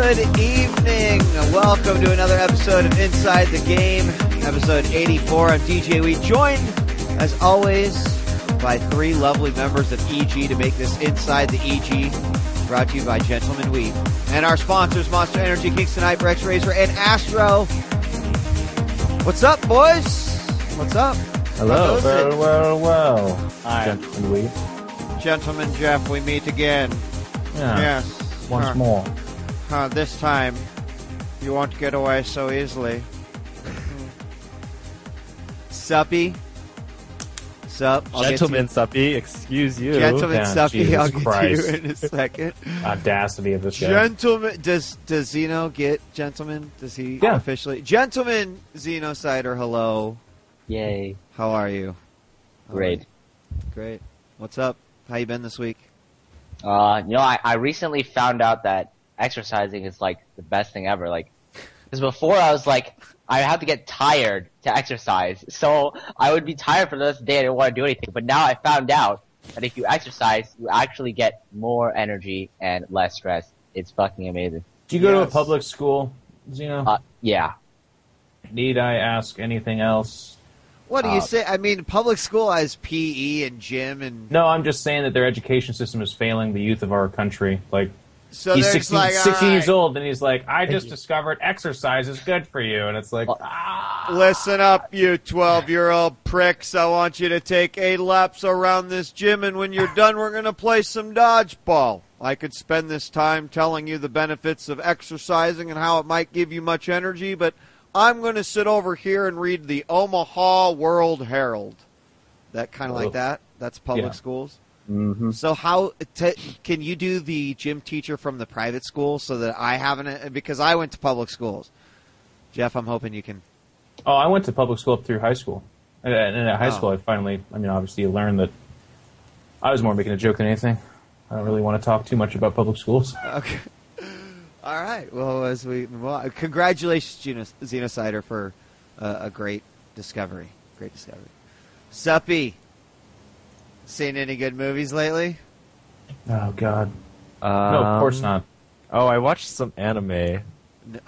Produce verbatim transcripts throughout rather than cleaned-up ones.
Good evening. Welcome to another episode of Inside the Game, episode eighty-four. I'm D J Wee, joined, as always, by three lovely members of E G to make this Inside the E G, brought to you by Gentleman Wee. And our sponsors, Monster Energy, Kingston Hyper-X Razor, and Astro. What's up, boys? What's up? Hello. Well, well, well. Hi. Gentleman Wee. Gentleman Jeff, we meet again. Yeah. Yes. Once Uh, more. Uh, this time, you won't get away so easily. Suppy. Sup? I'll Gentleman get Suppy, excuse you. to you. Gentleman Yeah, Suppy, Jesus I'll get Christ. to you in a second. Audacity of this guy. Gentleman, does does Zeno get gentleman? Does he Yeah. officially? Gentleman Zeno Cider, hello. Yay. How are you? Great. Great. What's up? How you been this week? Uh, you know, I, I recently found out that exercising is like the best thing ever. Like, because before I was like, I have to get tired to exercise. So I would be tired for the rest of the day. I didn't want to do anything. But now I found out that if you exercise, you actually get more energy and less stress. It's fucking amazing. Do you go to Yes. a public school, Zeno? Uh, yeah. Need I ask anything else? What do you Uh, say? I mean, public school has P E and gym, and No, I'm just saying that their education system is failing the youth of our country. Like, so he's there's sixteen, like, sixteen all years right, old, and he's like, I just discovered exercise is good for you. And it's like, Well- ah. Listen up, you twelve-year-old pricks. I want you to take eight laps around this gym, and when you're done, we're going to play some dodgeball. I could spend this time telling you the benefits of exercising and how it might give you much energy, but I'm going to sit over here and read the Omaha World Herald. That kind of like Ugh. that? That's public Yeah. schools? Mm-hmm. So how t- can you do the gym teacher from the private school so that I haven't, because I went to public schools. Jeff, I'm hoping you can. Oh, I went to public school up through high school. And and at high Oh. school, I finally, I mean, obviously you learn that I was more making a joke than anything. I don't really want to talk too much about public schools. Okay. All right. Well, as we move on, congratulations, Geno, Xenocider, for uh, a great discovery. Great discovery. Suppy, seen any good movies lately? Oh, God. Um, No, of course not. Oh, I watched some anime. No.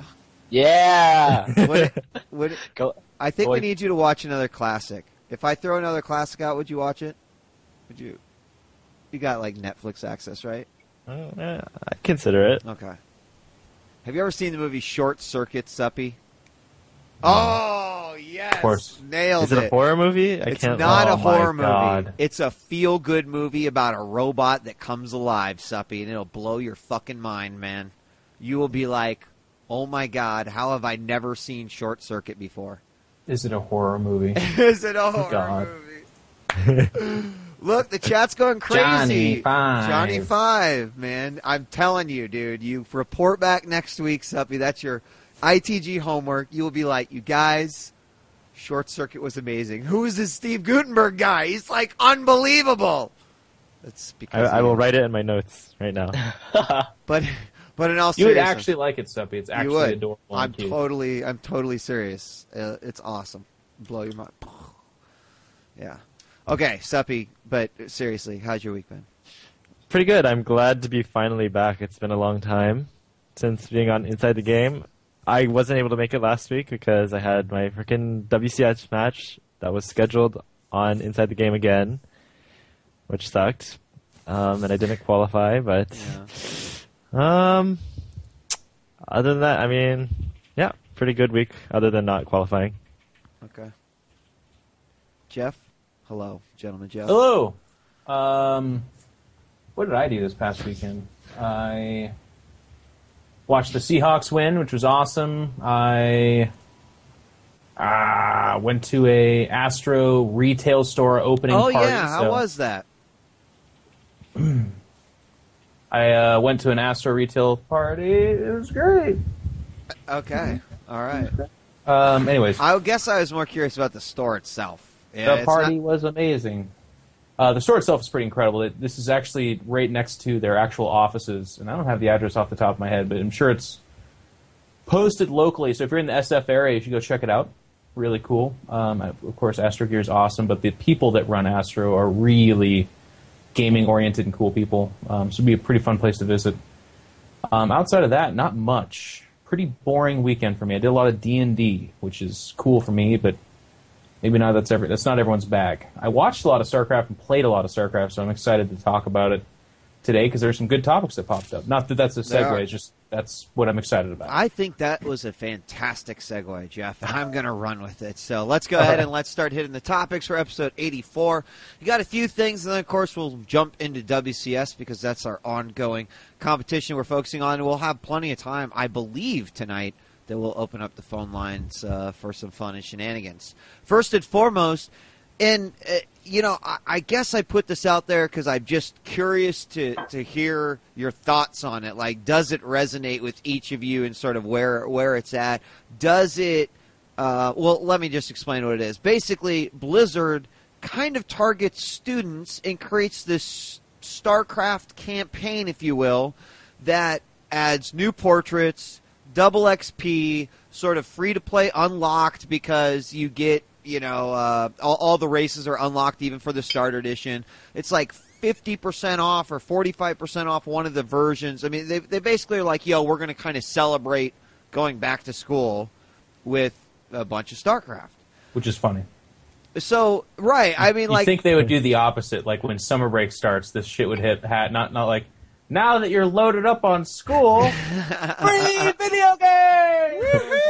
Yeah. Would it, would it, Go. I think Boy. we need you to watch another classic. If I throw another classic out, would you watch it? Would you? You got like Netflix access, right? Uh, eh, I consider it. Okay. Have you ever seen the movie Short Circuit, Suppy? Oh, yes. Of course. Nailed Is it a horror movie? I It's can't. not Oh a my horror movie. God. It's a feel-good movie about a robot that comes alive, Suppy, and it'll blow your fucking mind, man. You will be like, oh my God, how have I never seen Short Circuit before? Is it a horror movie? Is it a horror God. movie? Look, the chat's going crazy. Johnny Five. Johnny Five, man. I'm telling you, dude. You report back next week, Suppy. That's your I T G homework. You will be like, you guys, Short Circuit was amazing. Who is this Steve Gutenberg guy? He's like unbelievable. That's I, because I will write it in my notes right now. But but in all You would seriousness, actually like it, Stuppy. It's you actually would. adorable. and I'm cute. totally I'm totally serious. Uh, it's awesome. Blow your mind. Yeah. Okay, Suppy, but seriously, how's your week been? Pretty good. I'm glad to be finally back. It's been a long time since being on Inside the Game. I wasn't able to make it last week because I had my freaking W C S match that was scheduled on Inside the Game again, which sucked. Um, and I didn't qualify, but Yeah. um, other than that, I mean, yeah, pretty good week other than not qualifying. Okay. Jeff? Hello, gentleman Jeff. Hello. Um, what did I do this past weekend? I watched the Seahawks win, which was awesome. I uh, went to a Astro retail store opening Oh, party. yeah, how so was that? I uh, went to an Astro retail party. It was great. Okay, all right. Um, anyways, I guess I was more curious about the store itself. Yeah, the it's party not- was amazing. Uh, the store itself is pretty incredible. It, this is actually right next to their actual offices, and I don't have the address off the top of my head, but I'm sure it's posted locally. So if you're in the S F area, you should go check it out. Really cool. Um, of course, Astro Gear is awesome, but the people that run Astro are really gaming-oriented and cool people. Um, so it'd be a pretty fun place to visit. Um, outside of that, not much. Pretty boring weekend for me. I did a lot of D and D, which is cool for me, but maybe not that's every that's not everyone's bag. I watched a lot of StarCraft and played a lot of StarCraft, so I'm excited to talk about it today because there's some good topics that popped up. Not that that's a segue, it's just that's what I'm excited about. I think that was a fantastic segue, Jeff, and I'm going to run with it. So let's go ahead and let's start hitting the topics for episode eighty-four. You got a few things, and then, of course, we'll jump into W C S because that's our ongoing competition we're focusing on. We'll have plenty of time, I believe, tonight that we'll open up the phone lines uh, for some fun and shenanigans. First and foremost, and, uh, you know, I, I guess I put this out there because I'm just curious to, to hear your thoughts on it. Like, does it resonate with each of you and sort of where where it's at? Does it uh, – well, let me just explain what it is. Basically, Blizzard kind of targets students and creates this StarCraft campaign, if you will, that adds new portraits, double X P, sort of free-to-play unlocked because you get – You know, uh, all, all the races are unlocked even for the starter edition. It's like fifty percent off or forty-five percent off one of the versions. I mean, they, they basically are like, yo, we're going to kind of celebrate going back to school with a bunch of StarCraft. Which is funny. So, right, I mean, you like... You think they would do the opposite, like when summer break starts, this shit would hit hat, not, not like, now that you're loaded up on school, free video game!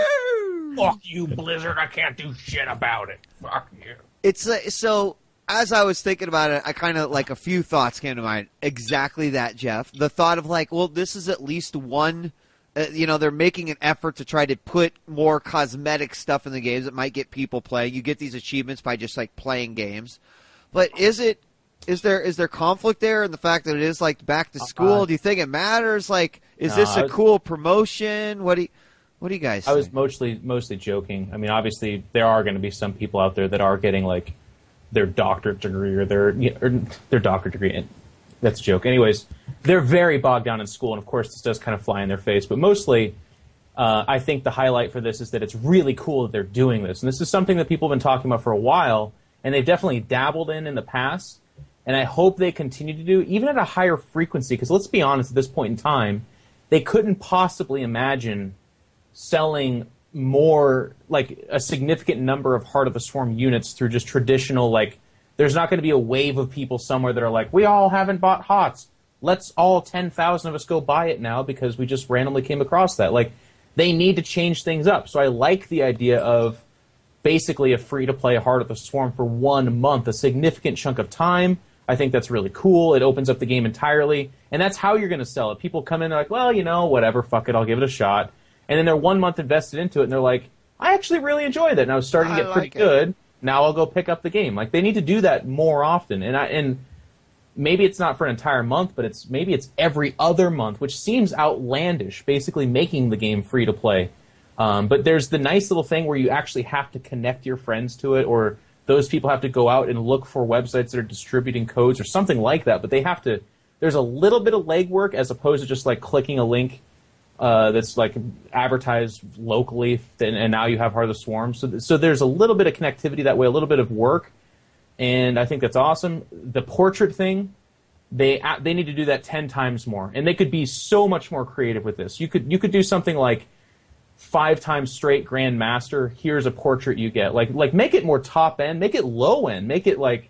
Fuck you, Blizzard. I can't do shit about it. Fuck you. It's uh, so, as I was thinking about it, I kind of, like, a few thoughts came to mind. Exactly that, Jeff. The thought of, like, well, this is at least one, uh, you know, they're making an effort to try to put more cosmetic stuff in the games that might get people playing. You get these achievements by just, like, playing games. But is it, is there, is there conflict there in the fact that it is, like, back to school? Uh, do you think it matters? Like, is no, this a was... cool promotion? What do you... What do you guys think? I was mostly mostly joking. I mean, obviously, there are going to be some people out there that are getting, like, their doctorate degree or their you know, or their doctorate degree. And that's a joke. Anyways, they're very bogged down in school, and, of course, this does kind of fly in their face. But mostly, uh, I think the highlight for this is that it's really cool that they're doing this. And this is something that people have been talking about for a while, and they've definitely dabbled in in the past. And I hope they continue to do, even at a higher frequency, because let's be honest, at this point in time, they couldn't possibly imagine selling more, like, a significant number of Heart of the Swarm units through just traditional, like, there's not going to be a wave of people somewhere that are like, we all haven't bought H O T S. Let's all ten thousand of us go buy it now because we just randomly came across that. Like, they need to change things up. So I like the idea of basically a free-to-play Heart of the Swarm for one month, a significant chunk of time. I think that's really cool. It opens up the game entirely. And that's how you're going to sell it. People come in and they're like, well, you know, whatever, fuck it, I'll give it a shot. And then they're one month invested into it, and they're like, I actually really enjoyed that, and I was starting to get like pretty it. good. Now I'll go pick up the game. Like, they need to do that more often. And I and maybe it's not for an entire month, but it's maybe it's every other month, which seems outlandish, basically making the game free to play. Um, but there's the nice little thing where you actually have to connect your friends to it, or those people have to go out and look for websites that are distributing codes or something like that. But they have to, there's a little bit of legwork as opposed to just like clicking a link Uh, that's like advertised locally, and, and now you have Heart of the Swarm. So, so there's a little bit of connectivity that way, a little bit of work, and I think that's awesome. The portrait thing, they they need to do that ten times more, and they could be so much more creative with this. You could you could do something like five times straight Grand Master. Here's a portrait you get. Like like make it more top end, make it low end, make it like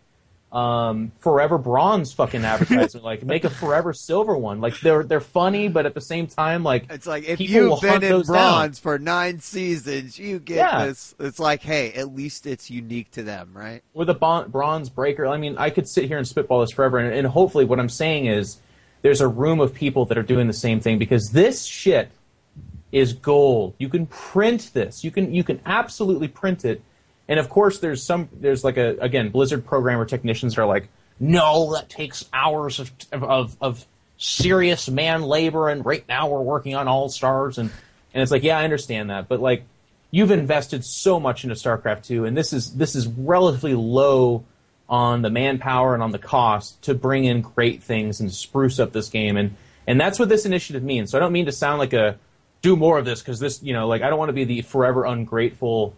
um Forever Bronze fucking advertising. Like, make a Forever Silver one. Like, they're they're funny, but at the same time, like, it's like, if you've been in Bronze down. for nine seasons, you get yeah. this. It's like, hey, at least it's unique to them, right? With a bon- Bronze Breaker, I mean, I could sit here and spitball this forever, and, and hopefully what I'm saying is there's a room of people that are doing the same thing, because this shit is gold. You can print this. You can you can absolutely print it. And of course, there's some, there's like a, again, Blizzard programmer technicians are like, no, that takes hours of, of, of serious man labor, and right now we're working on All Stars, and, and it's like, yeah, I understand that, but like, you've invested so much into StarCraft two, and this is, this is relatively low on the manpower and on the cost to bring in great things and spruce up this game, and, and that's what this initiative means. So I don't mean to sound like a, do more of this, because this, you know, like, I don't want to be the forever ungrateful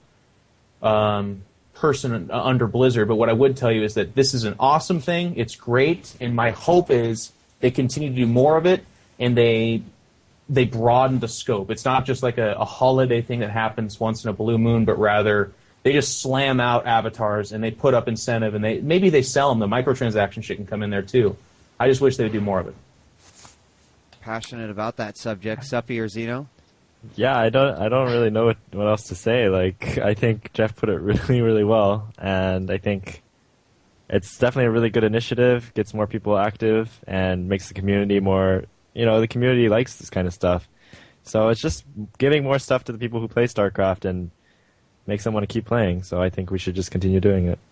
Um, person under Blizzard, but what I would tell you is that this is an awesome thing. It's great, and my hope is they continue to do more of it, and they they broadened the scope. It's not just like a, a holiday thing that happens once in a blue moon, but rather they just slam out avatars and they put up incentive and they maybe they sell them. The microtransaction shit can come in there too. I just wish they would do more of it. Passionate about that subject, Suppy or Zeno? Yeah, I don't I don't really know what, what else to say. Like, I think Jeff put it really, really well, and I think it's definitely a really good initiative, gets more people active, and makes the community more, you know, the community likes this kind of stuff. So it's just giving more stuff to the people who play StarCraft and makes them want to keep playing. So I think we should just continue doing it.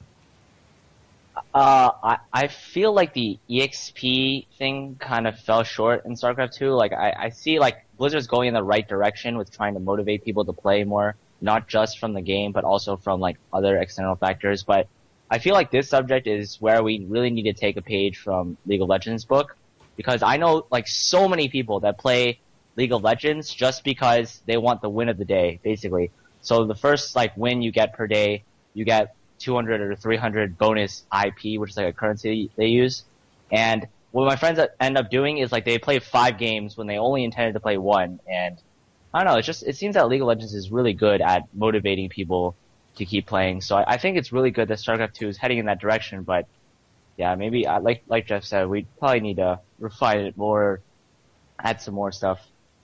Uh, I, I feel like the E X P thing kind of fell short in StarCraft two. Like, I, I see, like, Blizzard's going in the right direction with trying to motivate people to play more, not just from the game, but also from, like, other external factors. But I feel like this subject is where we really need to take a page from League of Legends book, because I know, like, so many people that play League of Legends just because they want the win of the day, basically. So the first, like, win you get per day, you get two hundred or three hundred bonus I P, which is like a currency they use. And what my friends end up doing is like they play five games when they only intended to play one. And I don't know, it's just, it seems that League of Legends is really good at motivating people to keep playing. So I, I think it's really good that StarCraft two is heading in that direction. But yeah, maybe uh, like like Jeff said, we probably need to refine it more, add some more stuff.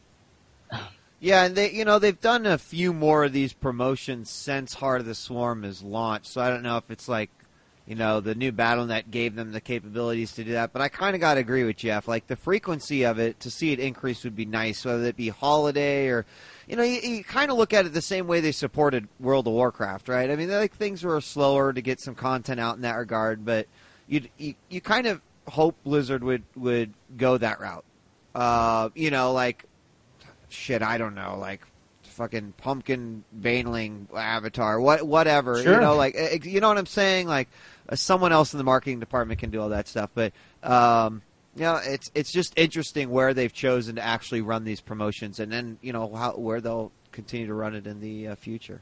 Yeah, and they, you know, they've done a few more of these promotions since Heart of the Swarm is launched. So I don't know if it's like, you know, the new Battle dot net gave them the capabilities to do that. But I kind of got to agree with Jeff. Like, the frequency of it, to see it increase would be nice, whether it be holiday or, you know, you, you kind of look at it the same way they supported World of Warcraft, right? I mean, like, things were slower to get some content out in that regard, but you you, you kind of hope Blizzard would, would go that route. Uh, you know, like, shit, I don't know, like fucking pumpkin Baneling avatar, what, whatever, sure. You know, like, you know what I'm saying? Like, uh, someone else in the marketing department can do all that stuff, but um, you know, it's it's just interesting where they've chosen to actually run these promotions, and then you know how where they'll continue to run it in the uh, future.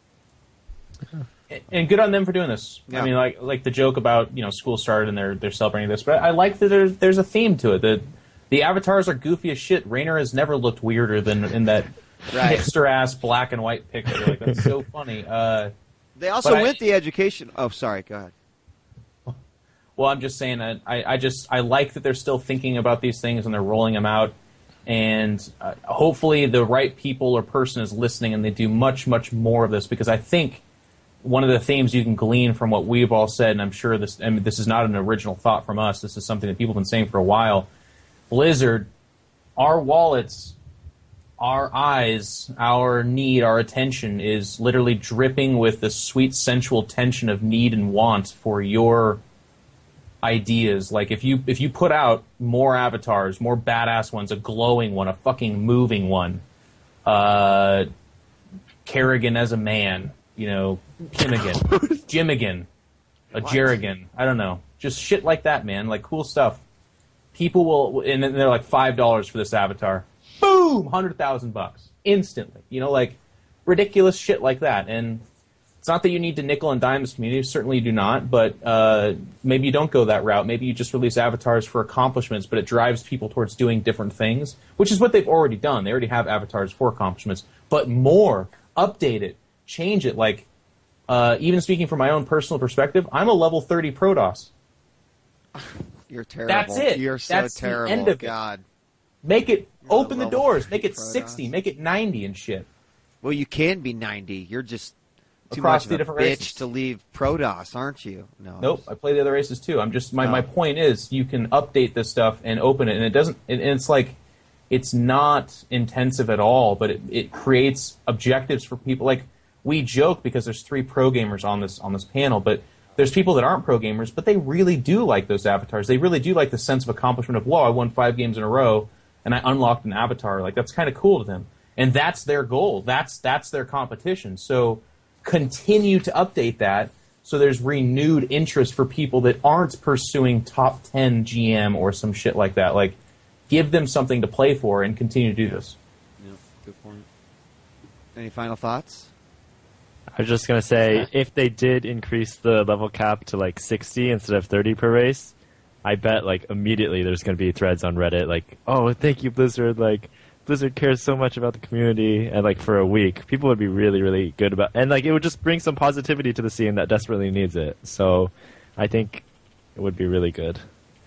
And good on them for doing this. Yeah. I mean, like like the joke about, you know, school started and they're they're celebrating this, but I like that there's there's a theme to it. The the avatars are goofy as shit. Raynor has never looked weirder than in that Right. hipster ass black and white picture. Like, that's so funny. Uh, They also But I- went the education. Oh, sorry. Go ahead. well, I'm just saying that I, I just I like that they're still thinking about these things and they're rolling them out. And uh, hopefully the right people or person is listening and they do much, much more of this, because I think one of the themes you can glean from what we've all said, and I'm sure this, I mean, this is not an original thought from us, this is something that people have been saying for a while. Blizzard, our wallets, our eyes, our need, our attention is literally dripping with the sweet, sensual tension of need and want for your ideas. Like, if you if you put out more avatars, more badass ones, a glowing one, a fucking moving one, uh, Kerrigan as a man, you know, Kimmigan, Jimmigan, a Jerrigan, I don't know, just shit like that, man, like cool stuff. People will, and then they're like five dollars for this avatar. Boom, hundred thousand bucks instantly. You know, like ridiculous shit like that. And it's not that you need to nickel and dime this community. Certainly you do not. But uh, maybe you don't go that route. Maybe you just release avatars for accomplishments, but it drives people towards doing different things, which is what they've already done. They already have avatars for accomplishments, but more, update it, change it. Like, uh, even speaking from my own personal perspective, I'm a level thirty Protoss. You're terrible. That's it. You're so That's the terrible. end of it. God. Make it, You're open the level doors, make it Protoss. sixty, make it ninety and shit. Well, you can be ninety. You're just too Across much the of a different bitch races. to leave Protoss, aren't you? No. Nope, I play the other races too. I'm just my, Oh. my point is you can update this stuff and open it, and it doesn't. And it's like it's not intensive at all, but it, it creates objectives for people. Like, we joke because there's three pro gamers on this on this panel, but there's people that aren't pro gamers, but they really do like those avatars. They really do like the sense of accomplishment of, whoa, I won five games in a row and I unlocked an avatar. Like, that's kind of cool to them, and that's their goal. That's that's their competition. So continue to update that so there's renewed interest for people that aren't pursuing top ten G M or some shit like that. Like, give them something to play for and continue to do this. Yeah, good point. Any final thoughts? I was just gonna say, if they did increase the level cap to like sixty instead of thirty per race, I bet like immediately there's gonna be threads on Reddit like, "Oh, thank you, Blizzard! Like, Blizzard cares so much about the community, and like for a week, people would be really, really good about, and like it would just bring some positivity to the scene that desperately needs it. So, I think it would be really good.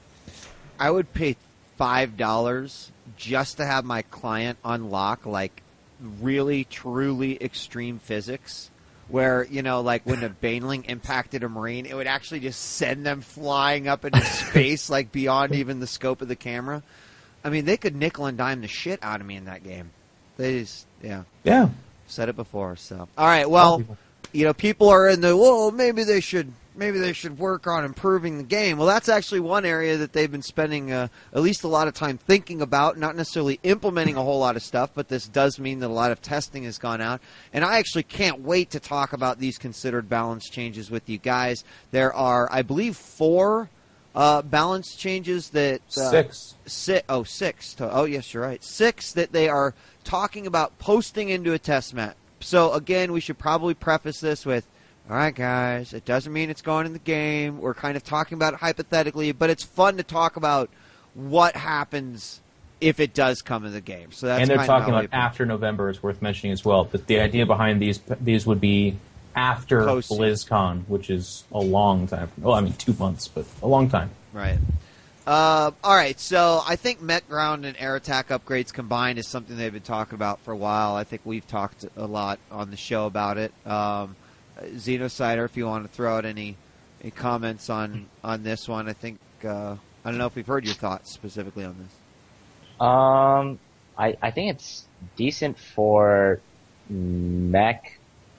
I would pay five dollars just to have my client unlock like really, truly extreme physics. Where, you know, like when a Baneling impacted a Marine, it would actually just send them flying up into space, like beyond even the scope of the camera. I mean, they could nickel and dime the shit out of me in that game. They just, yeah. Yeah. Said it before, so. All right, well, you know, people are in the, well, maybe they should, maybe they should work on improving the game. Well, that's actually one area that they've been spending uh, at least a lot of time thinking about, not necessarily implementing a whole lot of stuff, but this does mean that a lot of testing has gone out. And I actually can't wait to talk about these considered balance changes with you guys. There are, I believe, four uh, balance changes that... Uh, Six. Si- oh, six. To, oh, yes, you're right. Six that they are talking about posting into a test map. So, again, we should probably preface this with, all right, guys, it doesn't mean it's going in the game. We're kind of talking about it hypothetically, but it's fun to talk about what happens if it does come in the game. So that's and they're kind talking of about after November is worth mentioning as well. But the idea behind these these would be after Post- BlizzCon, which is a long time. Well, I mean, two months, but a long time. Right. Uh, all right, so I think Mech Ground and Air Attack upgrades combined is something they've been talking about for a while. I think we've talked a lot on the show about it. Um, Xenocider, if you want to throw out any, any comments on, on this one, I think uh, I don't know if we've heard your thoughts specifically on this. Um, I I think it's decent for mech.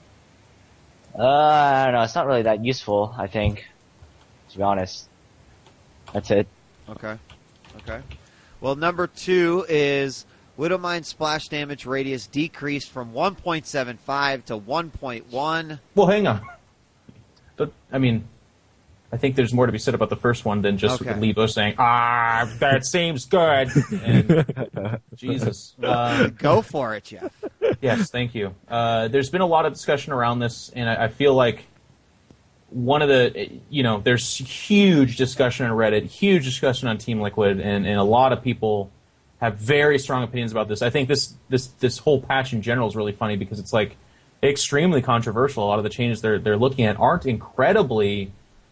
Uh, I don't know. It's not really that useful, I think, to be honest. That's it. Okay. Okay. Well, number two is Widowmine splash damage radius decreased from one point seven five to one point one. Well, hang on. But, I mean, I think there's more to be said about the first one than just Okay. Lebo saying, ah, that seems good. And, Jesus. Uh, Go for it, Jeff. Yes, thank you. Uh, there's been a lot of discussion around this, and I, I feel like one of the, you know, there's huge discussion on Reddit, huge discussion on Team Liquid, and, and a lot of people have very strong opinions about this. I think this, this, this whole patch in general is really funny because it's like extremely controversial. A lot of the changes they're, they're looking at aren't incredibly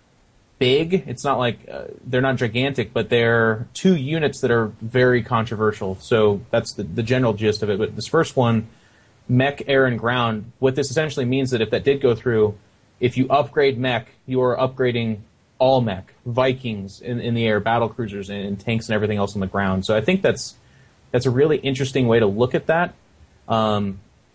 big. It's not like uh, they're not gigantic, but they're two units that are very controversial. So that's the, the general gist of it. But this first one, Mech, Air, and Ground, what this essentially means that if that did go through, if you upgrade Mech, you are upgrading all Mech, Vikings in, in the air, battle cruisers, and, and tanks and everything else on the ground. So I think that's that's a really interesting way to look at that. Um,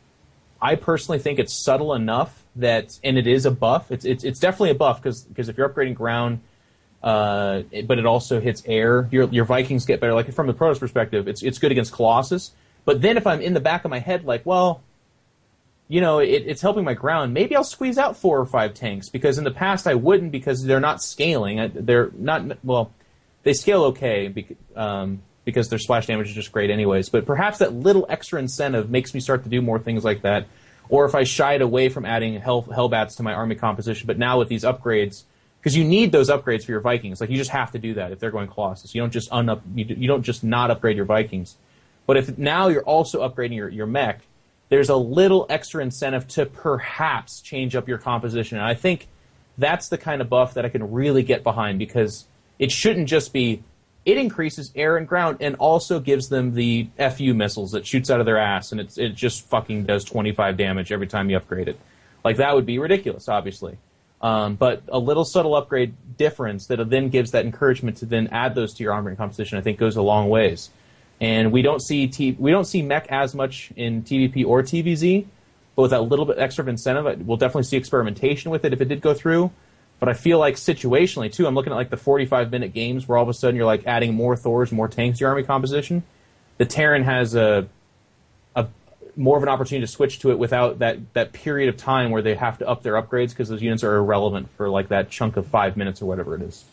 I personally think it's subtle enough that, and it is a buff. It's it's, it's definitely a buff because because if you're upgrading ground, uh, it, but it also hits air, your your Vikings get better. Like from the Protoss perspective, it's it's good against Colossus. But then if I'm in the back of my head, like, well, you know, it, it's helping my ground. Maybe I'll squeeze out four or five tanks because in the past I wouldn't because they're not scaling. They're not well, they scale okay because, um, because their splash damage is just great anyways. But perhaps that little extra incentive makes me start to do more things like that. Or if I shied away from adding hell, Hellbats to my army composition, but now with these upgrades, because you need those upgrades for your Vikings. Like you just have to do that if they're going Colossus. You don't just unup, you, you don't just not upgrade your Vikings. But if now you're also upgrading your, your mech, there's a little extra incentive to perhaps change up your composition. And I think that's the kind of buff that I can really get behind because it shouldn't just be, it increases air and ground and also gives them the F U missiles that shoots out of their ass and it's, it just fucking does twenty-five damage every time you upgrade it. Like that would be ridiculous, obviously. Um, but a little subtle upgrade difference that then gives that encouragement to then add those to your armory composition I think goes a long ways. And we don't see T- we don't see mech as much in T V P or T V Z, but with that little bit extra of incentive, we'll definitely see experimentation with it if it did go through. But I feel like situationally too, I'm looking at like the forty-five minute games where all of a sudden you're like adding more Thors, more tanks to your army composition. The Terran has a a more of an opportunity to switch to it without that that period of time where they have to up their upgrades because those units are irrelevant for like that chunk of five minutes or whatever it is.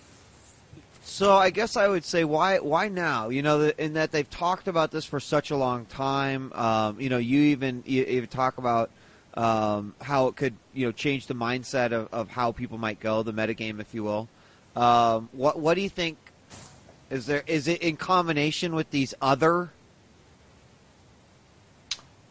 So I guess I would say why why now? You know, in that they've talked about this for such a long time. Um, you know, you even you even talk about um, how it could you know change the mindset of, of how people might go, the metagame, if you will. Um, what what do you think? Is there is it in combination with these other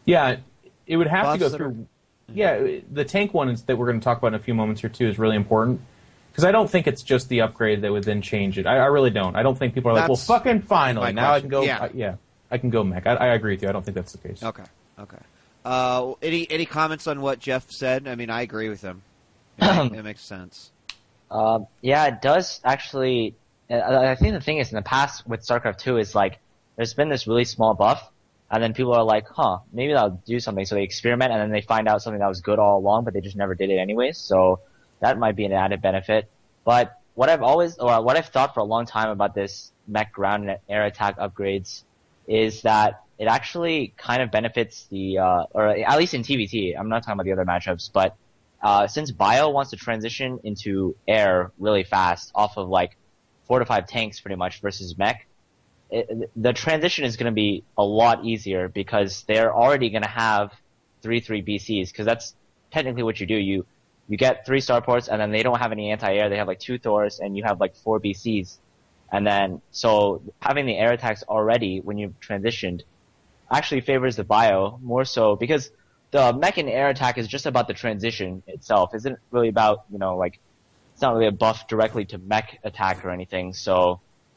Yeah, it would have to Buffs go that through. Yeah, the tank one is, that we're going to talk about in a few moments here too is really important because I don't think it's just the upgrade that would then change it. I, I really don't. I don't think people are like, That's well, fucking finally, now question. I can go. Yeah. I, yeah, I can go mech. I, I agree with you. I don't think that's the case. Okay. Okay. Uh, any any comments on what Jeff said? I mean, I agree with him. It, it makes sense. Um, yeah, it does actually. I I think the thing is, in the past with StarCraft two, is like there's been this really small buff, and then people are like, "Huh, maybe that'll do something." So they experiment, and then they find out something that was good all along, but they just never did it anyways. So that might be an added benefit. But what I've always, or what I've thought for a long time about this mech ground and air attack upgrades, is that it actually kind of benefits the, uh, or at least in T V T. I'm not talking about the other matchups, but uh, since Bio wants to transition into air really fast off of like four to five tanks pretty much versus mech, it, the transition is going to be a lot easier because they're already going to have three three B Cs because that's technically what you do. You you get three starports and then they don't have any anti-air. They have like two Thors and you have like four B Cs. And then, so having the air attacks already when you've transitioned actually favors the Bio more so because the mech and air attack is just about the transition itself. Isn't really about, you know, like, it's not really a buff directly to mech attack or anything. So,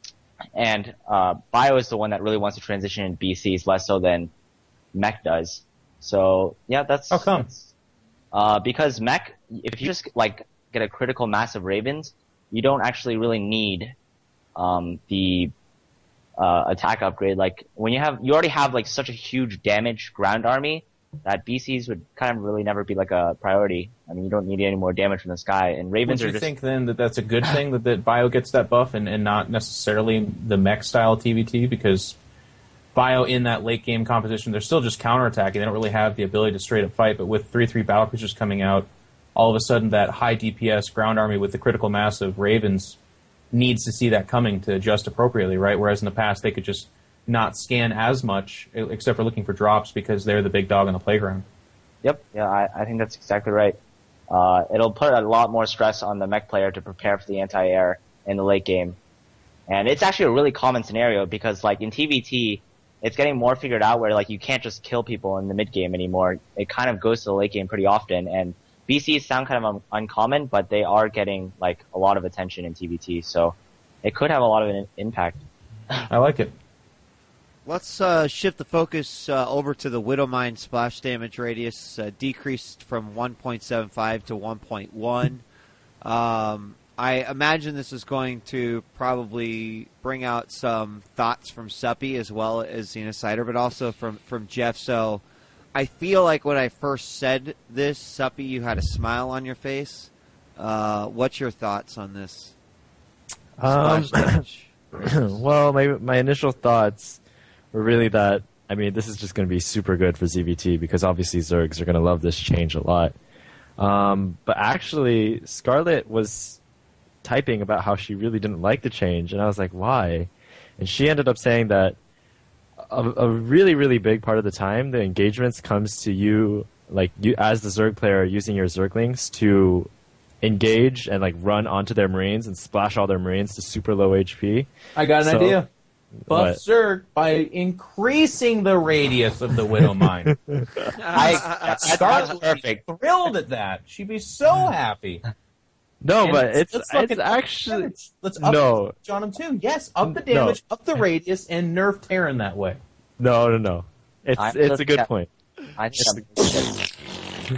and, uh, Bio is the one that really wants to transition in B Cs less so than mech does. So, yeah, that's. How come? That's, uh, because mech, if you just, like, get a critical mass of Ravens, you don't actually really need, um, the, uh, attack upgrade. Like, when you have, you already have, like, such a huge damage ground army, that B Cs would kind of really never be like a priority. I mean, you don't need any more damage from the sky. And Ravens Would are you just... think then that that's a good thing that, that Bio gets that buff and, and not necessarily the mech style T V T? Because Bio in that late game composition, they're still just counterattacking. They don't really have the ability to straight up fight. But with three three battlecruisers coming out, all of a sudden that high D P S ground army with the critical mass of Ravens needs to see that coming to adjust appropriately, right? Whereas in the past they could just not scan as much, except for looking for drops because they're the big dog on the playground. Yep, yeah, I, I think that's exactly right. Uh, it'll put a lot more stress on the mech player to prepare for the anti-air in the late game. And it's actually a really common scenario because, like, in T V T, it's getting more figured out where, like, you can't just kill people in the mid game anymore. It kind of goes to the late game pretty often. And B Cs sound kind of un- uncommon, but they are getting, like, a lot of attention in T V T. So it could have a lot of an impact. I like it. Let's uh, shift the focus uh, over to the Widowmine splash damage radius, uh, decreased from one point seven five to one point one. Um, I imagine this is going to probably bring out some thoughts from Suppy as well as Xenocider, but also from, from Jeff. So I feel like when I first said this, Suppy, you had a smile on your face. Uh, what's your thoughts on this Um, splash damage radius? well, my my initial thoughts were really that, I mean, this is just going to be super good for Z V T because obviously Zergs are going to love this change a lot. Um, but actually, Scarlet was typing about how she really didn't like the change, and I was like, why? And she ended up saying that a, a really, really big part of the time, the engagements comes to you, like, you as the Zerg player using your Zerglings to engage and, like, run onto their Marines and splash all their Marines to super low H P. I got an So- idea. Buff What? Zerg by increasing the radius of the Widowmine. I, that's, Scarlet that's would be perfect. thrilled at that. She'd be so happy. No, And but it's let's it's, look at actually damage. Let's up no. John him too. Yes, up the No. damage, up the radius, and nerf Terran that way. No, no, no. It's I it's a good looked at- point. I think I'm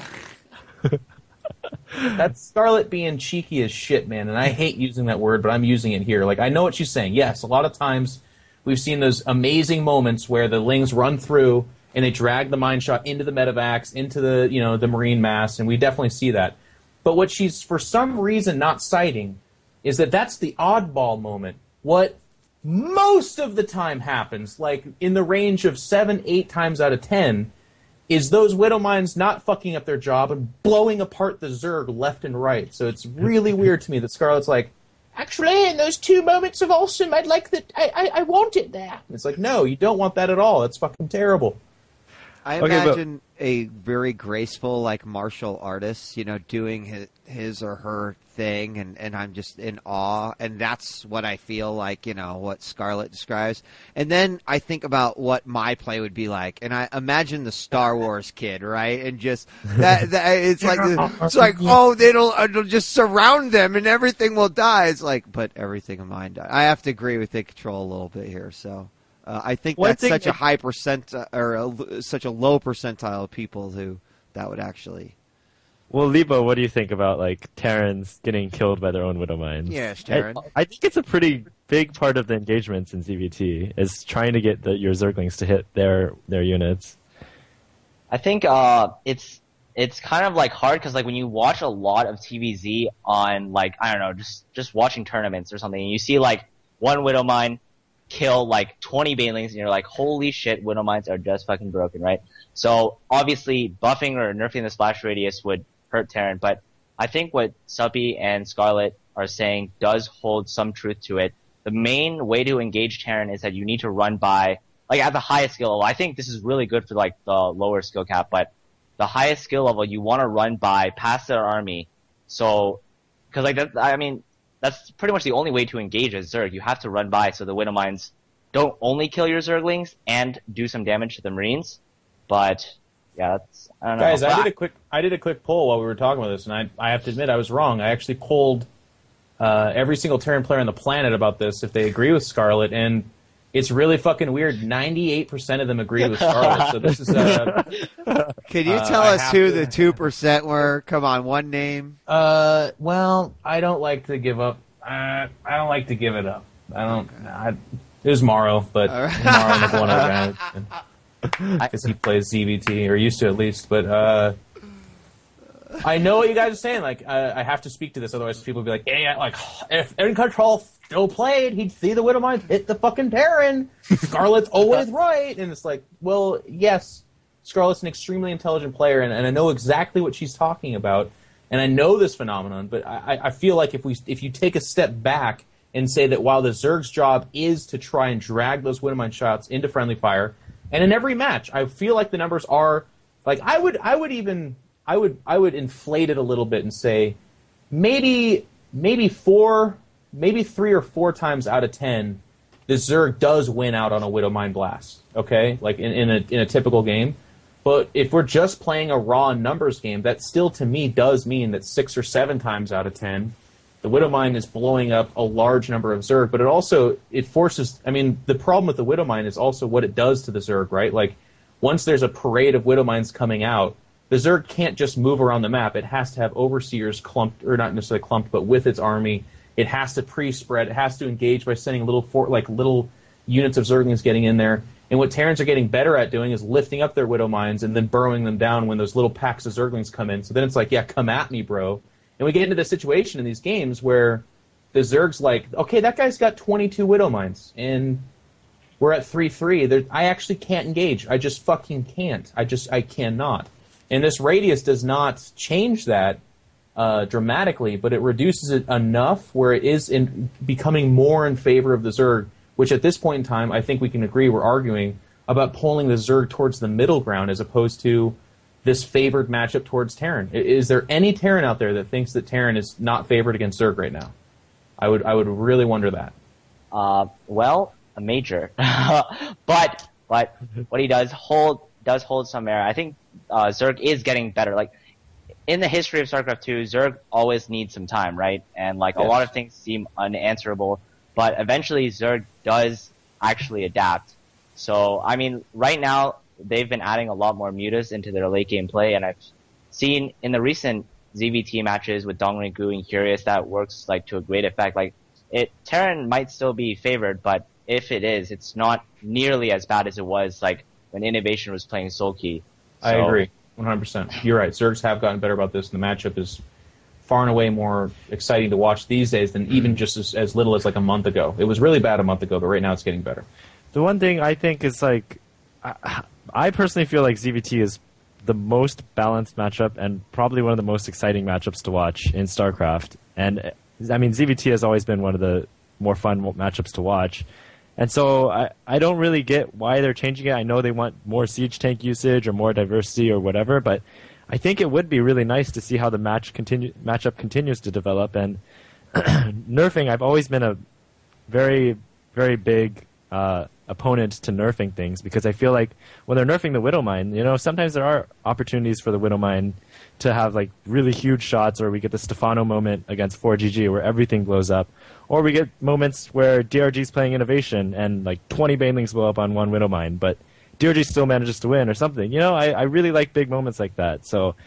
That's Scarlet being cheeky as shit, man. And I hate using that word, but I'm using it here. Like, I know what she's saying. Yes, a lot of times we've seen those amazing moments where the Lings run through and they drag the mine shot into the medevacs, into the, you know, the Marine mass, and we definitely see that. But what she's for some reason not citing is that that's the oddball moment. What most of the time happens, like in the range of seven, eight times out of ten, is those Widowmines not fucking up their job and blowing apart the Zerg left and right. So it's really weird to me that Scarlet's like, actually, in those two moments of awesome, I'd like that. I, I, I want it there. It's like, no, you don't want that at all. It's fucking terrible. I Okay, but- imagine a very graceful, like, martial artist, you know, doing his, his or her thing, and, and I'm just in awe, and that's what I feel like, you know, what Scarlett describes. And then I think about what my play would be like, and I imagine the Star Wars kid, right? And just, that, that it's like, it's like, oh, it'll, it'll just surround them, and everything will die. It's like, but everything of mine died. I have to agree with the control a little bit here, so... Uh, I think One that's thing such a that- high percent or a, such a low percentile of people who that would actually. Well, Lebo, what do you think about like Terrans getting killed by their own Widow Mines? Yes, I, Terran. I think it's a pretty big part of the engagements in Z V T is trying to get the, your Zerglings to hit their their units. I think uh, it's it's kind of like hard because like when you watch a lot of T V Z on like I don't know just just watching tournaments or something, and you see like one Widow Mine kill like twenty Banelings, and you're like, holy shit, Widow Mines are just fucking broken, right? So obviously buffing or nerfing the splash radius would hurt Terran, but I think what Suppy and Scarlett are saying does hold some truth to it. The main way to engage Terran is that you need to run by, like at the highest skill level. I think this is really good for like the lower skill cap, but the highest skill level you want to run by past their army. So, cause like that, I mean, that's pretty much the only way to engage a Zerg. You have to run by so the Widow Mines don't only kill your Zerglings and do some damage to the Marines. But yeah, that's I don't know. Guys, I But did a quick I did a quick poll while we were talking about this, and I I have to admit I was wrong. I actually polled uh, every single Terran player on the planet about this if they agree with Scarlett, and it's really fucking weird. ninety-eight percent of them agree with Scarlett. So this is uh, Can you uh, tell I us have who to- the two percent were? Come on, one name. uh well, I don't like to give up. Uh, I don't like to give it up. I don't. I, it was Morrow, but All right. Morrow number one guy because he plays Z V T or used to at least. But uh, I know what you guys are saying. Like, uh, I have to speak to this, otherwise people will be like, "Yeah, yeah, like if In Control still played, he'd see the Widow Mines hit the fucking Terran. Scarlett's always right." And it's like, well, yes, Scarlett's an extremely intelligent player, and, and I know exactly what she's talking about, and I know this phenomenon. But I, I feel like if we if you take a step back and say that while the Zerg's job is to try and drag those Widow Mine shots into friendly fire, and in every match, I feel like the numbers are like I would I would even I would I would inflate it a little bit and say maybe maybe four maybe three or four times out of ten the Zerg does win out on a Widow Mine blast. Okay, like in, in a in a typical game. But if we're just playing a raw numbers game, that still to me does mean that six or seven times out of ten, the Widow Mine is blowing up a large number of Zerg. But it also it forces. I mean, the problem with the Widow Mine is also what it does to the Zerg, right? Like once there's a parade of Widow Mines coming out, the Zerg can't just move around the map. It has to have overseers clumped, or not necessarily clumped, but with its army. It has to pre-spread. It has to engage by sending little for, like little units of Zerglings getting in there. And what Terrans are getting better at doing is lifting up their Widow Mines and then burrowing them down when those little packs of Zerglings come in. So then it's like, yeah, come at me, bro. And we get into this situation in these games where the Zerg's like, okay, that guy's got twenty-two Widow Mines, and we're at three three. I actually can't engage. I just fucking can't. I just, I cannot. And this radius does not change that uh, dramatically, but it reduces it enough where it is in becoming more in favor of the Zerg, which at this point in time, I think we can agree we're arguing about pulling the Zerg towards the middle ground as opposed to this favored matchup towards Terran. I- Is there any Terran out there that thinks that Terran is not favored against Zerg right now? I would I would really wonder that. Uh, well, a major, but but what he does hold does hold some merit. I think uh, Zerg is getting better. Like in the history of StarCraft two, Zerg always needs some time, right? And like Yes. a lot of things seem unanswerable, but eventually Zerg does actually adapt. So I mean, right now they've been adding a lot more mutas into their late game play, and I've seen in the recent Z V T matches with Dong Gu and Curious that works like to a great effect. Like it, Terran might still be favored, but if it is, it's not nearly as bad as it was like when Innovation was playing Soul Key. I So- agree, one hundred percent. You're right. Zergs have gotten better about this, and the matchup is far and away more exciting to watch these days than even just as, as little as like a month ago. It was really bad a month ago, but right now it's getting better. The one thing I think is like, I, I personally feel like Z V T is the most balanced matchup and probably one of the most exciting matchups to watch in StarCraft. And I mean, Z V T has always been one of the more fun matchups to watch. And so I, I don't really get why they're changing it. I know they want more siege tank usage or more diversity or whatever, but I think it would be really nice to see how the match continue matchup continues to develop. And nerfing, I've always been a very, very big uh, opponent to nerfing things, because I feel like when they're nerfing the Widowmine, you know, sometimes there are opportunities for the Widowmine to have like really huge shots, or we get the Stefano moment against four G G where everything blows up, or we get moments where D R G's playing innovation and like twenty Banelings blow up on one Widowmine, but D R G still manages to win or something. You know, I, I really like big moments like that. So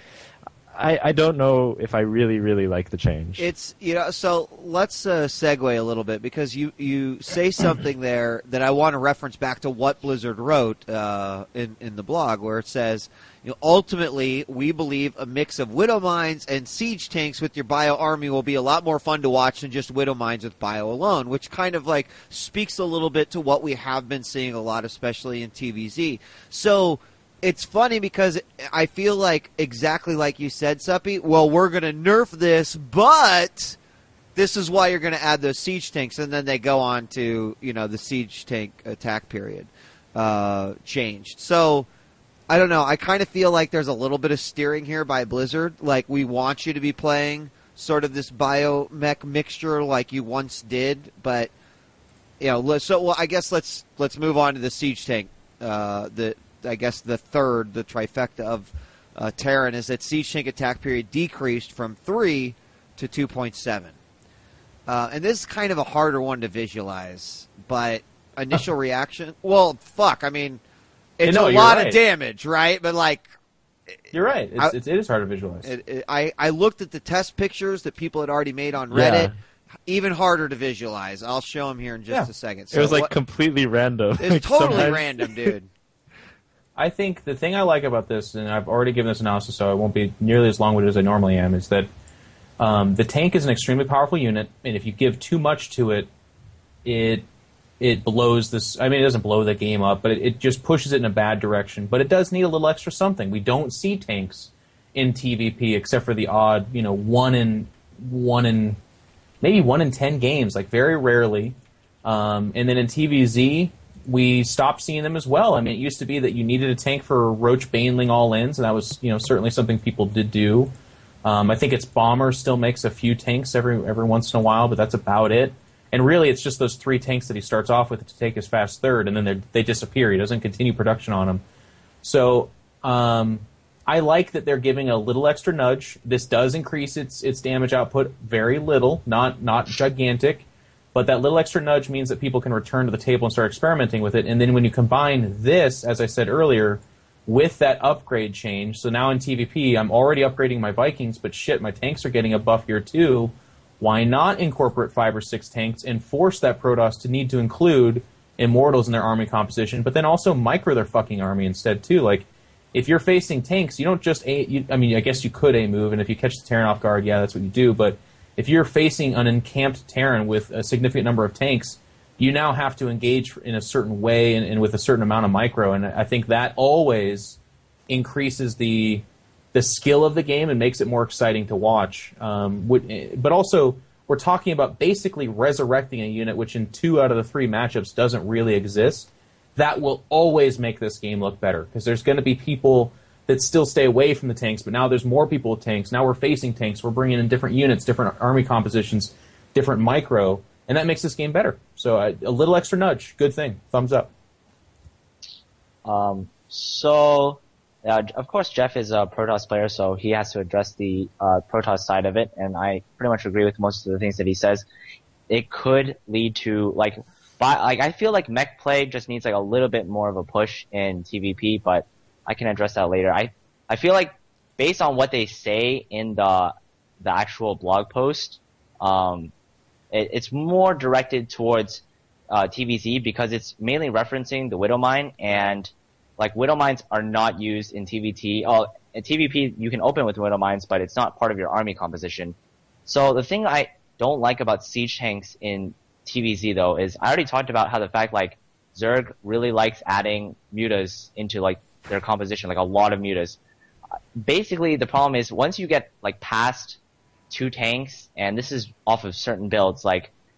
I, I don't know if I really, really like the change. It's, you know, so let's uh, segue a little bit, because you, you say something there that I want to reference back to what Blizzard wrote uh, in, in the blog, where it says, you know, ultimately, we believe a mix of Widow Mines and Siege Tanks with your Bio army will be a lot more fun to watch than just Widow Mines with Bio alone, which kind of like speaks a little bit to what we have been seeing a lot, especially in T V Z. So it's funny because I feel like, exactly like you said, Suppy, well, we're going to nerf this, but this is why you're going to add those siege tanks, and then they go on to, you know, the siege tank attack period uh, changed. So, I don't know. I kind of feel like there's a little bit of steering here by Blizzard. Like, we want you to be playing sort of this biomech mixture like you once did, but, you know, so, well, I guess let's let's move on to the siege tank, uh, the I guess the third, the trifecta of uh, Terran, is that siege tank attack period decreased from three to two point seven. Uh, and this is kind of a harder one to visualize, but initial reaction, well, fuck, I mean, it's no, a lot right. of damage, right? But, like... You're right. It's, I, it's, it is hard to visualize. It, it, I, I looked at the test pictures that people had already made on Reddit. Yeah. Even harder to visualize. I'll show them here in just yeah. a second. So it was, like, what, completely random. It's like, totally sometimes... random, dude. I think the thing I like about this, and I've already given this analysis, so I won't be nearly as long-winded as I normally am, is that um, the tank is an extremely powerful unit, and if you give too much to it, it it blows this. I mean, it doesn't blow the game up, but it, it just pushes it in a bad direction. But it does need a little extra something. We don't see tanks in T V P except for the odd, you know, one in one in maybe one in ten games, like very rarely. Um, and then in T V Z, we stopped seeing them as well. I mean, it used to be that you needed a tank for Roach Baneling all-ins, and that was, you know, certainly something people did do. Um, I think its Bomber still makes a few tanks every every once in a while, but that's about it. And really, it's just those three tanks that he starts off with to take his fast third, and then they disappear. He doesn't continue production on them. So um, I like that they're giving a little extra nudge. This does increase its its damage output very little, not not gigantic. But that little extra nudge means that people can return to the table and start experimenting with it. And then when you combine this, as I said earlier, with that upgrade change, so now in T V P, I'm already upgrading my Vikings, but shit, my tanks are getting a buff here too. Why not incorporate five or six tanks and force that Protoss to need to include Immortals in their army composition, but then also micro their fucking army instead too? Like, if you're facing tanks, you don't just A, you, I mean, I guess you could A move, and if you catch the Terran off guard, yeah, that's what you do, but if you're facing an encamped Terran with a significant number of tanks, you now have to engage in a certain way and, and with a certain amount of micro, and I think that always increases the the skill of the game and makes it more exciting to watch. Um, but also, we're talking about basically resurrecting a unit which in two out of the three matchups doesn't really exist. That will always make this game look better, because there's going to be people that still stay away from the tanks, but now there's more people with tanks. Now we're facing tanks. We're bringing in different units, different army compositions, different micro, and that makes this game better. So uh, a little extra nudge, good thing. Thumbs up. Um, so, uh, of course, Jeff is a Protoss player, so he has to address the uh, Protoss side of it, and I pretty much agree with most of the things that he says. It could lead to, like, by, like I feel like mech play just needs like a little bit more of a push in T V P, but I can address that later. I I feel like based on what they say in the the actual blog post, um, it, it's more directed towards uh, T V Z because it's mainly referencing the Widowmine, and like Widowmines are not used in T V T. Oh, in T V P you can open with Widowmines, but it's not part of your army composition. So the thing I don't like about siege tanks in T V Z though is I already talked about how the fact like Zerg really likes adding mutas into like their composition, like a lot of mutas. Basically, the problem is once you get like past two tanks, and this is off of certain builds, like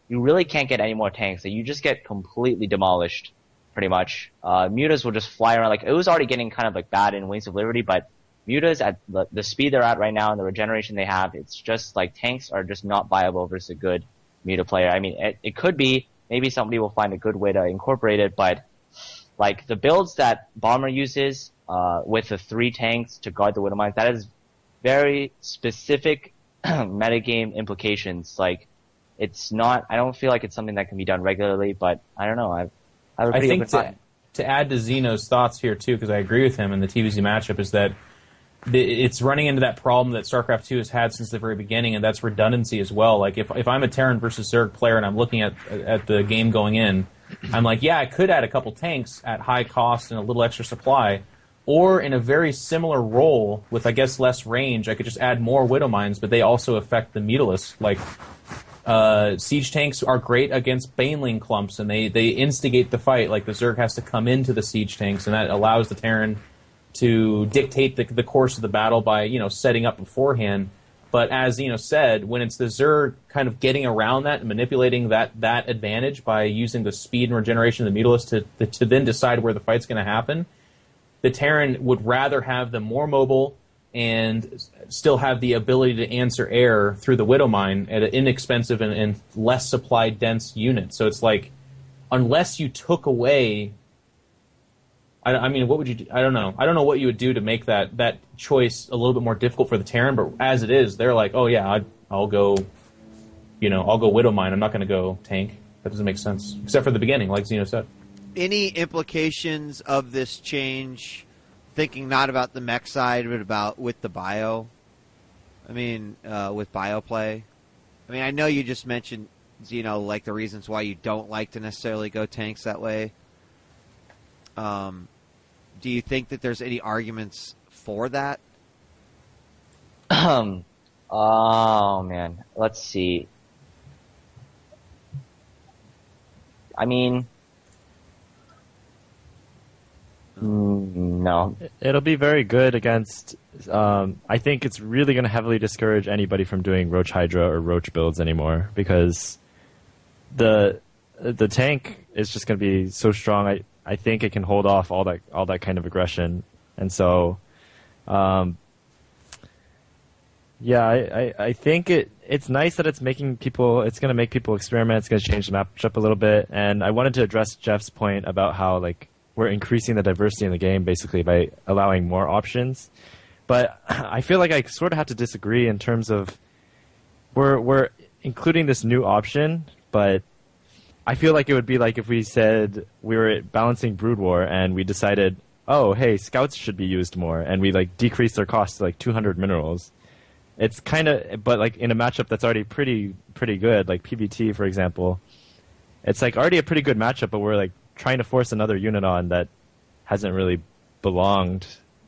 you really can't get any more tanks. Like, you just get completely demolished, pretty much. Uh, mutas will just fly around. Like, it was already getting kind of like bad in Wings of Liberty, but mutas at the, the speed they're at right now and the regeneration they have, it's just like tanks are just not viable versus a good muta player. I mean, it, it could be. Maybe somebody will find a good way to incorporate it, but like the builds that Bomber uses uh, with the three tanks to guard the Widow Mines, that is very specific metagame implications. Like, it's not. I don't feel like it's something that can be done regularly, but I don't know. I've, I, have a pretty I think open to, mind. to add to Zeno's thoughts here too, because I agree with him in the T V Z matchup, is that it's running into that problem that StarCraft two has had since the very beginning, and that's redundancy as well. Like, if if I'm a Terran versus Zerg player and I'm looking at at the game going in, I'm like, yeah, I could add a couple tanks at high cost and a little extra supply, or in a very similar role with, I guess, less range, I could just add more Widow Mines, but they also affect the Mutalisk. Like, uh, siege tanks are great against Baneling clumps, and they, they instigate the fight. Like, the Zerg has to come into the siege tanks, and that allows the Terran to dictate the, the course of the battle by, you know, setting up beforehand. But as Zeno said, when it's the Zerg kind of getting around that and manipulating that, that advantage by using the speed and regeneration of the Mutalisk to, to then decide where the fight's going to happen, the Terran would rather have them more mobile and still have the ability to answer air through the Widow Mine at an inexpensive and, and less supply-dense unit. So it's like, unless you took away... I, I mean, what would you do? I don't know. I don't know what you would do to make that, that choice a little bit more difficult for the Terran, but as it is, they're like, oh yeah, I'd, I'll go, you know, I'll go Widow Mine. I'm not going to go tank. That doesn't make sense. Except for the beginning, like Zeno said. Any implications of this change, thinking not about the mech side, but about with the bio? I mean, uh, with bio play? I mean, I know you just mentioned, Zeno, like the reasons why you don't like to necessarily go tanks that way. Um, do you think that there's any arguments for that? Um, oh man, let's see. I mean, mm, no. It'll be very good against. Um, I think it's really going to heavily discourage anybody from doing Roach Hydra or Roach builds anymore, because the the tank is just going to be so strong. I. I think it can hold off all that all that kind of aggression, and so, um, yeah, I, I, I think it it's nice that it's making people. It's going to make people experiment. It's going to change the matchup a little bit, and I wanted to address Jeff's point about how like we're increasing the diversity in the game basically by allowing more options. But I feel like I sort of have to disagree in terms of we're we're including this new option, but I feel like it would be like if we said we were balancing Brood War and we decided, oh, hey, scouts should be used more, and we like decreased their cost to like two hundred minerals. It's kind of, but like in a matchup that's already pretty pretty good, like P V T for example, it's like already a pretty good matchup, but we're like trying to force another unit on that hasn't really belonged.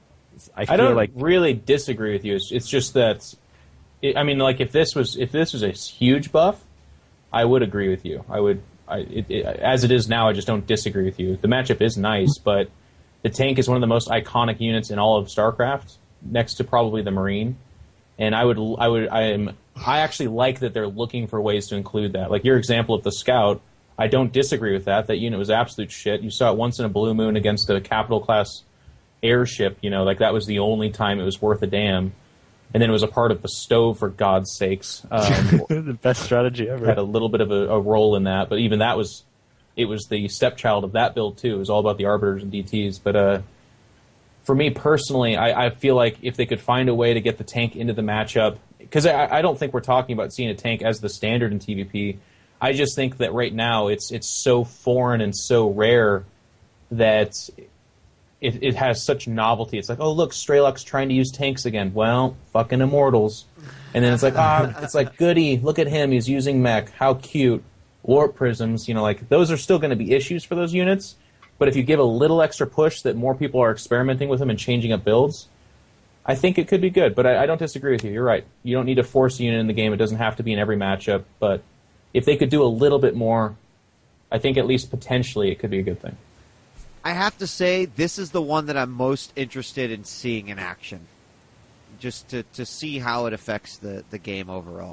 I feel I don't like really disagree with you. It's, it's just that, it, I mean, like if this was if this was a huge buff, I would agree with you. I would. I, it, it, as it is now, I just don't disagree with you. The matchup is nice, but the tank is one of the most iconic units in all of StarCraft, next to probably the Marine. And I would, I would, I am, I actually like that they're looking for ways to include that. Like your example of the Scout, I don't disagree with that. That unit was absolute shit. You saw it once in a blue moon against a capital class airship. You know, like that was the only time it was worth a damn. And then it was a part of the stove, for God's sakes. Um, the best strategy ever. Had a little bit of a, a role in that, but even that was, it was the stepchild of that build too. It was all about the Arbiters and D Ts. But uh, for me personally, I, I feel like if they could find a way to get the tank into the matchup, because I, I don't think we're talking about seeing a tank as the standard in T V P. I just think that right now it's it's so foreign and so rare that It, it has such novelty. It's like, oh, look, Strelok's trying to use tanks again. Well, fucking Immortals. And then it's like, ah, it's like, goody, look at him, he's using mech. How cute. Warp Prisms, you know, like, those are still going to be issues for those units. But if you give a little extra push that more people are experimenting with them and changing up builds, I think it could be good. But I, I don't disagree with you. You're right. You don't need to force a unit in the game. It doesn't have to be in every matchup. But if they could do a little bit more, I think at least potentially it could be a good thing. I have to say, this is the one that I'm most interested in seeing in action, just to, to see how it affects the, the game overall.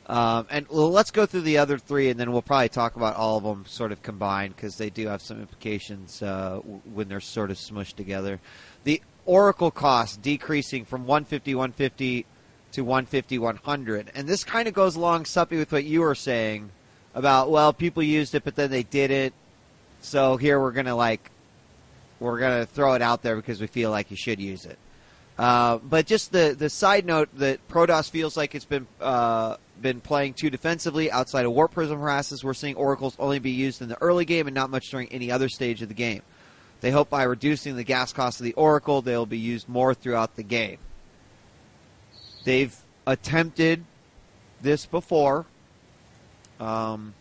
Um, and well, let's go through the other three, and then we'll probably talk about all of them sort of combined because they do have some implications uh, w- when they're sort of smushed together. The Oracle cost decreasing from one fifty, one fifty to one fifty, one hundred. And this kind of goes along, Suppy, with what you were saying about, well, people used it, but then they didn't. So here we're going to, like, we're going to throw it out there because we feel like you should use it. Uh, but just the, the side note that Protoss feels like it's been uh, been playing too defensively outside of Warp Prism harasses. We're seeing Oracles only be used in the early game and not much during any other stage of the game. They hope by reducing the gas cost of the Oracle, they'll be used more throughout the game. They've attempted this before. Um,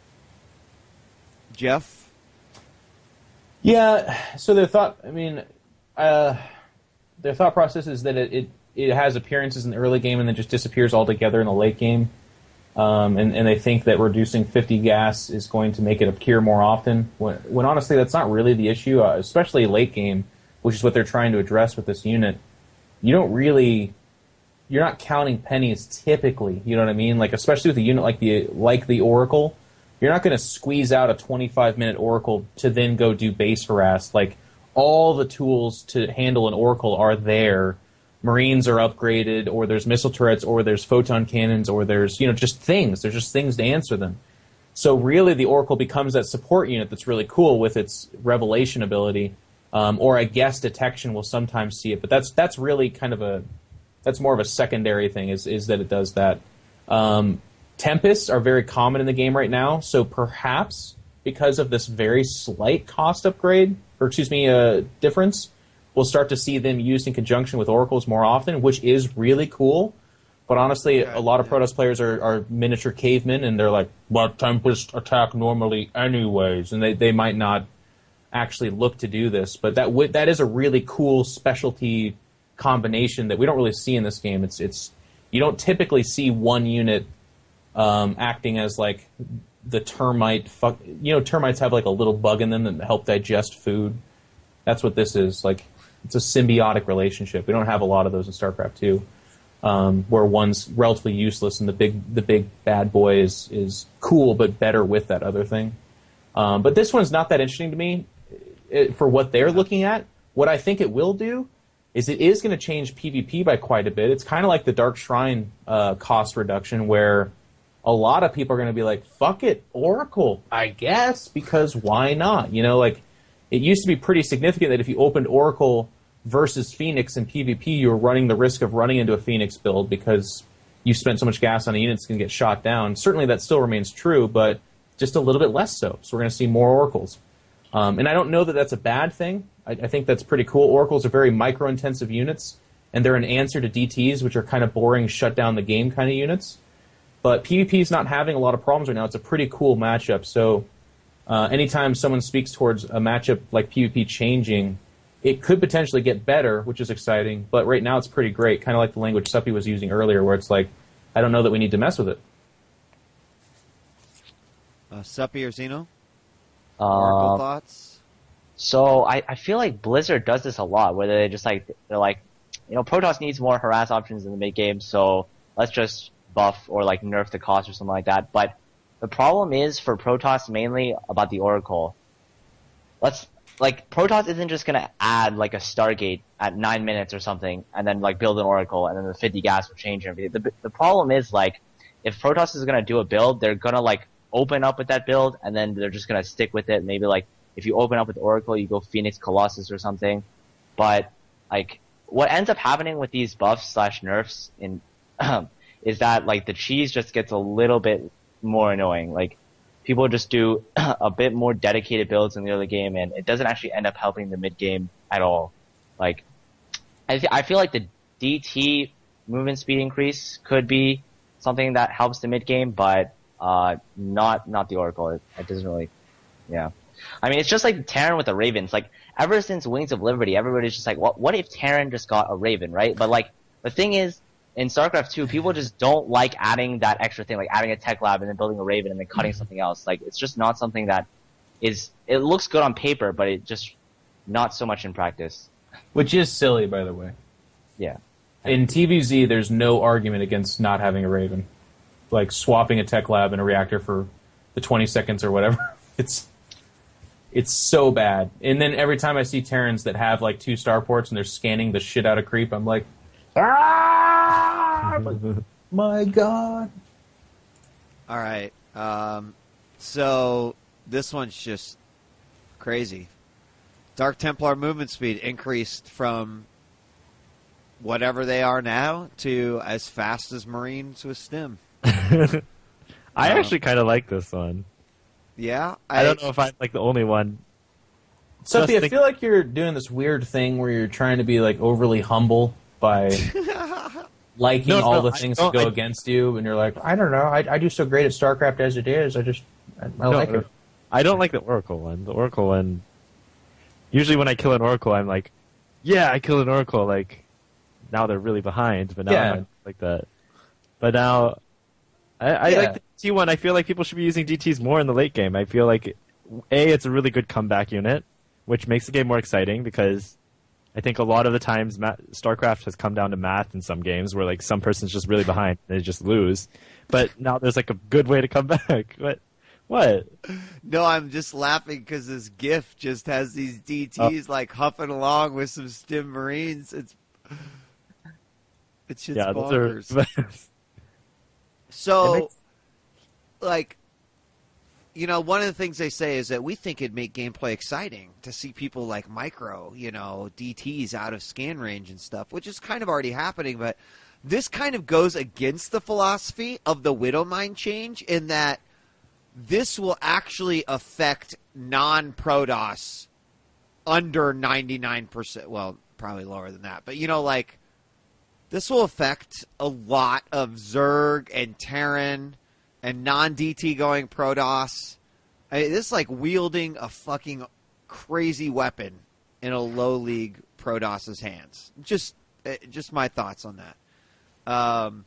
Jeff? Yeah, so their thought, I mean, uh, their thought process is that it, it, it has appearances in the early game and then just disappears altogether in the late game. Um, and, and they think that reducing fifty gas is going to make it appear more often, when, when honestly that's not really the issue, uh, especially late game, which is what they're trying to address with this unit. You don't really, you're not counting pennies typically, you know what I mean? Like, especially with a unit like the like the Oracle, you're not going to squeeze out a twenty-five minute Oracle to then go do base harass. Like, all the tools to handle an Oracle are there. Marines are upgraded, or there's missile turrets, or there's photon cannons, or there's, you know, just things. There's just things to answer them. So really the Oracle becomes that support unit that's really cool with its revelation ability, um, or I guess detection will sometimes see it, but that's that's really kind of a, that's more of a secondary thing, is, is that it does that. Um, Tempests are very common in the game right now, so perhaps because of this very slight cost upgrade, or excuse me, uh, difference, we'll start to see them used in conjunction with Oracles more often, which is really cool. But honestly, a lot of Protoss players are, are miniature cavemen, and they're like, but Tempests attack normally anyways, and they, they might not actually look to do this. But that w- that is a really cool specialty combination that we don't really see in this game. It's it's you don't typically see one unit um, acting as like the termite. Fuck, you know, termites have like a little bug in them that help digest food. That's what this is. Like, it's a symbiotic relationship. We don't have a lot of those in StarCraft two, um, where one's relatively useless and the big the big bad boy is is cool but better with that other thing. Um, but this one's not that interesting to me it, for what they're looking at. What I think it will do is it is going to change PvP by quite a bit. It's kind of like the Dark Shrine uh, cost reduction, where a lot of people are going to be like, fuck it, Oracle, I guess, because why not? You know, like, it used to be pretty significant that if you opened Oracle versus Phoenix in PvP, you were running the risk of running into a Phoenix build because you spent so much gas on a unit that's going to get shot down. Certainly that still remains true, but just a little bit less so. So we're going to see more Oracles. Um, and I don't know that that's a bad thing. I, I think that's pretty cool. Oracles are very micro-intensive units, and they're an answer to D Ts, which are kind of boring, shut down the game kind of units. But PvP is not having a lot of problems right now. It's a pretty cool matchup. So uh, anytime someone speaks towards a matchup like PvP changing, it could potentially get better, which is exciting. But right now it's pretty great, kind of like the language Suppy was using earlier, where it's like, I don't know that we need to mess with it. Uh, Suppy or Zeno? Uh, Oracle thoughts? So I, I feel like Blizzard does this a lot, where they just like they're like, you know, Protoss needs more harass options in the mid game, so let's just buff or like nerf the cost or something like that. But the problem is for Protoss mainly about the Oracle. Let's like Protoss isn't just gonna add like a Stargate at nine minutes or something and then like build an Oracle and then the fifty gas will change everything. The the problem is like if Protoss is gonna do a build, they're gonna like open up with that build and then they're just gonna stick with it. Maybe like if you open up with Oracle, you go Phoenix Colossus or something. But like what ends up happening with these buffs slash nerfs in um, is that like the cheese just gets a little bit more annoying. Like people just do a bit more dedicated builds in the early game, and it doesn't actually end up helping the mid game at all. Like I th- I feel like the D T movement speed increase could be something that helps the mid game, but uh not not the Oracle. It, it doesn't really, yeah. I mean, it's just like Terran with the Ravens. Like ever since Wings of Liberty, everybody's just like, what what if Terran just got a Raven, right? But like the thing is, in StarCraft two, people just don't like adding that extra thing, like adding a tech lab and then building a Raven and then cutting something else. Like, it's just not something that is, it looks good on paper, but it just, not so much in practice. Which is silly, by the way. Yeah. In T V Z, there's no argument against not having a Raven. like swapping a tech lab and a reactor for the twenty seconds or whatever. It's it's so bad. And then every time I see Terrans that have like two starports and they're scanning the shit out of creep, I'm like, ah, my god. All right. Um, so this one's just crazy. Dark Templar movement speed increased from whatever they are now to as fast as Marines with Stim. I Um, actually kind of like this one. Yeah, I, don't know if I'm like the only one. Sophie, Just I think- feel like you're doing this weird thing where you're trying to be like overly humble by liking No, all no, the I things that don't- go I- against you, and you're like, I don't know, I, I do so great at StarCraft as it is. I just, I, I No, like no. it. I don't like the Oracle one. The Oracle one. Usually, when I kill an Oracle, I'm like, "Yeah, I killed an Oracle." Like, now they're really behind, but now Yeah. I'm not like that. But now, I, I Yeah. like the D T one. I feel like people should be using D Ts more in the late game. I feel like, A, it's a really good comeback unit, which makes the game more exciting because I think a lot of the times ma- StarCraft has come down to math in some games where like some person's just really behind and they just lose. But now there's like a good way to come back. What? What? No, I'm just laughing because this GIF just has these D Ts like huffing along with some Stim Marines. It's it's just Yeah, bonkers. those are. So, It makes- like, you know, one of the things they say is that we think it'd make gameplay exciting to see people like Micro, you know, D Ts out of scan range and stuff, which is kind of already happening. But this kind of goes against the philosophy of the Widowmine change in that this will actually affect non-Protoss under ninety-nine percent. Well, probably lower than that. But, you know, like, this will affect a lot of Zerg and Terran and non-D T going Protoss. I mean, this is like wielding a fucking crazy weapon in a low league Protoss's hands. Just, eh, just my thoughts on that. Um,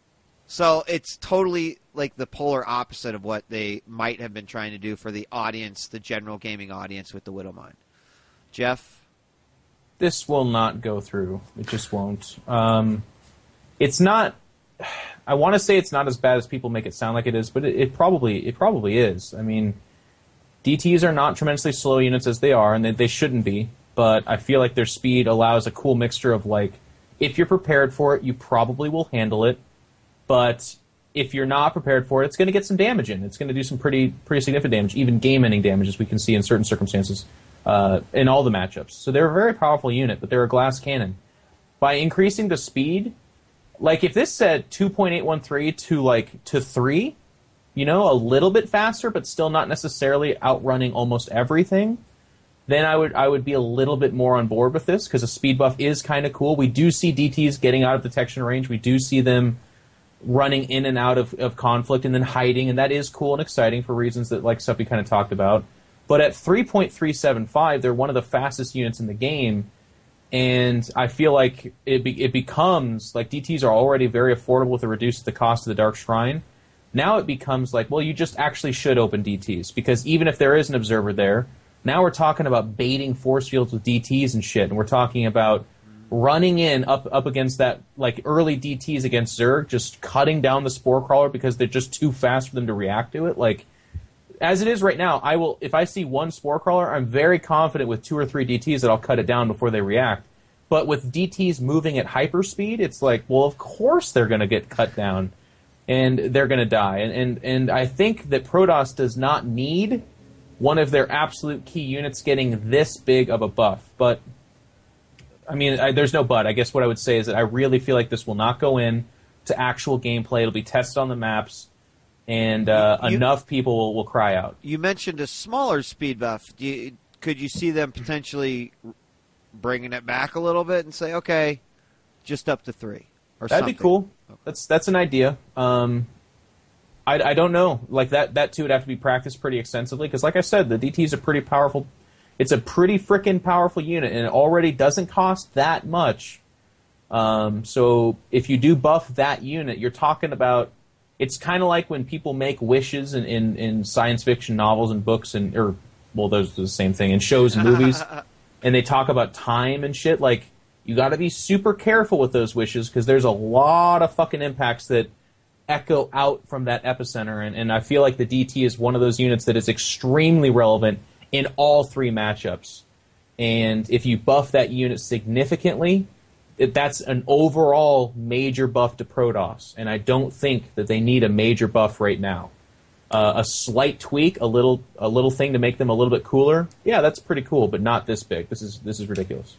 so it's totally like the polar opposite of what they might have been trying to do for the audience, the general gaming audience with the Widowmine. Jeff? This will not go through. It just won't. Um, it's not. I want to say it's not as bad as people make it sound like it is, but it, it probably it probably is. I mean, D Ts are not tremendously slow units as they are, and they, they shouldn't be. But I feel like their speed allows a cool mixture of like, if you're prepared for it, you probably will handle it. But if you're not prepared for it, it's going to get some damage in. It's going to do some pretty pretty significant damage, even game-ending damage, as we can see in certain circumstances. Uh, in all the matchups. So they're a very powerful unit, but they're a glass cannon. By increasing the speed, like if this said two point eight one three to like to three, you know, a little bit faster, but still not necessarily outrunning almost everything, then I would I would be a little bit more on board with this because a speed buff is kind of cool. We do see D Ts getting out of detection range. We do see them running in and out of, of conflict and then hiding, and that is cool and exciting for reasons that like Suppy kind of talked about. But at three point three seven five, they're one of the fastest units in the game, and I feel like it be, it becomes, like D Ts are already very affordable with the reduced the cost of the Dark Shrine. Now it becomes like, well, you just actually should open D Ts, because even if there is an observer there, now we're talking about baiting force fields with D Ts and shit, and we're talking about running in up up against that, like early D Ts against Zerg, just cutting down the Spore Crawler because they're just too fast for them to react to it, like... As it is right now, I will. If I see one Spore Crawler, I'm very confident with two or three D Ts that I'll cut it down before they react. But with D Ts moving at hyperspeed, it's like, well, of course they're going to get cut down, and they're going to die. And, and and I think that Protoss does not need one of their absolute key units getting this big of a buff. But I mean, I, there's no but. I guess what I would say is that I really feel like this will not go in to actual gameplay. It'll be tested on the maps. And uh, You- enough people will, will cry out. You mentioned a smaller speed buff. Do you, could you see them potentially bringing it back a little bit and say, okay, just up to three? Or That'd something? be cool. That's that's an idea. Um, I, I don't know. Like that that too would have to be practiced pretty extensively because, like I said, the D T is a pretty powerful. It's a pretty freaking powerful unit, and it already doesn't cost that much. Um, so if you do buff that unit, you're talking about. It's kind of like when people make wishes in, in, in science fiction novels and books and or well, those are the same thing in shows and movies, and they talk about time and shit. Like you got to be super careful with those wishes because there's a lot of fucking impacts that echo out from that epicenter, and, and I feel like the D T is one of those units that is extremely relevant in all three matchups. And if you buff that unit significantly, it, that's an overall major buff to Protoss, and I don't think that they need a major buff right now. Uh, a slight tweak, a little a little thing to make them a little bit cooler, yeah, that's pretty cool, but not this big. This is this is ridiculous.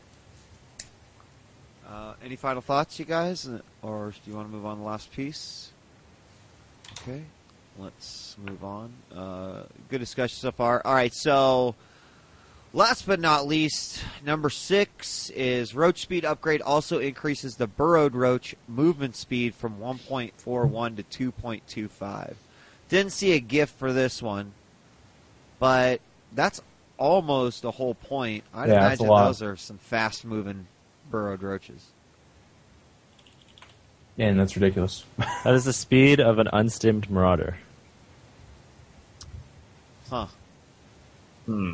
Uh, any final thoughts, you guys? Or do you want to move on to the last piece? Okay, let's move on. Uh, good discussion so far. All right, so last but not least, number six is Roach Speed upgrade also increases the burrowed Roach movement speed from one point four one to two point two five. Didn't see a GIF for this one, but that's almost the whole point. I'd Yeah, that's a imagine lot. those are some fast-moving burrowed roaches. And that's ridiculous. That is the speed of an unstimmed Marauder. Huh. Hmm.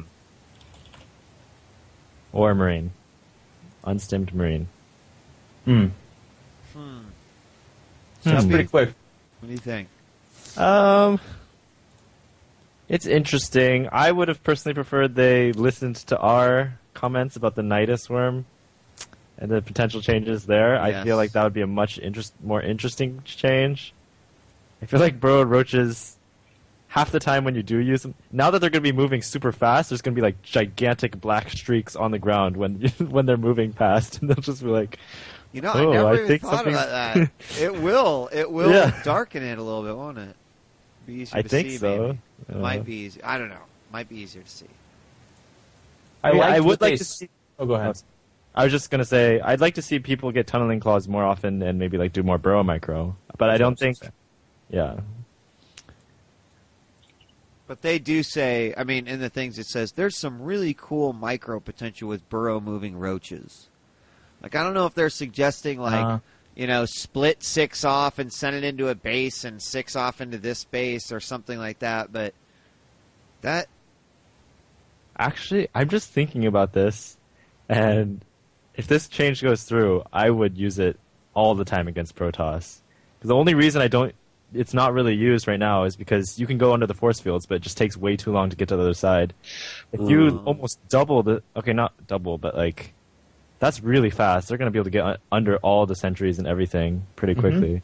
Or Marine. Unstimmed Marine. Hmm. Hmm. That's Guppy, pretty quick. what do you think? Um, it's interesting. I would have personally preferred they listened to our comments about the Nidus worm and the potential changes there. I Yes. feel like that would be a much interest, more interesting change. I feel like burrowed roaches, half the time when you do use them, now that they're going to be moving super fast, there's going to be like gigantic black streaks on the ground when when they're moving past, and they'll just be like, You know, Oh, I never I even think thought something- about that. It will. It will Yeah. darken it a little bit, won't it? Be easier I to think see, so. maybe. It might Uh, be easy. I don't know. Might be easier to see. I, Yeah, liked I what would like they to s- see. Oh, go ahead. I was just gonna say I'd like to see people get tunneling claws more often and maybe like do more burrow micro, but I That's don't what I was think. gonna Yeah, But they do say, I mean, in the things it says, there's some really cool micro potential with burrow moving roaches. Like, I don't know if they're suggesting, like, Uh. you know, split six off and send it into a base and six off into this base or something like that, but that, actually, I'm just thinking about this, and if this change goes through, I would use it all the time against Protoss. Because the only reason I don't, it's not really used right now is because you can go under the force fields, but it just takes way too long to get to the other side. If you Mm. almost double the, okay, not double, but like, that's really fast. They're going to be able to get un- under all the sentries and everything pretty Mhm. quickly.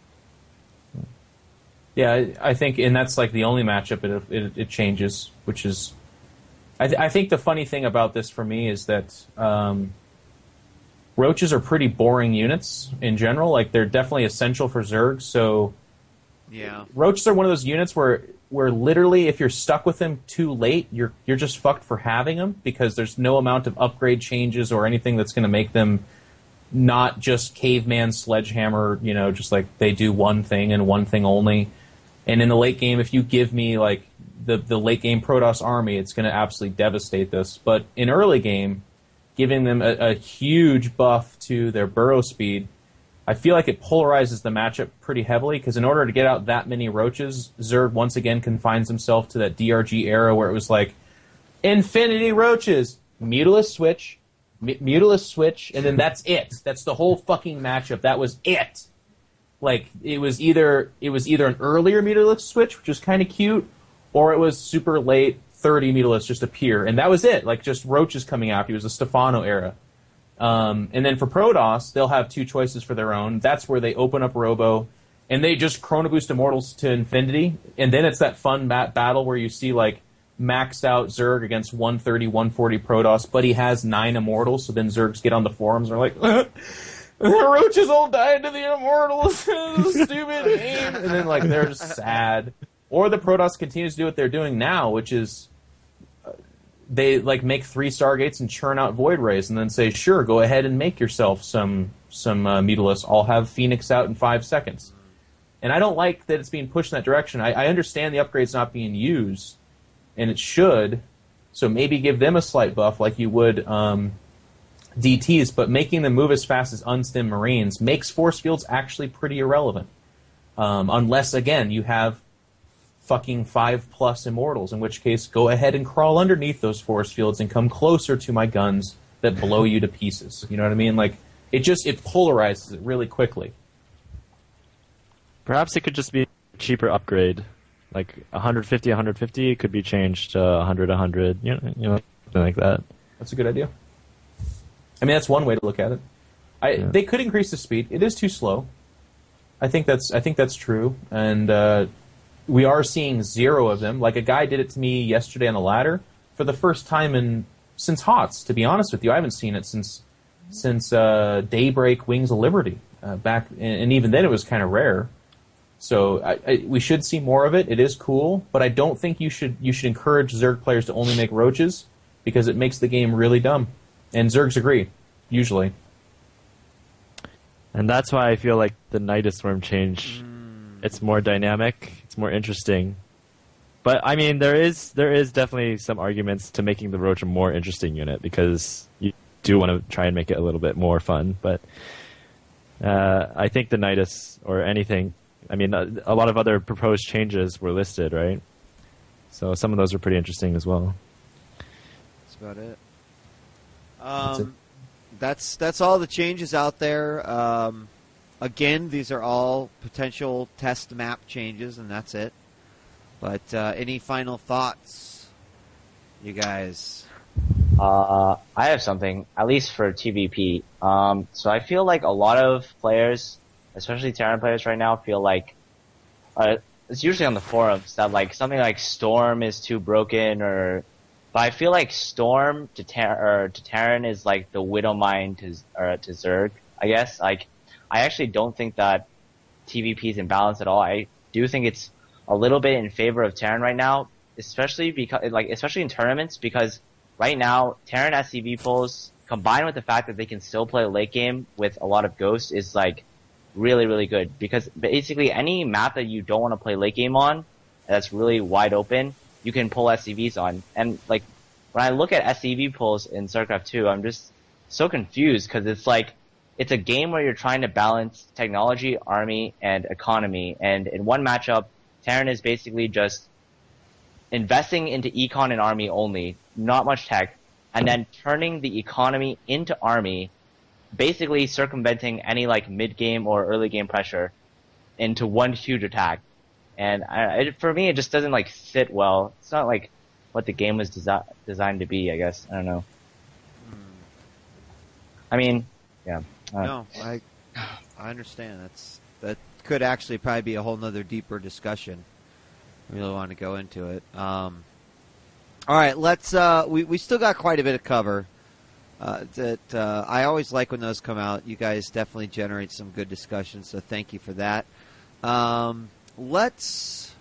Yeah, I, I think, and that's like the only matchup it it, it changes, which is, I, th- I think the funny thing about this for me is that um, roaches are pretty boring units in general. Like they're definitely essential for Zerg. So yeah. roaches are one of those units where where literally if you're stuck with them too late, you're you're just fucked for having them because there's no amount of upgrade changes or anything that's going to make them not just caveman sledgehammer, you know, just like they do one thing and one thing only. And in the late game, if you give me like the the late game Protoss army, it's going to absolutely devastate this. But in early game, giving them a, a huge buff to their burrow speed, I feel like it polarizes the matchup pretty heavily because in order to get out that many roaches, Zerg once again confines himself to that D R G era where it was like infinity roaches, Mutalisk switch, M- Mutalisk switch, and then that's it. That's the whole fucking matchup. That was it. Like it was either it was either an earlier Mutalisk switch, which was kind of cute, or it was super late thirty Mutalisks just appear, and that was it. Like just roaches coming after you. It was the Stefano era. Um, and then for Protoss, they'll have two choices for their own. That's where they open up Robo, and they just Chrono Boost Immortals to infinity. And then it's that fun bat- battle where you see like maxed out Zerg against one thirty, one forty Protoss, but he has nine Immortals. So then Zergs get on the forums and are like, the roaches all died to the Immortals. Stupid game. And then like they're just sad. Or the Protoss continues to do what they're doing now, which is they like make three Stargates and churn out Void Rays, and then say, "Sure, go ahead and make yourself some some uh, Mutalisks. I'll have Phoenix out in five seconds." And I don't like that it's being pushed in that direction. I, I understand the upgrade's not being used, and it should. So maybe give them a slight buff like you would um, D Ts, but making them move as fast as unstim Marines makes force fields actually pretty irrelevant, um, unless again you have fucking five plus immortals, in which case go ahead and crawl underneath those force fields and come closer to my guns that blow you to pieces. You know what I mean? Like it just it polarizes it really quickly. Perhaps it could just be a cheaper upgrade. Like one fifty, one fifty could be changed to one hundred, one hundred, you know, you know, something like that. That's a good idea. I mean, that's one way to look at it. I, Yeah. They could increase the speed. It is too slow. I think that's I think that's true, and uh, we are seeing zero of them. Like a guy did it to me yesterday on the ladder for the first time in since HOTS. To be honest with you, I haven't seen it since since uh, Daybreak Wings of Liberty uh, back, and, and even then it was kind of rare. So I, I, we should see more of it. It is cool, but I don't think you should you should encourage Zerg players to only make roaches because it makes the game really dumb. And Zergs agree, usually. And that's why I feel like the Nidus Swarm change, Mm. it's more dynamic, it's more interesting. But I mean, there is there is definitely some arguments to making the Roach a more interesting unit because you do want to try and make it a little bit more fun. But uh, I think the Nidus or anything, I mean, a, a lot of other proposed changes were listed, right? So some of those are pretty interesting as well. That's about it. That's it. Um, that's that's all the changes out there. Um, again, these are all potential test map changes, and that's it. But uh, any final thoughts, you guys? Uh, I have something, at least for T V P. Um, so I feel like a lot of players, especially Terran players right now, feel like uh, it's usually on the forums that like something like Storm is too broken, or but I feel like Storm to Ter- or to Terran is like the Widowmine to or to Zerg. I guess like I actually don't think that T V P is imbalanced at all. I do think it's a little bit in favor of Terran right now, especially because like especially in tournaments because right now Terran S C V pulls combined with the fact that they can still play late game with a lot of ghosts is like really really good because basically any map that you don't want to play late game on that's really wide open you can pull S C Vs on. And like when I look at S C V pulls in StarCraft two, I'm just so confused because it's like it's a game where you're trying to balance technology, army, and economy. And in one matchup, Terran is basically just investing into econ and army only, not much tech, and then turning the economy into army, basically circumventing any like mid game or early game pressure into one huge attack. And I, it, for me, it just doesn't like sit well. It's not like what the game was desi- designed to be. I guess I don't know. I mean, yeah. Uh, No, I I understand. That's that could actually probably be a whole nother deeper discussion. I really want to go into it. Um, all right, let's. Uh, we we still got quite a bit of cover. Uh, that uh, I always like when those come out. You guys definitely generate some good discussions, so thank you for that. Um, let's.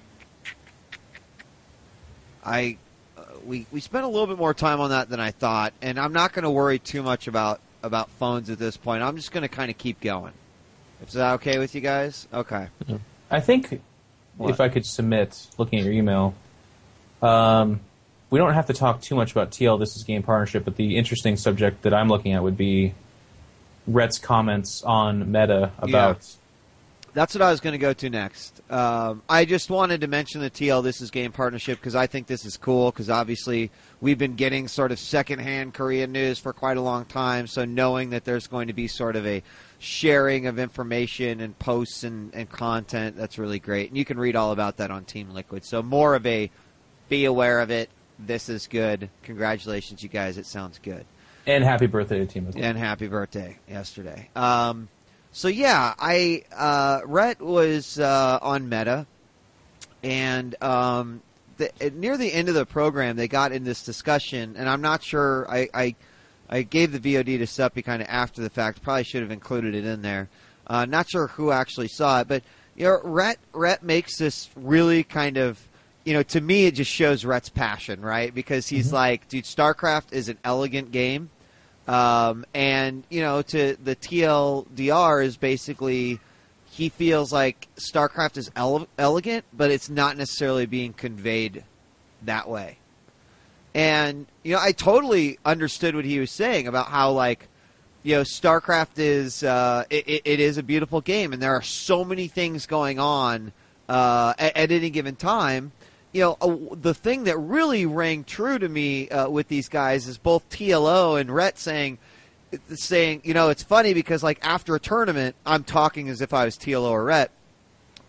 I uh, we we spent a little bit more time on that than I thought, and I'm not going to worry too much about about phones at this point. I'm just going to kind of keep going. Is that okay with you guys? Okay. I think What? if I could submit, looking at your email, um, we don't have to talk too much about T L. This is game partnership, but the interesting subject that I'm looking at would be Rhett's comments on meta about. That's what I was going to go to next. Um, I just wanted to mention the T L This Is Game partnership because I think this is cool because obviously we've been getting sort of secondhand Korean news for quite a long time. So knowing that there's going to be sort of a sharing of information and posts and, and content, that's really great. And you can read all about that on Team Liquid. So more of a be aware of it. This is good. Congratulations, you guys. It sounds good. And happy birthday to Team Liquid. And happy birthday yesterday. Um, so yeah, I uh, Rhett was uh, on Meta, and um, the, near the end of the program, they got in this discussion, and I'm not sure. I I, I gave the V O D to Suppy kind of after the fact. Probably should have included it in there. Uh, not sure who actually saw it, but you know, Rhett Rhett makes this really kind of. You know, to me, it just shows Rhett's passion, right? Because he's mm-hmm. like, dude, StarCraft is an elegant game. Um, and, you know, to the T L D R is basically, he feels like StarCraft is ele- elegant, but it's not necessarily being conveyed that way. And, you know, I totally understood what he was saying about how, like, you know, StarCraft is, uh, it, it is a beautiful game, and there are so many things going on uh, at, at any given time. You know, uh, the thing that really rang true to me uh, with these guys is both T L O and Rhett saying, saying, you know, it's funny because, like, after a tournament, I'm talking as if I was T L O or Rhett.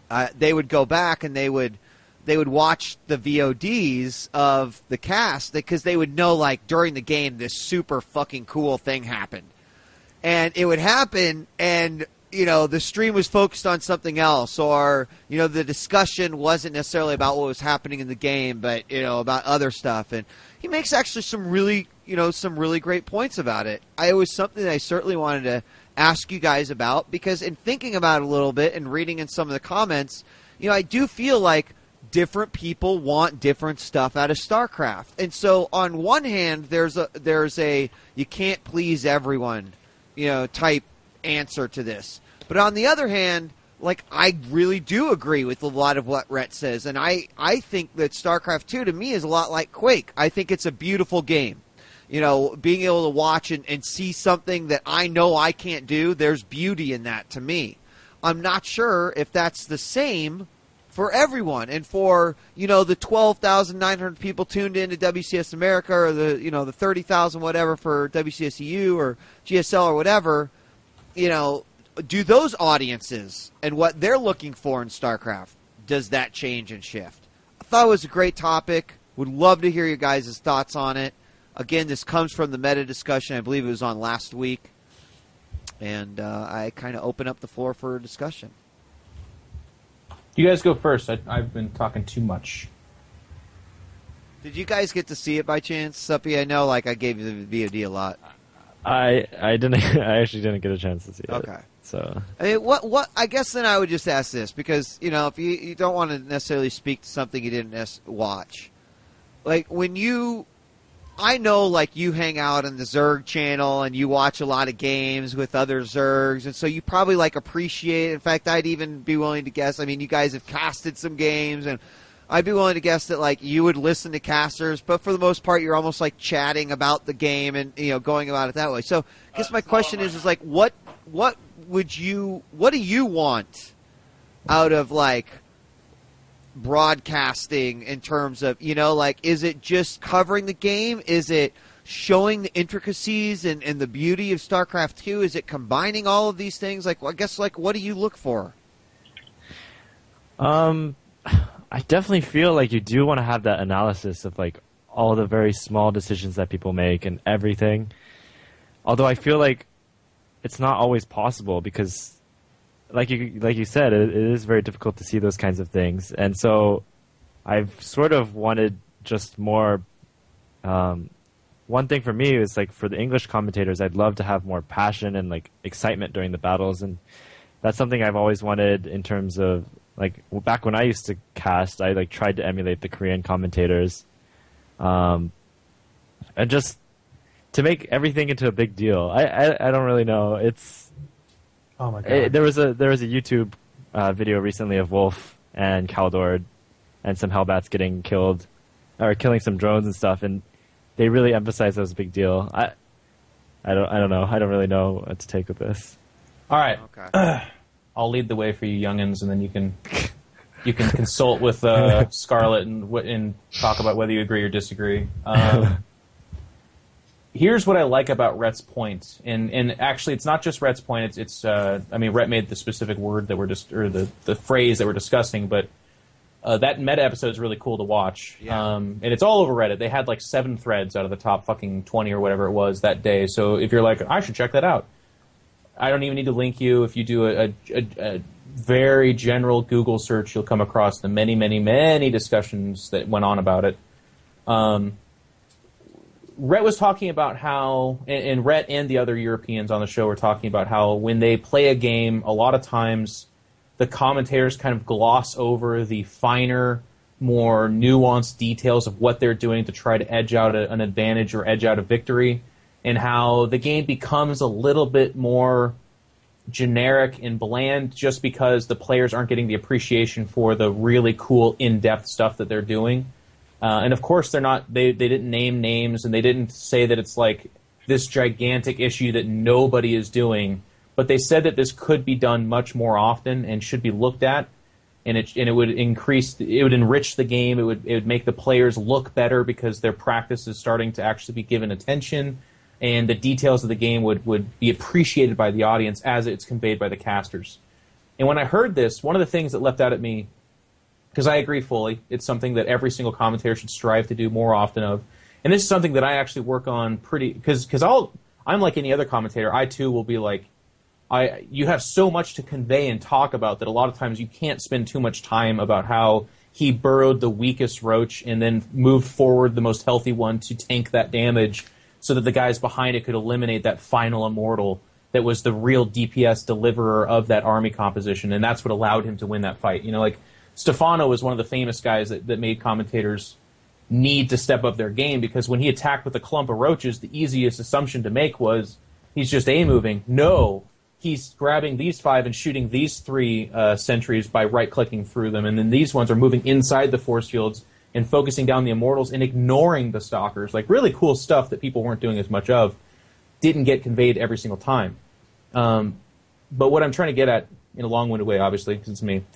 uh, they would go back and they would they would watch the V O Ds of the cast because they would know, like, during the game this super fucking cool thing happened. And it would happen, and, you know, the stream was focused on something else, or, you know, the discussion wasn't necessarily about what was happening in the game, but, you know, about other stuff. And he makes actually some really, you know, some really great points about it. I, it was something that I certainly wanted to ask you guys about, because in thinking about it a little bit and reading in some of the comments, you know, I do feel like different people want different stuff out of StarCraft. And so on one hand, there's a there's a you can't please everyone, you know, type answer to this. But on the other hand, like, I really do agree with a lot of what Rhett says. And I, I think that StarCraft two to me is a lot like Quake. I think it's a beautiful game. You know, being able to watch and, and see something that I know I can't do, there's beauty in that to me. I'm not sure if that's the same for everyone, and for, you know, the twelve thousand nine hundred people tuned into W C S America, or the, you know, the thirty thousand whatever for W C S E U or G S L or whatever, you know, do those audiences and what they're looking for in StarCraft, does that change and shift? I thought it was a great topic. Would love to hear your guys' thoughts on it. Again, this comes from the meta discussion. I believe it was on last week. And uh, I kind of open up the floor for a discussion. You guys go first. I, I've been talking too much. Did you guys get to see it by chance, Suppy? I know, like, I gave you the V O D a lot. I I didn't. I actually didn't get a chance to see it. Okay. So I mean, what what? I guess then I would just ask this, because, you know, if you you don't want to necessarily speak to something you didn't nes- watch, like, when you, I know, like, you hang out on the Zerg channel and you watch a lot of games with other Zergs, and so you probably, like, appreciate. In fact, I'd even be willing to guess. I mean, you guys have casted some games, and I'd be willing to guess that, like, you would listen to casters, but for the most part, you're almost like chatting about the game and, you know, going about it that way. So, I guess my question is, is like, what, what would you, what do you want out of, like, broadcasting in terms of, you know, like, is it just covering the game? Is it showing the intricacies and, and the beauty of StarCraft two? Is it combining all of these things? Like, well, I guess, like, what do you look for? Um, I definitely feel like you do want to have that analysis of, like, all the very small decisions that people make and everything. Although I feel like it's not always possible, because, like you like you said, it, it is very difficult to see those kinds of things. And so I've sort of wanted just more. Um, one thing for me is, like, for the English commentators, I'd love to have more passion and, like, excitement during the battles, and that's something I've always wanted in terms of, like, back when I used to cast, I, like, tried to emulate the Korean commentators, um, and just to make everything into a big deal. I I, I don't really know. It's Oh my god! it, there was a there was a YouTube uh, video recently of Wolf and Kaldord and some Hellbats getting killed, or killing some drones and stuff, and they really emphasized that was a big deal. I I don't I don't know. I don't really know what to take with this. All right. Okay. I'll lead the way for you youngins, and then you can you can consult with uh, Scarlett and and talk about whether you agree or disagree. Um, here's what I like about Rhett's point, and and actually, it's not just Rhett's point. It's it's uh, I mean, Rhett made the specific word that we're just or the the phrase that we're discussing, but uh, that meta episode is really cool to watch. Yeah. Um, and it's all over Reddit. They had like seven threads out of the top fucking twenty or whatever it was that day. So if you're like, I should check that out. I don't even need to link you. If you do a, a, a very general Google search, you'll come across the many, many, many discussions that went on about it. Um, Rhett was talking about how, and, and Rhett and the other Europeans on the show were talking about how when they play a game, a lot of times the commentators kind of gloss over the finer, more nuanced details of what they're doing to try to edge out a, an advantage or edge out a victory. And how the game becomes a little bit more generic and bland just because the players aren't getting the appreciation for the really cool, in-depth stuff that they're doing. Uh, and of course, they're not. They they didn't name names, and they didn't say that it's like this gigantic issue that nobody is doing. But they said that this could be done much more often and should be looked at. And it and it would increase. It would enrich the game. It would it would make the players look better because their practice is starting to actually be given attention. And the details of the game would, would be appreciated by the audience as it's conveyed by the casters. And when I heard this, one of the things that leapt out at me, because I agree fully, it's something that every single commentator should strive to do more often of. And this is something that I actually work on pretty, because because I'll I'm like any other commentator. I too will be like, I you have so much to convey and talk about that a lot of times you can't spend too much time about how he burrowed the weakest roach and then moved forward the most healthy one to tank that damage so that the guys behind it could eliminate that final immortal that was the real D P S deliverer of that army composition, and that's what allowed him to win that fight. You know, like Stefano was one of the famous guys that, that made commentators need to step up their game, because when he attacked with a clump of roaches, the easiest assumption to make was he's just A-moving. No, he's grabbing these five and shooting these three uh, sentries by right-clicking through them, and then these ones are moving inside the force fields and focusing down the immortals and ignoring the stalkers. Like, really cool stuff that people weren't doing as much of didn't get conveyed every single time. Um, but what I'm trying to get at, in a long-winded way, obviously, because it's me,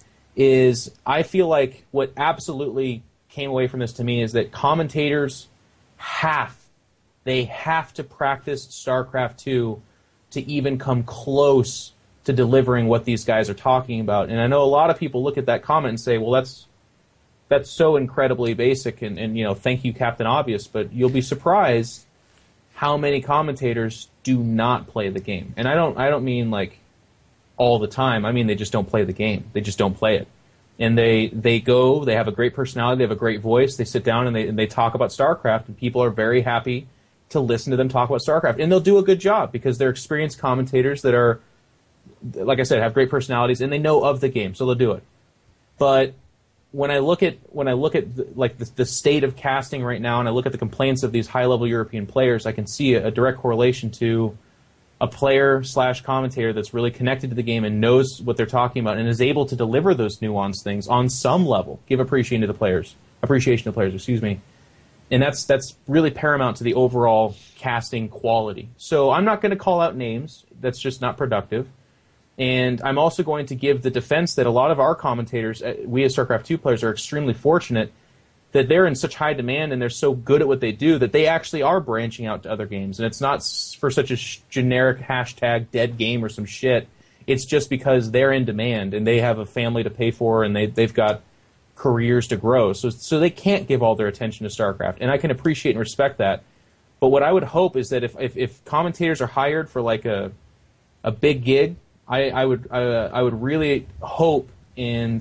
is I feel like what absolutely came away from this to me is that commentators have, they have to practice StarCraft two to even come close to delivering what these guys are talking about. And I know a lot of people look at that comment and say, well, that's that's so incredibly basic, and, and you know, thank you, Captain Obvious, but you'll be surprised how many commentators do not play the game. And I don't I don't mean like all the time. I mean they just don't play the game. They just don't play it. And they, they go, they have a great personality, they have a great voice, they sit down and they, and they talk about StarCraft, and people are very happy to listen to them talk about StarCraft. And they'll do a good job because they're experienced commentators that are, like I said, have great personalities, and they know of the game, so they'll do it. But when I look at when I look at the, like the, the state of casting right now, and I look at the complaints of these high-level European players, I can see a, a direct correlation to a player slash commentator that's really connected to the game and knows what they're talking about and is able to deliver those nuanced things on some level, give appreciation to the players, appreciation to the players, excuse me. And that's that's really paramount to the overall casting quality. So I'm not going to call out names. That's just not productive. And I'm also going to give the defense that a lot of our commentators, we as StarCraft two players, are extremely fortunate that they're in such high demand and they're so good at what they do that they actually are branching out to other games. And it's not for such a sh- generic hashtag dead game or some shit. It's just because they're in demand and they have a family to pay for and they, they've got careers to grow. So, so they can't give all their attention to StarCraft. And I can appreciate and respect that. But what I would hope is that if, if, if commentators are hired for like a a big gig, I, I would uh, I would really hope, and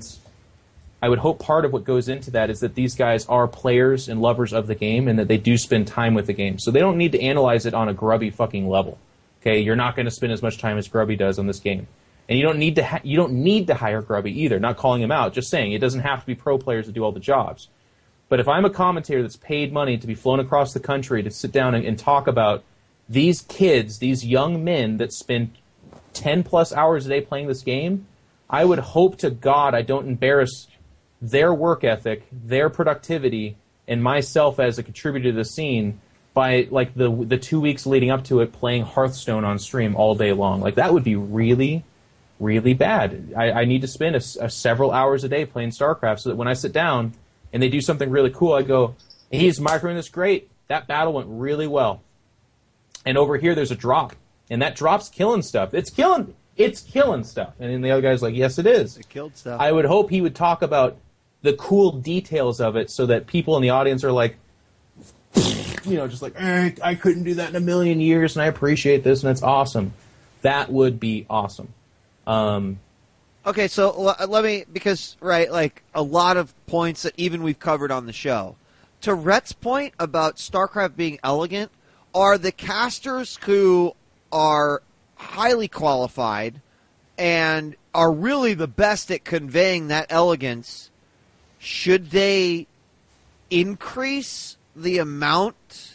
I would hope part of what goes into that is that these guys are players and lovers of the game, and that they do spend time with the game. So they don't need to analyze it on a grubby fucking level. Okay, you're not going to spend as much time as Grubby does on this game, and you don't need to ha- you don't need to hire Grubby either. Not calling him out, just saying it doesn't have to be pro players to do all the jobs. But if I'm a commentator that's paid money to be flown across the country to sit down and, and talk about these kids, these young men that spend ten plus hours a day playing this game, I would hope to God I don't embarrass their work ethic, their productivity, and myself as a contributor to the scene by like the the two weeks leading up to it playing Hearthstone on stream all day long. Like that would be really, really bad. I, I need to spend a, a several hours a day playing StarCraft so that when I sit down and they do something really cool, I go, he's microing this great. That battle went really well. And over here there's a drop. And that drop's killing stuff. It's killing it's killing stuff. And then the other guy's like, yes, it is. It killed stuff. I would hope he would talk about the cool details of it so that people in the audience are like, you know, just like, eh, I couldn't do that in a million years, and I appreciate this, and it's awesome. That would be awesome. Um, okay, so l- let me, because, right, like, a lot of points that even we've covered on the show. To Rhett's point about StarCraft being elegant, are the casters who are highly qualified and are really the best at conveying that elegance, should they increase the amount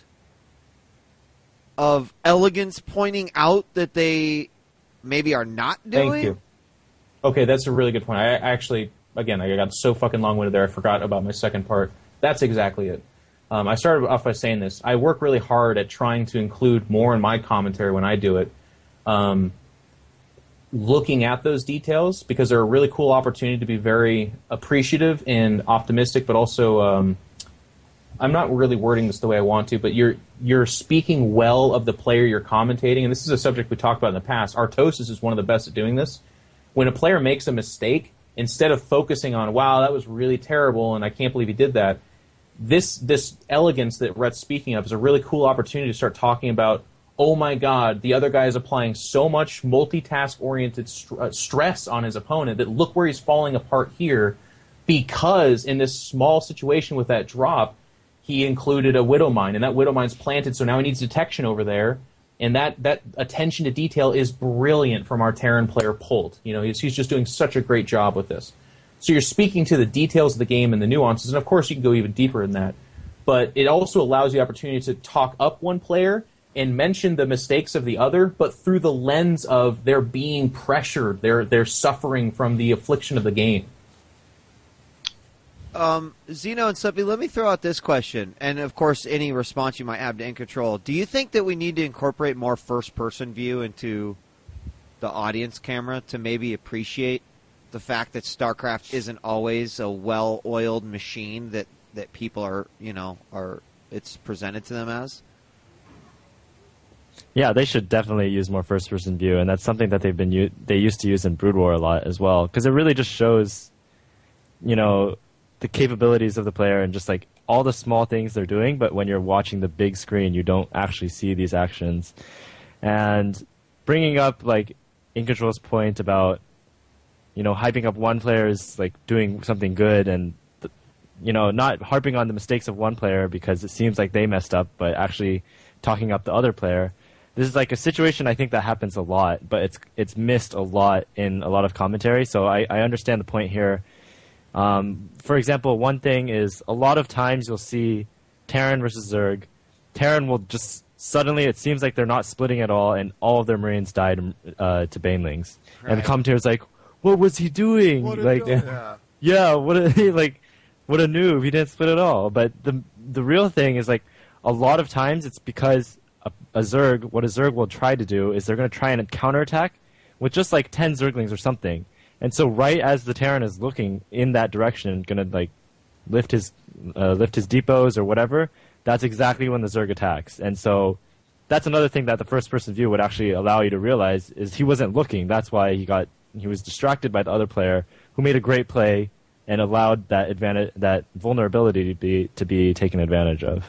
of elegance pointing out that they maybe are not doing? Thank you. Okay, that's a really good point. I actually, again, I got so fucking long-winded there, I forgot about my second part. That's exactly it. Um, I started off by saying this. I work really hard at trying to include more in my commentary when I do it. Um, looking at those details, because they're a really cool opportunity to be very appreciative and optimistic, but also, um, I'm not really wording this the way I want to, but you're you're speaking well of the player you're commentating, and this is a subject we talked about in the past. Artosis is one of the best at doing this, when a player makes a mistake, instead of focusing on, wow, that was really terrible and I can't believe he did that, this this elegance that Rhett's speaking of is a really cool opportunity to start talking about, oh my god, the other guy is applying so much multitask-oriented st- uh, stress on his opponent that look where he's falling apart here, because in this small situation with that drop, he included a Widow Mine, and that Widow Mine's planted, so now he needs detection over there. And that, that attention to detail is brilliant from our Terran player, Pult. You know, he's, he's just doing such a great job with this. So you're speaking to the details of the game and the nuances, and of course you can go even deeper in that. But it also allows you the opportunity to talk up one player and mention the mistakes of the other, but through the lens of they're being pressured, they're they're suffering from the affliction of the game. Um, Zeno and Suppy, let me throw out this question, and of course any response you might have to In Control. Do you think that we need to incorporate more first-person view into the audience camera to maybe appreciate the fact that StarCraft isn't always a well-oiled machine that, that people are, you know, are it's presented to them as? Yeah, they should definitely use more first-person view, and that's something that they've been u- they used to use in Brood War a lot as well, because it really just shows, you know, the capabilities of the player and just like all the small things they're doing, but when you're watching the big screen, you don't actually see these actions. And bringing up like In Control's point about, you know, hyping up one player's like doing something good and, you know, not harping on the mistakes of one player because it seems like they messed up, but actually talking up the other player. This is like a situation I think that happens a lot, but it's it's missed a lot in a lot of commentary. So I, I understand the point here. Um, for example, one thing is a lot of times you'll see Terran versus Zerg. Terran will just suddenly, it seems like they're not splitting at all, and all of their Marines died uh, to Banelings. Right. And the commentator's like, "What was he doing? What like, yeah. yeah, what a like, what a noob! He didn't split at all." But the the real thing is like a lot of times it's because a, a Zerg, what a Zerg will try to do is they're going to try and counterattack with just like ten Zerglings or something. And so, right as the Terran is looking in that direction, gonna like lift his uh, lift his depots or whatever, that's exactly when the Zerg attacks. And so, that's another thing that the first-person view would actually allow you to realize is he wasn't looking. That's why he got he was distracted by the other player who made a great play and allowed that advantage that vulnerability to be to be taken advantage of.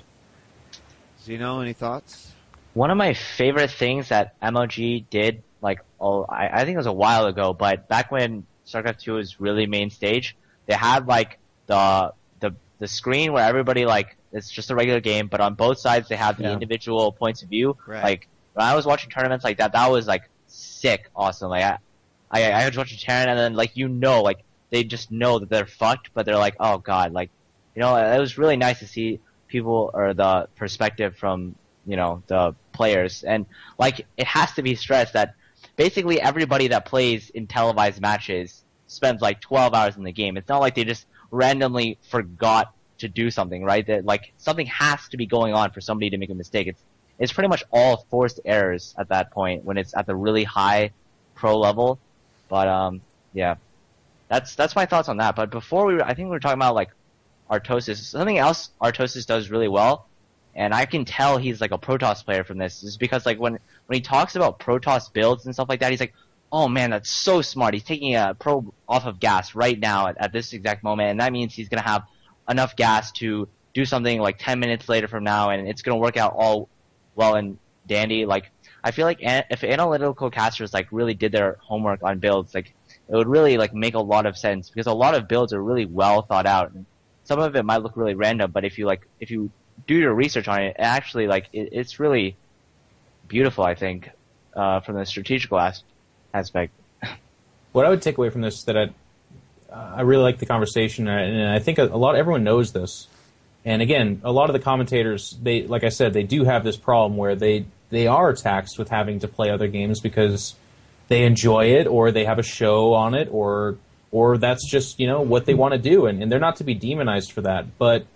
Zeno, any thoughts? One of my favorite things that M O G did, like, oh, I, I think it was a while ago, but back when StarCraft two was really main stage, they had, like, the the the screen where everybody, like, it's just a regular game, but on both sides they have the yeah. individual points of view. Right. Like, when I was watching tournaments like that, that was, like, sick awesome. Like, I, I, I was watching Terran, and then, like, you know, like, they just know that they're fucked, but they're like, oh, God, like, you know, it was really nice to see people, or the perspective from, you know, the players. And, like, it has to be stressed that basically everybody that plays in televised matches spends, like, twelve hours in the game. It's not like they just randomly forgot to do something, right? That, like, something has to be going on for somebody to make a mistake. It's it's pretty much all forced errors at that point when it's at the really high pro level. But, um, yeah. That's that's my thoughts on that. But before we were, I think we were talking about, like, Artosis. Something else Artosis does really well, and I can tell he's like a Protoss player from this, is because, like, when when he talks about Protoss builds and stuff like that, he's like, oh man, that's so smart. He's taking a probe off of gas right now at, at this exact moment, and that means he's gonna have enough gas to do something like ten minutes later from now, and it's gonna work out all well and dandy. Like, I feel like an- if analytical casters like really did their homework on builds, like, it would really like make a lot of sense, because a lot of builds are really well thought out. And some of it might look really random, but if you like, if you do your research on it, it actually, like, it, it's really beautiful, I think, uh, from the strategical as- aspect. What I would take away from this is that I, uh, I really like the conversation, and I think a, a lot, everyone knows this. And again, a lot of the commentators, they, like I said, they do have this problem where they, they are taxed with having to play other games because they enjoy it, or they have a show on it, or or that's just, you know, what they want to do, and, and they're not to be demonized for that. But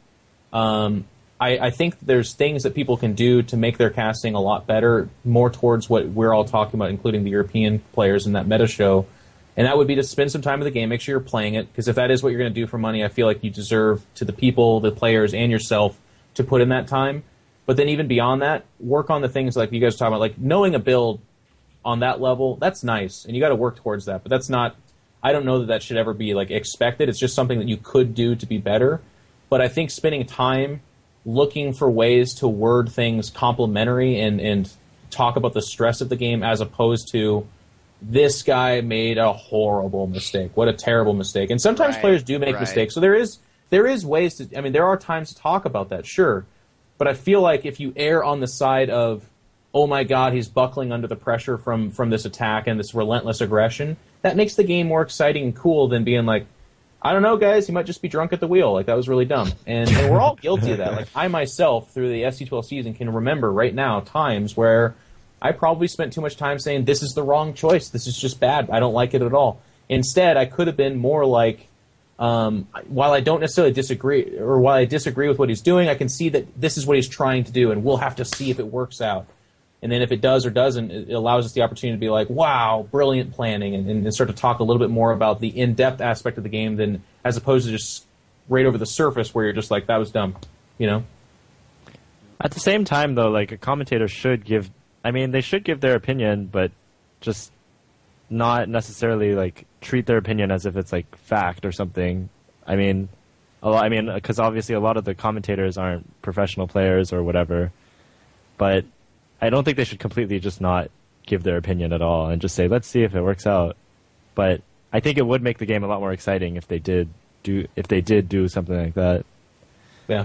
um, I, I think there's things that people can do to make their casting a lot better, more towards what we're all talking about, including the European players in that meta show. And that would be to spend some time in the game, make sure you're playing it, because if that is what you're going to do for money, I feel like you deserve, to the people, the players, and yourself, to put in that time. But then even beyond that, work on the things like you guys are talking about, like knowing a build on that level, that's nice, and you got to work towards that. But that's not. I don't know that that should ever be like expected. It's just something that you could do to be better. But I think spending time looking for ways to word things complimentary and and talk about the stress of the game as opposed to this guy made a horrible mistake. What a terrible mistake. And sometimes right, players do make right. mistakes. So there is there is ways to. I mean, there are times to talk about that, sure. But I feel like if you err on the side of, oh my God, he's buckling under the pressure from, from this attack and this relentless aggression, that makes the game more exciting and cool than being like, I don't know, guys, he might just be drunk at the wheel. Like, that was really dumb. And, and we're all guilty of that. Like, I myself, through the S C twelve season, can remember right now times where I probably spent too much time saying, this is the wrong choice. This is just bad. I don't like it at all. Instead, I could have been more like, Um, while I don't necessarily disagree, or while I disagree with what he's doing, I can see that this is what he's trying to do, and we'll have to see if it works out. And then if it does or doesn't, it allows us the opportunity to be like, wow, brilliant planning, and, and start to talk a little bit more about the in-depth aspect of the game than as opposed to just right over the surface where you're just like, that was dumb, you know? At the same time, though, like, a commentator should give, I mean, they should give their opinion, but just not necessarily, like, treat their opinion as if it's, like, fact or something. I mean, a lot, I mean, because obviously a lot of the commentators aren't professional players or whatever, but I don't think they should completely just not give their opinion at all and just say, let's see if it works out. But I think it would make the game a lot more exciting if they did do, if they did do something like that. Yeah.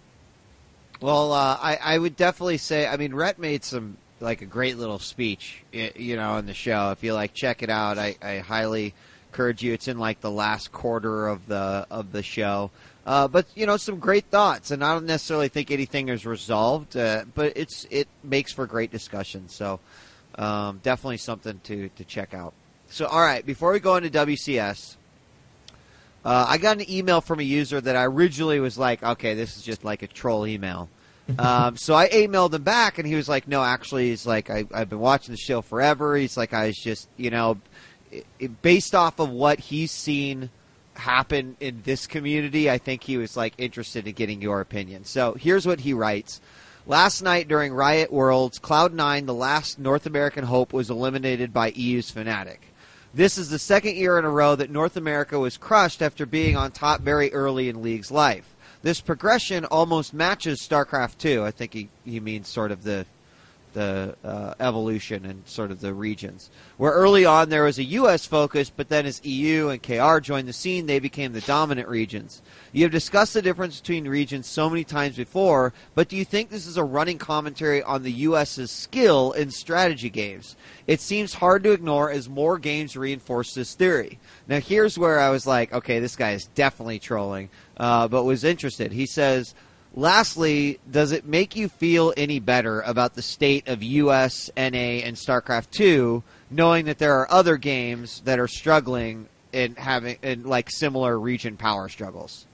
Well, uh, I, I would definitely say, I mean, Rhett made some, like, a great little speech, you know, on the show. If you, like, check it out, I, I highly encourage you. It's in, like, the last quarter of the of the show. Uh, but, you know, some great thoughts, and I don't necessarily think anything is resolved, uh, but it's it makes for great discussion. So um, definitely something to, to check out. So, all right, before we go into W C S, uh, I got an email from a user that I originally was like, okay, this is just like a troll email. um, so I emailed him back, and he was like, no, actually, he's like, I, I've been watching the show forever. He's like, I was just, you know, it, it, based off of what he's seen happen in this community, I think he was like interested in getting your opinion. So here's what he writes. Last night during Riot Worlds, Cloud nine, the last North American hope, was eliminated by E U's Fnatic. This is the second year in a row that North America was crushed after being on top very early in League's life. This progression almost matches StarCraft two. I think he, he means sort of the the uh, evolution and sort of the regions. Where early on there was a U S focus, but then as E U and K R joined the scene, they became the dominant regions. You have discussed the difference between regions so many times before, but do you think this is a running commentary on the U S's skill in strategy games? It seems hard to ignore as more games reinforce this theory. Now here's where I was like, okay, this guy is definitely trolling, uh, but was interested. He says, lastly, does it make you feel any better about the state of U S, N A, and StarCraft two, knowing that there are other games that are struggling in having in like similar region power struggles?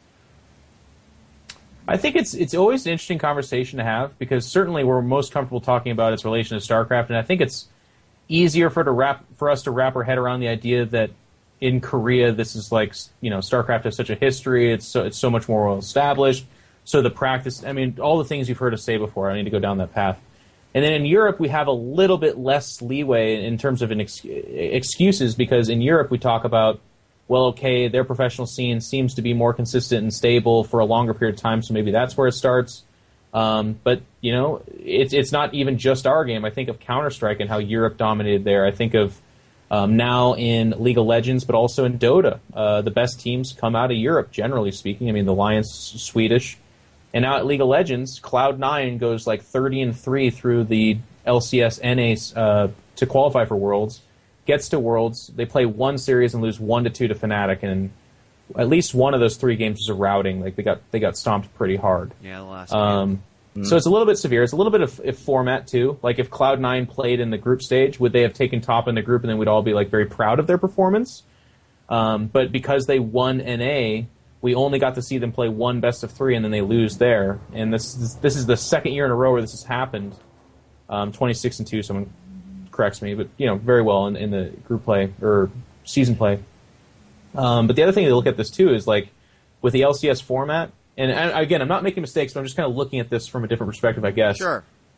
I think it's it's always an interesting conversation to have, because certainly we're most comfortable talking about its relation to StarCraft, and I think it's easier for to wrap for us to wrap our head around the idea that in Korea this is like, you know, StarCraft has such a history, it's so it's so much more well established. So the practice, I mean, all the things you've heard us say before, I need to go down that path. And then in Europe, we have a little bit less leeway in terms of an ex- excuses, because in Europe we talk about, well, okay, their professional scene seems to be more consistent and stable for a longer period of time, so maybe that's where it starts. Um, but, you know, it's it's not even just our game. I think of Counter-Strike and how Europe dominated there. I think of um, now in League of Legends, but also in Dota. Uh, the best teams come out of Europe, generally speaking. I mean, the Lions, Swedish. And now at League of Legends, Cloud nine goes like thirty and three through the L C S N A uh, to qualify for Worlds. Gets to Worlds, they play one series and lose one to two to Fnatic, and at least one of those three games was a routing. Like they got they got stomped pretty hard. Yeah, the last um, game. Mm-hmm. So it's a little bit severe. It's a little bit of, of format too. Like if Cloud nine played in the group stage, would they have taken top in the group, and then we'd all be like very proud of their performance? Um, but because they won N A, we only got to see them play one best of three, and then they lose there. And this is, this is the second year in a row where this has happened. Um, twenty-six and two, someone corrects me, but you know, very well in, in the group play or season play. Um, but the other thing to look at this too is like with the L C S format, and, and again, I'm not making mistakes, but I'm just kind of looking at this from a different perspective, I guess. Sure.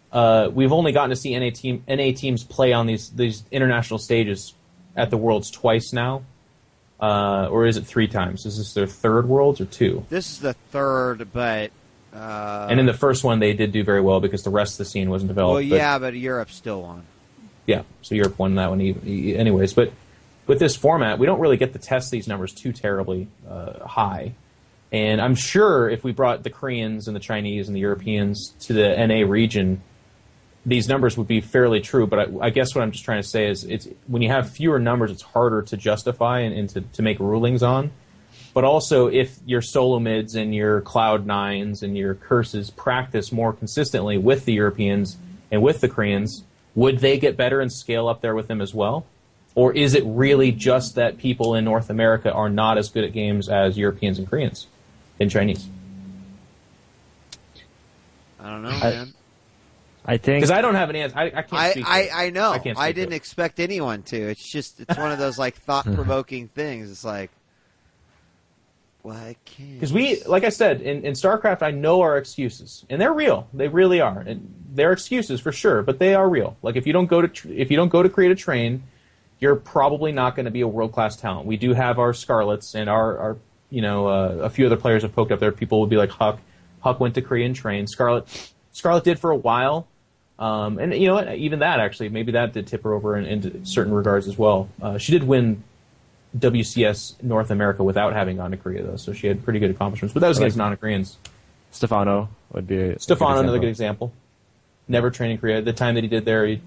uh, we've only gotten to see N A team N A teams play on these these international stages at the Worlds twice now, uh, or is it three times? Is this their third Worlds or two? This is the third, but uh, and in the first one they did do very well because the rest of the scene wasn't developed. well, yeah, but, but Europe still won. Yeah, so Europe won that one even, anyways. But with this format, we don't really get to test these numbers too terribly uh, high. And I'm sure if we brought the Koreans and the Chinese and the Europeans to the N A region, these numbers would be fairly true. But I, I guess what I'm just trying to say is it's when you have fewer numbers, it's harder to justify and, and to, to make rulings on. But also, if your solo mids and your Cloud Nines and your Curses practice more consistently with the Europeans and with the Koreans, would they get better and scale up there with them as well? Or is it really just that people in North America are not as good at games as Europeans and Koreans and Chinese? I don't know, man. I think Because I don't have an answer. I, I can't I, speak to I, it. I know. I I, can't speak to didn't it. expect anyone to. It's just it's one of those like thought provoking things. It's like, why can't? Because we, like I said, in, in StarCraft, I know our excuses, and they're real. They really are, and they're excuses for sure, but they are real. Like if you don't go to tr- if you don't go to create a train, you're probably not going to be a world class talent. We do have our Scarlets and our, our you know uh, a few other players have poked up there. People would be like Huck. Huck went to Korean train. Scarlet Scarlet did for a while, um, and you know what? Even that actually maybe that did tip her over in, in certain regards as well. Uh, she did win W C S North America without having gone to Korea, though, so she had pretty good accomplishments. But that was Like- against non-Koreans. Stefano would be a Stefano, good another good example. example. Never trained in Korea. The time that he did there, he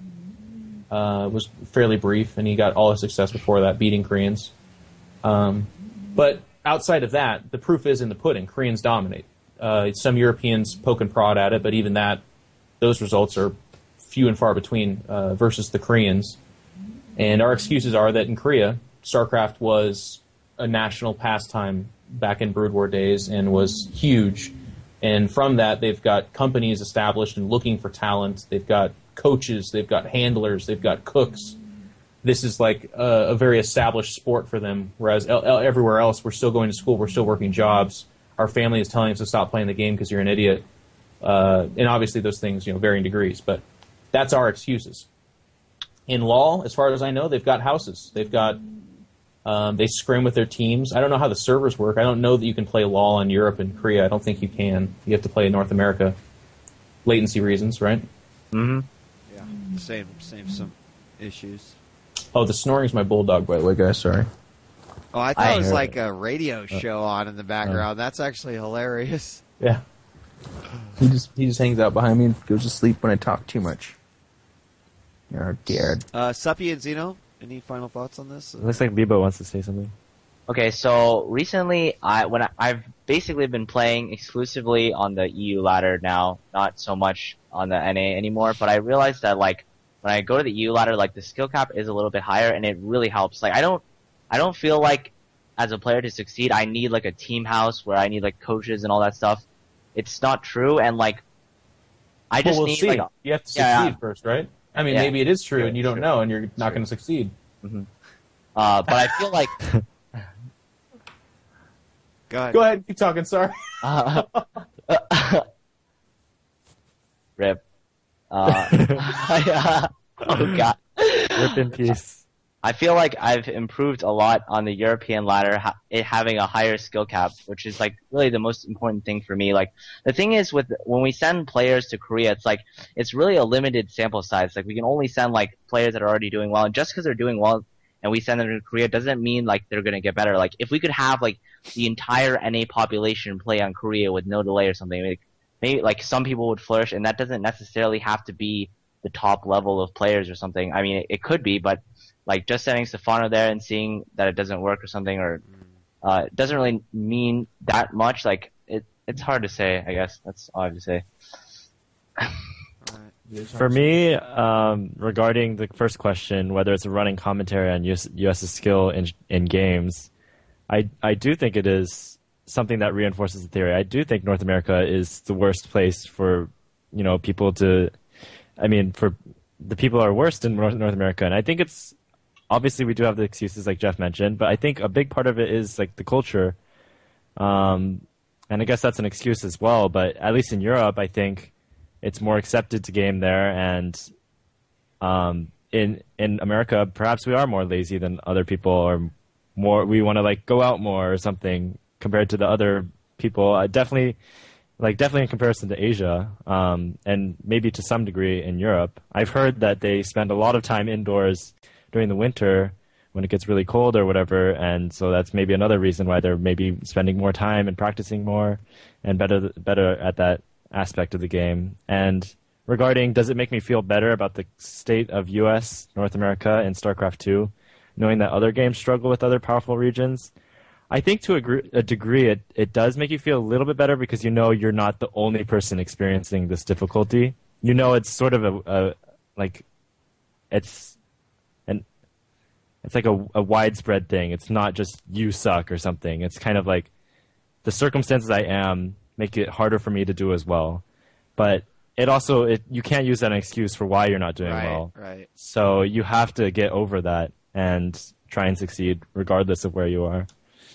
uh, was fairly brief, and he got all his success before that, beating Koreans. Um, but outside of that, the proof is in the pudding. Koreans dominate. Uh, some Europeans poke and prod at it, but even that, those results are few and far between uh, versus the Koreans. And our excuses are that in Korea, StarCraft was a national pastime back in Brood War days and was huge. And from that, they've got companies established and looking for talent. They've got coaches. They've got handlers. They've got cooks. This is like a, a very established sport for them, whereas el- el- everywhere else, we're still going to school. We're still working jobs. Our family is telling us to stop playing the game because you're an idiot. Uh, and obviously those things, you know, varying degrees. But that's our excuses. In LoL, as far as I know, they've got houses. They've got... Um, they scrim with their teams. I don't know how the servers work. I don't know that you can play LoL in Europe and Korea. I don't think you can. You have to play in North America. Latency reasons, right? Mm-hmm. Yeah, same same some issues. Oh, the snoring's my bulldog, by the way, guys. Sorry. Oh, I thought I it was heard like a radio show on in the background. That's actually hilarious. Yeah. He just he just hangs out behind me and goes to sleep when I talk too much. You're scared. Uh, Suppy and Zeno, any final thoughts on this? It looks like Bibo wants to say something. Okay, so recently, I when I, I've basically been playing exclusively on the E U ladder now, not so much on the N A anymore. But I realized that like when I go to the E U ladder, like the skill cap is a little bit higher, and it really helps. Like I don't, I don't feel like as a player to succeed, I need like a team house where I need like coaches and all that stuff. It's not true, and like I just well, we'll need see. like You have to succeed Yeah, yeah. first, right? I mean, Yeah. maybe it is true, Sure, and you don't sure. know, and you're not Sure. going to succeed. uh, but I feel like Go ahead. Go ahead, keep talking. Sorry. Uh, Rip. Uh, I, uh, oh god. Rip in peace. I feel like I've improved a lot on the European ladder, ha- it having a higher skill cap, which is like really the most important thing for me. Like the thing is with when we send players to Korea, it's like it's really a limited sample size. Like we can only send like players that are already doing well, and just because they're doing well and we send them to Korea doesn't mean like they're gonna get better. Like if we could have like the entire N A population play on Korea with no delay or something, like maybe like some people would flourish, and that doesn't necessarily have to be the top level of players or something. I mean, it, it could be, but like just sending Stefano there and seeing that it doesn't work or something, or uh, it doesn't really mean that much. Like it, it's hard to say. I guess that's all I have to say. For me, um, regarding the first question, whether it's a running commentary on U S, US's skill in in games, I I do think it is something that reinforces the theory. I do think North America is the worst place for you know people to. I mean, for the people are worst in North, North America, and I think it's obviously we do have the excuses like Jeff mentioned, but I think a big part of it is like the culture, um, and I guess that's an excuse as well. But at least in Europe, I think it's more accepted to game there, and um, in in America, perhaps we are more lazy than other people, or more we want to like go out more or something compared to the other people. I definitely. Like, definitely in comparison to Asia, um, and maybe to some degree in Europe. I've heard that they spend a lot of time indoors during the winter when it gets really cold or whatever, and so that's maybe another reason why they're maybe spending more time and practicing more and better better at that aspect of the game. And regarding, does it make me feel better about the state of U S, North America, in StarCraft two, knowing that other games struggle with other powerful regions? I think to a, gr- a degree it, it does make you feel a little bit better because you know you're not the only person experiencing this difficulty. You know it's sort of a, a like it's an it's like a, a widespread thing. It's not just you suck or something. It's kind of like the circumstances I am make it harder for me to do as well. But it also it you can't use that as an excuse for why you're not doing Right, well. right. So you have to get over that and try and succeed regardless of where you are.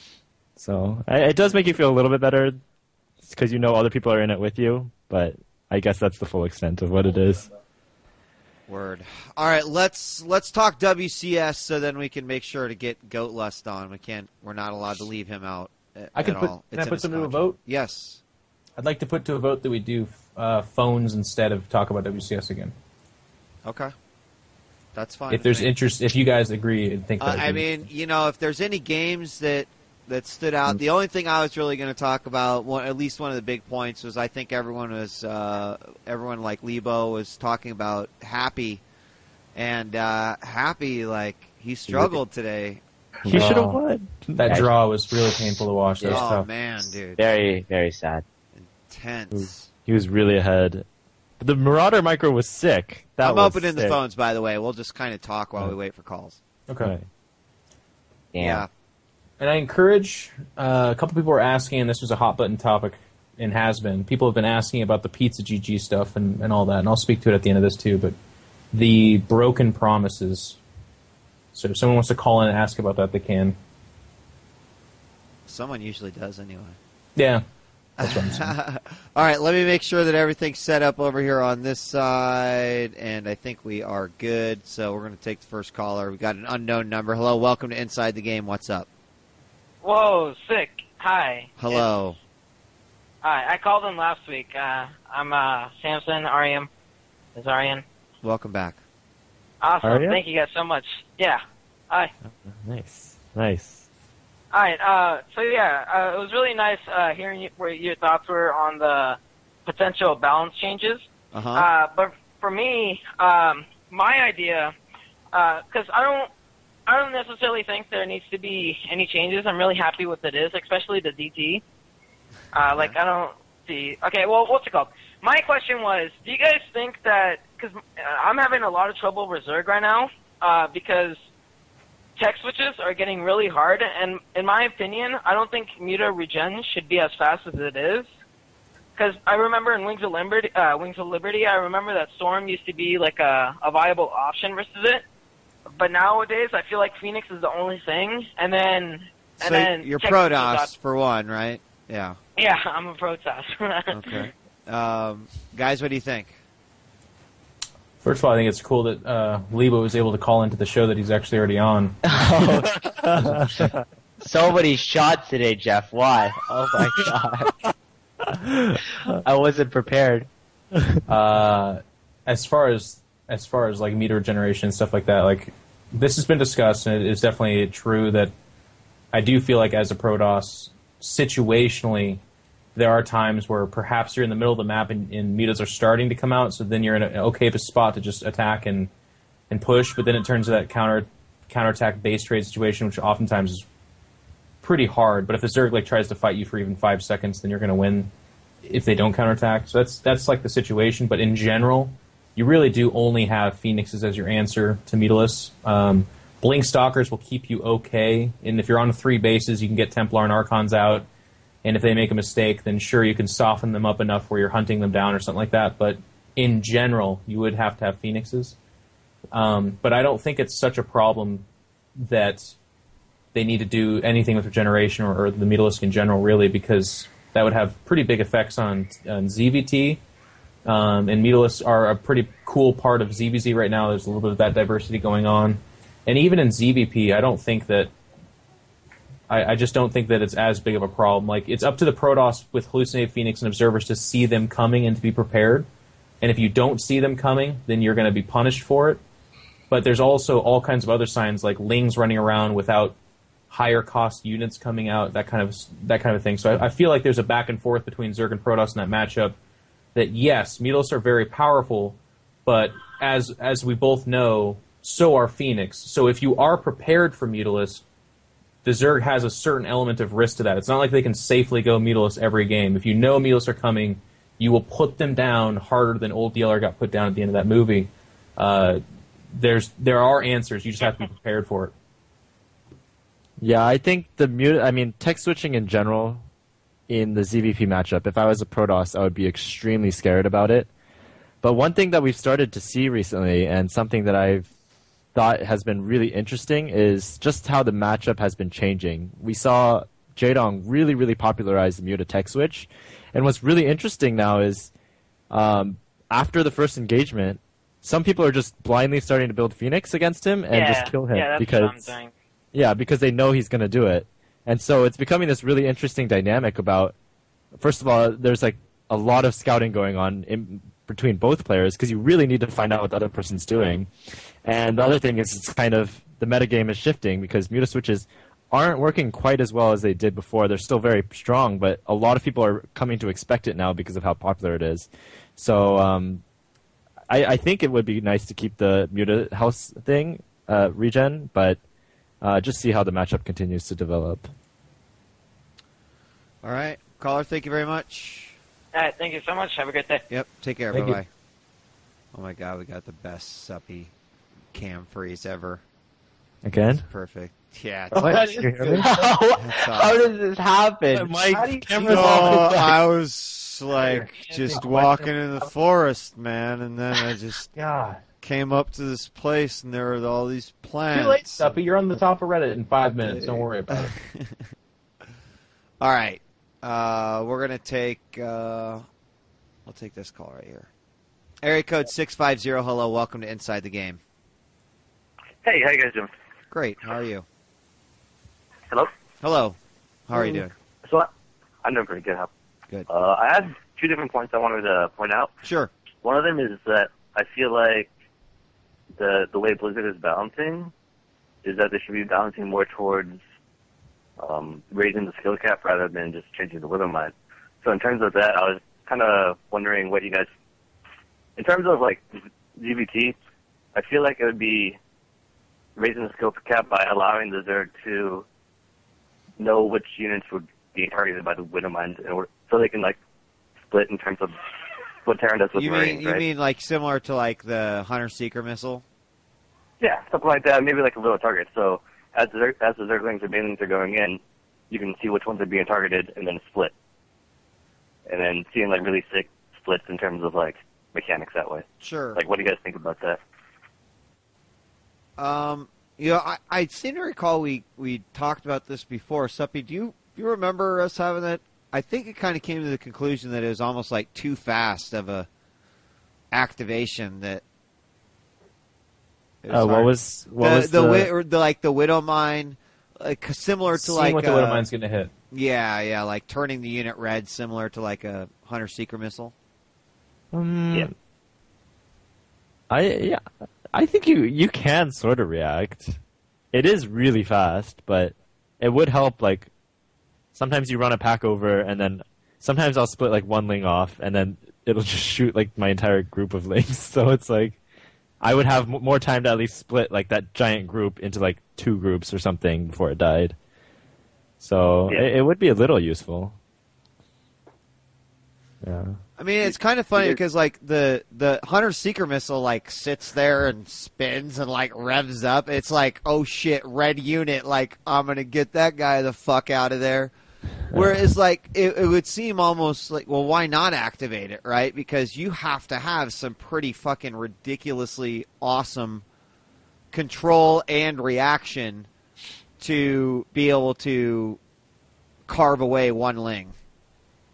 So it does make you feel a little bit better because you know other people are in it with you, but I guess that's the full extent of what it is. Word. All right, let's let's talk W C S so then we can make sure to get Goat Lust on. We can't. We're not allowed to leave him out. At, I can at put. all. Can It's I in put his something to a contract. vote? Yes. I'd like to put to a vote that we do uh, phones instead of talk about W C S again. Okay. That's fine. If there's I mean, interest, if you guys agree and think uh, that. I mean, you know, if there's any games that that stood out, the only thing I was really going to talk about, one, at least one of the big points, was I think everyone was uh, everyone like Lebo was talking about Happy, and uh, Happy like he struggled today. He Wow. should have won. that draw was really painful to watch. That was Oh tough. man, dude, Very, very sad. intense. He was really ahead. But the Marauder micro was sick. That I'm was opening the sick. phones, by the way. We'll just kind of talk while we wait for calls. Okay. Right. Damn. Yeah. And I encourage, uh, a couple people were asking, and this was a hot button topic and has been. People have been asking about the Pizza G G stuff and, and all that, and I'll speak to it at the end of this too, but the broken promises. So if someone wants to call in and ask about that, they can. Someone usually does anyway. Yeah. That's what I'm saying. All right, let me make sure that everything's set up over here on this side, and I think we are good. So we're going to take the first caller. We got an unknown number. Hello, welcome to Inside the Game. What's up? Whoa, sick. Hi. Hello. Hi, I called in last week. Uh, I'm uh, Samson Ariam. Is Arian? Welcome back. Awesome. Ariam? Thank you guys so much. Yeah. Hi. Nice. Nice. All right. Uh, so yeah, uh, it was really nice uh, hearing you, where your thoughts were on the potential balance changes. Uh-huh. Uh, but for me, um, my idea, because I don't, I don't necessarily think there needs to be any changes. I'm really happy with it is, especially the D T. Uh, like I don't see. Okay, well, what's it called? My question was, do you guys think that? Because I'm having a lot of trouble with Zerg right now uh, because tech switches are getting really hard, and in my opinion, I don't think Muta regen should be as fast as it is. Because I remember in Wings of Liberty, uh, Wings of Liberty, I remember that Storm used to be like a, a viable option versus it. But nowadays, I feel like Phoenix is the only thing, and then and So then you're tech switches Protoss got- for one, right? Yeah. Yeah, I'm a Protoss. Okay. um, guys, what do you think? First of all, I think it's cool that uh, Lebo was able to call into the show that he's actually already on. So many shots today, Jeff. Why? Oh my god. I wasn't prepared. Uh, as far as as far as like meter generation and stuff like that, like this has been discussed, and it is definitely true that I do feel like as a Protoss, situationally, there are times where perhaps you're in the middle of the map and, and metas are starting to come out, so then you're in an okay spot to just attack and and push, but then it turns to that counter counterattack base trade situation, which oftentimes is pretty hard. But if the Zerg like tries to fight you for even five seconds, then you're going to win if they don't counterattack. So that's that's like the situation. But in general, you really do only have Phoenixes as your answer to Metalis. Um, Blink Stalkers will keep you okay, and if you're on three bases, you can get Templar and Archons out. And if they make a mistake, then sure, you can soften them up enough where you're hunting them down or something like that. But in general, you would have to have Phoenixes. Um, but I don't think it's such a problem that they need to do anything with regeneration or, or the Metalisk in general, really, because that would have pretty big effects on, on Z V T. Um, and Mutalisks are a pretty cool part of Z V Z right now. There's a little bit of that diversity going on. And even in Z V P, I don't think that... I, I just don't think that it's as big of a problem. Like, it's up to the Protoss with Hallucinated Phoenix and Observers to see them coming and to be prepared. And if you don't see them coming, then you're going to be punished for it. But there's also all kinds of other signs, like Lings running around without higher cost units coming out, that kind of that kind of thing. So I, I feel like there's a back and forth between Zerg and Protoss in that matchup. That yes, Mutalisks are very powerful, but as as we both know, so are Phoenix. So if you are prepared for Mutalisks, the Zerg has a certain element of risk to that. It's not like they can safely go Mutalisks every game. If you know Mutalisks are coming, you will put them down harder than old D L R got put down at the end of that movie. Uh, there's there are answers. You just have to be prepared for it. Yeah, I think the mut- I mean, tech switching in general in the Z V P matchup, if I was a Protoss, I would be extremely scared about it. But one thing that we've started to see recently, and something that I've thought has been really interesting, is just how the matchup has been changing. We saw Jaedong really, really popularize the Muta tech switch. And what's really interesting now is um, after the first engagement, some people are just blindly starting to build Phoenix against him and yeah, just kill him yeah, that's because what I'm doing. yeah, because they know he's going to do it. And so it's becoming this really interesting dynamic about, first of all, there's like a lot of scouting going on in between both players because you really need to find out what the other person's doing. And the other thing is it's kind of the metagame is shifting because Muta switches aren't working quite as well as they did before. They're still very strong, but a lot of people are coming to expect it now because of how popular it is. So um, I, I think it would be nice to keep the Muta house thing uh, regen, but uh, just see how the matchup continues to develop. All right. Caller, thank you very much. All right, thank you so much. Have a great day. Yep, take care. Thank Bye-bye. you. Oh, my God, we got the best suppy cam freeze ever. Again? Perfect. Yeah. What? It's You hear me? how, That's how does this happen? My How do you- camera's No, off. I was like just walking in the forest, man, and then I just God. came up to this place, and there were all these plants. Too late, Stuffy. You're on the top of Reddit in five minutes. Don't worry about it. All right, uh, we're gonna take. Uh, I'll take this call right here. Area code six five zero. Hello, welcome to Inside the Game. Hey, how you guys doing? Great. How are you? Hello? Hello. How are you doing? So, I- I'm doing pretty good. How- Good. Uh, I had two different points I wanted to point out. Sure. One of them is that I feel like the the way Blizzard is balancing is that they should be balancing more towards um, raising the skill cap rather than just changing the Widowmine. So in terms of that, I was kind of wondering what you guys, in terms of like Z V T, I feel like it would be raising the skill cap by allowing the Zerg to know which units would be targeted by the Widowmines, in order, so they can like split in terms of what Terran does with You mean Marines, you right? mean like similar to like the Hunter Seeker missile? Yeah, something like that. Maybe like a little target. So as the Zerg, as the Zerglings or Banelings are going in, you can see which ones are being targeted and then split, and then seeing like really sick splits in terms of like mechanics that way. Sure. Like, what do you guys think about that? Um, you know, I, I seem to recall we, we talked about this before. Suppy, do you do you remember us having that? I think it kind of came to the conclusion that it was almost like too fast of a activation. That it Uh, what hard. was what the, was the, the, wi- or the like the widow mine, like similar to Seeing like what the uh, Widowmine's going to hit. yeah yeah like turning the unit red, similar to like a Hunter Seeker missile. Um, Yeah. I yeah, I think you you can sort of react. It is really fast, but it would help. Like sometimes you run a pack over, and then sometimes I'll split like one ling off, and then it'll just shoot like my entire group of lings. So it's like I would have m- more time to at least split like that giant group into like two groups or something before it died. So Yeah. it, it would be a little useful. Yeah. I mean, it's kind of funny Yeah. because like the the Hunter Seeker missile like sits there and spins and like revs up. It's like, oh shit, red unit, like I'm gonna get that guy the fuck out of there. Whereas like it, it would seem almost like, well, why not activate it, right? Because you have to have some pretty fucking ridiculously awesome control and reaction to be able to carve away one ling.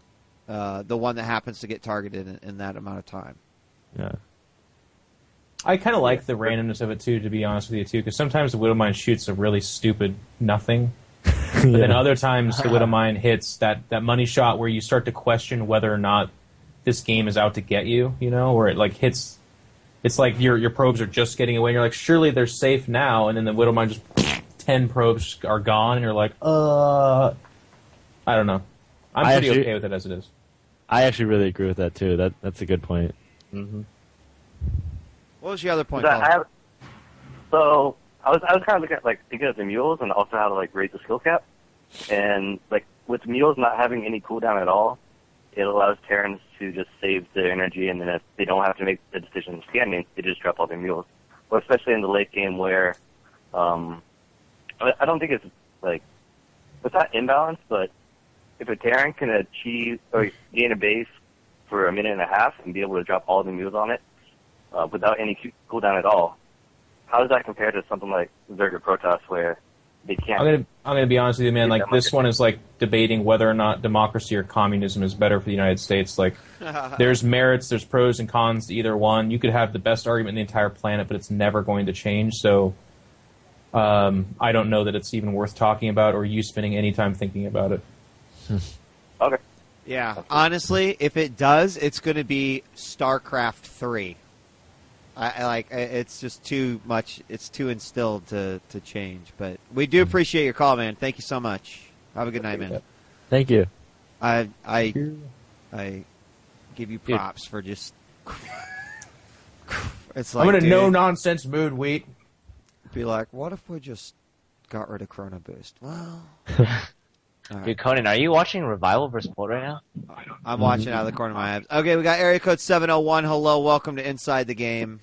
uh, the one that happens to get targeted in, in that amount of time. Yeah. I kind of like the randomness of it too, to be honest with you too, because sometimes the Widowmine shoots a really stupid nothing, but Yeah. then other times the Widowmine hits that, that money shot where you start to question whether or not this game is out to get you. You know, where it like hits. It's like your your probes are just getting away, and you're like, surely they're safe now, and then the Widowmine just ten probes are gone, and you're like, uh, I don't know. I'm I pretty actually- okay with it as it is. I actually really agree with that too. That that's a good point. hmm What was your other point? So I Colin? have, so I was I was kind of looking at like thinking of the mules and also how to like raise the skill cap, and like with mules not having any cooldown at all, it allows Terrans to just save their energy, and then if they don't have to make the decision of scanning, they just drop all their mules. Well, especially in the late game where, um, I I don't think it's like it's not imbalanced, but if a Terran can achieve or gain a base for a minute and a half and be able to drop all the mules on it uh, without any cu- cooldown at all, how does that compare to something like Zerg or Protoss where they can't? I'm gonna I'm gonna be honest with you, man. Like Yeah, this one is like debating whether or not democracy or communism is better for the United States. Like there's merits, there's pros and cons to either one. You could have the best argument in the entire planet, but it's never going to change. So um, I don't know that it's even worth talking about or you spending any time thinking about it. Okay. Yeah, honestly, if it does, it's going to be StarCraft three. I, I like I- it's just too much. It's too instilled to, to change. But we do appreciate your call, man. Thank you so much. Have a good night, man. Thank you. I I I give you props for just. It's like I'm in a dude, no nonsense mood, Wheat. be like, what if we just got rid of Chrono Boost? Well, all right. Dude, Conan, are you watching Revival versus Port right now? I'm watching out of the corner of my eye. Okay, we got area code seven oh one. Hello, welcome to Inside the Game.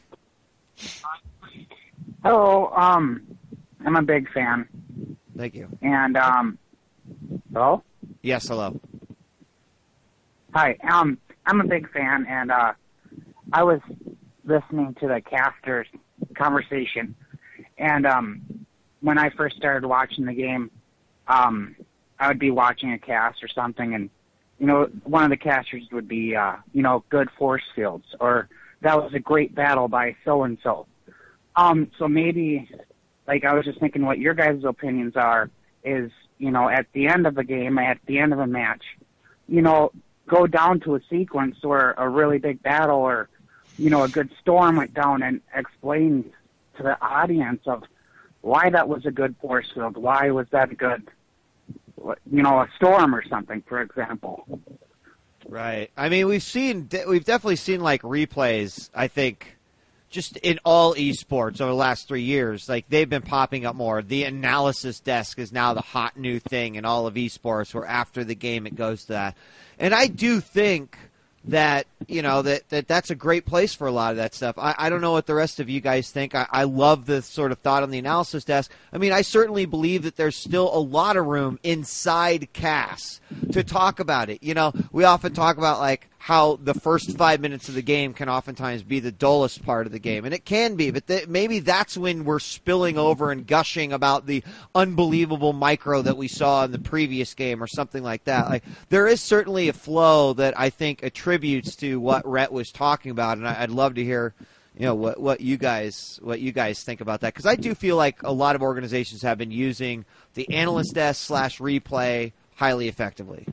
Hello, um, I'm a big fan, Thank you. and um, hello, Yes, hello. hi. Um, I'm a big fan, and uh, I was listening to the casters' conversation, and um, when I first started watching the game, um, I would be watching a cast or something, and you know, one of the casters would be, uh, you know, good force fields, or that was a great battle by so and so. Um, so maybe, like, I was just thinking what your guys' opinions are is, you know, at the end of the game, at the end of a match, you know, go down to a sequence where a really big battle or, you know, a good storm went down and explain to the audience of why that was a good force field, why was that a good, you know, a storm or something, for example. Right. I mean, we've seen, we've definitely seen like replays. I think, just in all esports over the last three years, like they've been popping up more. The analysis desk is now the hot new thing in all of esports, where after the game it goes to that. And I do think that, you know, that, that that's a great place for a lot of that stuff. I, I don't know what the rest of you guys think. I, I love the sort of thought on the analysis desk. I mean, I certainly believe that there's still a lot of room inside C A S to talk about it. You know, we often talk about, like, how the first five minutes of the game can oftentimes be the dullest part of the game. And it can be, but th- maybe that's when we're spilling over and gushing about the unbelievable micro that we saw in the previous game or something like that. Like, there is certainly a flow that I think attributes to what Rhett was talking about, and I- I'd love to hear, you know, what, what you guys what you guys think about that, because I do feel like a lot of organizations have been using the analyst desk slash replay highly effectively.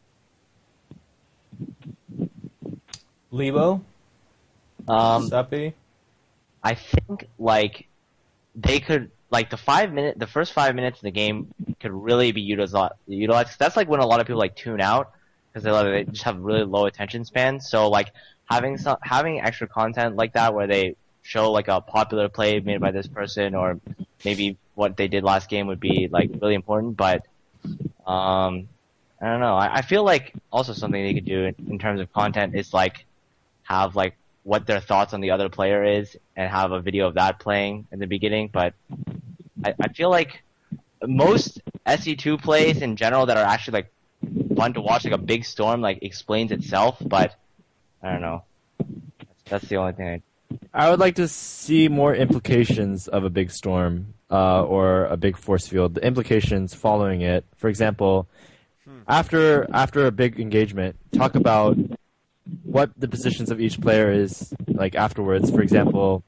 Lebo? Um, Suppy? I think like they could like the five minute the first five minutes of the game could really be utilized. Utilized. That's like when a lot of people like tune out because they, they just have really low attention spans. So like having some having extra content like that where they show like a popular play made by this person or maybe what they did last game would be like really important. But um, I don't know. I, I feel like also something they could do in, in terms of content is like have like what their thoughts on the other player is and have a video of that playing in the beginning. But I, I feel like most S E two plays in general that are actually like fun to watch, like a big storm, like explains itself. But I don't know. That's the only thing I. I would like to see more implications of a big storm uh, or a big force field. The implications following it. For example, after after a big engagement, talk about what the positions of each player is like afterwards. For example,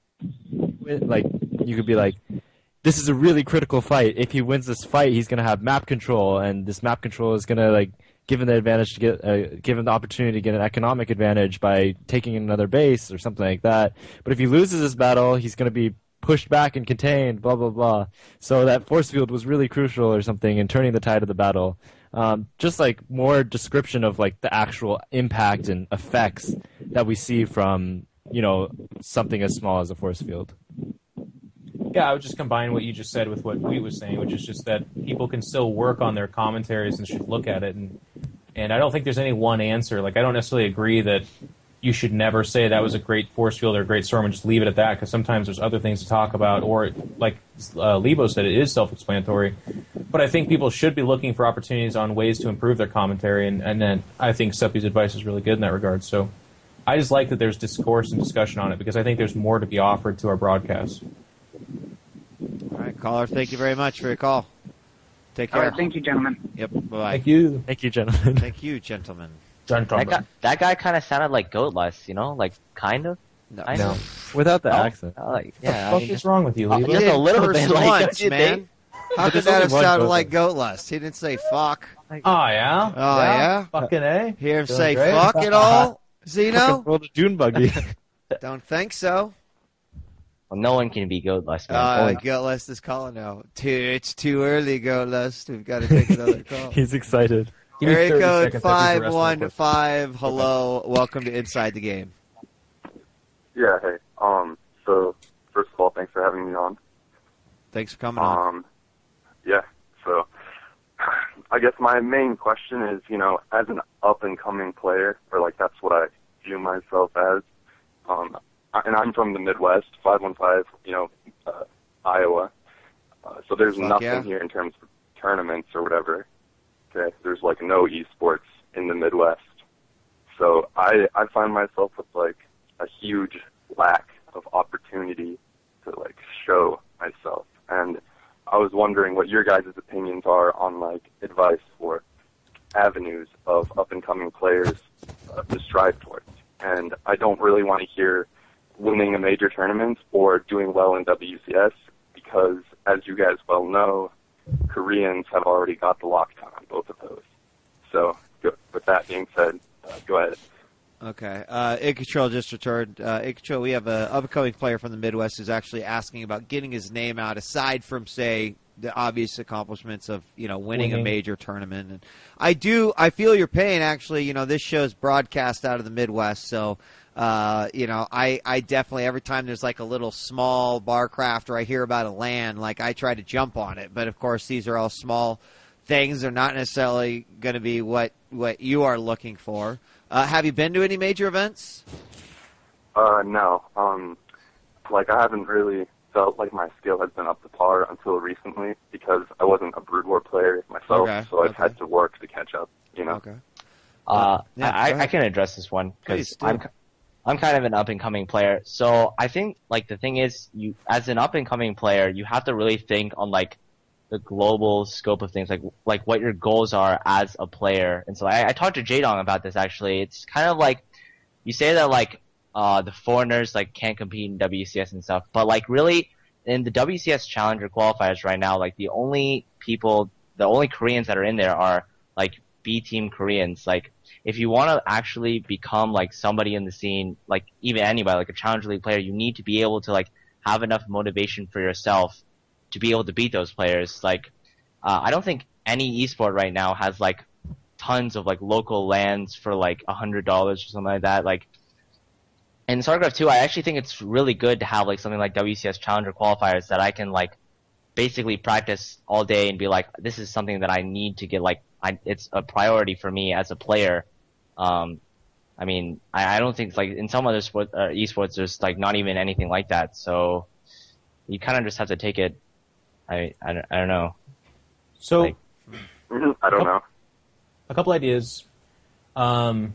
like you could be like, this is a really critical fight. If he wins this fight, he's gonna have map control, and this map control is gonna like give him the advantage to get, uh, give him the opportunity to get an economic advantage by taking another base or something like that. But if he loses this battle, he's gonna be pushed back and contained. Blah blah blah. So that force field was really crucial or something in turning the tide of the battle. Um, just like more description of like the actual impact and effects that we see from, you know, something as small as a force field. Yeah, I would just combine what you just said with what Wheat was saying, which is just that people can still work on their commentaries and should look at it. And and I don't think there's any one answer. Like, I don't necessarily agree that you should never say that was a great force field or a great storm and just leave it at that, because sometimes there's other things to talk about. Or, like uh, Lebo said, it is self-explanatory. But I think people should be looking for opportunities on ways to improve their commentary, and, and then I think Suppy's advice is really good in that regard. So I just like that there's discourse and discussion on it, because I think there's more to be offered to our broadcast. All right, caller, thank you very much for your call. Take care. All right, thank you, gentlemen. Yep, bye-bye. Thank you. Thank you, gentlemen. Thank you, gentlemen. That guy, that guy kind of sounded like Goatless, you know, like kind of. No. I No. know. Without the No? accent. Uh, like, yeah, What I the mean, fuck is wrong with you, uh, Lebo? He just a didn't little curse bit, like, once, don't you man. think? How could there's that only have one sounded Goatless. like Goatless? He didn't say fuck. Oh, yeah? Oh, yeah? Fucking A? Hear him Doing say great. fuck at all, Zeno? Roll the Dune buggy. Don't think so. Well, no one can be Goatless, man. Uh, Only- Goatless is calling now. Too, it's too early, Goatless. We've got to take another call. He's excited. Give me Area thirty code seconds, I think the five rest one will work. five. Hello. Welcome to Inside the Game. Yeah, hey. Um, so, first of all, thanks for having me on. Thanks for coming on. Um, yeah, so, I guess my main question is, you know, as an up-and-coming player, or, like, that's what I view myself as, um, and I'm from the Midwest, five one five, you know, uh, Iowa, uh, so there's Fuck nothing yeah. here in terms of tournaments or whatever, okay? There's, like, no esports in the Midwest. So I, I find myself with, like, a huge lack of opportunity to, like, show myself. And I was wondering what your guys' opinions are on, like, advice for avenues of up-and-coming players uh, to strive towards. And I don't really want to hear winning a major tournament or doing well in W C S because, as you guys well know, Koreans have already got the lockdown on both of those. So, go, with that being said, uh, go ahead. Okay. Uh, Igcontrol just returned. Uh, Igcontrol, we have an upcoming player from the Midwest who's actually asking about getting his name out, aside from, say, the obvious accomplishments of, you know, winning, Winning. a major tournament. And I do, I feel your pain, actually. You know, this show's broadcast out of the Midwest, so, uh, you know, I, I definitely, every time there's like a little small bar craft or I hear about a LAN, like I try to jump on it. But, of course, these are all small things. They're not necessarily going to be what, what you are looking for. Uh, have you been to any major events? Uh, no. Um, like, I haven't really felt like my skill has been up to par until recently because I wasn't a Brood War player myself, Okay, so I've okay. had to work to catch up, you know? Okay. Uh, Yeah, go I, ahead. I can address this one Please because do. I'm, I'm kind of an up and coming player. So I think like the thing is, you as an up and coming player, you have to really think on like the global scope of things, like like what your goals are as a player. And so I, I talked to J-Dong about this actually. It's kind of like you say that like uh, the foreigners like can't compete in W C S and stuff, but like really in the W C S Challenger qualifiers right now, like the only people, the only Koreans that are in there are like B team Koreans. Like if you want to actually become like somebody in the scene, like even anybody, like a Challenger League player, you need to be able to like have enough motivation for yourself to be able to beat those players. Like, uh, I don't think any esport right now has like tons of like local lands for like a hundred dollars or something like that. Like, in StarCraft two, I actually think it's really good to have like something like W C S Challenger qualifiers that I can like basically practice all day and be like, this is something that I need to get like, I, it's a priority for me as a player. Um, I mean, I, I don't think like in some other sport, uh, esports, there's like not even anything like that. So you kind of just have to take it. I, I, don't- I don't know. So, Like- Mhm, I don't know. a couple ideas. Um,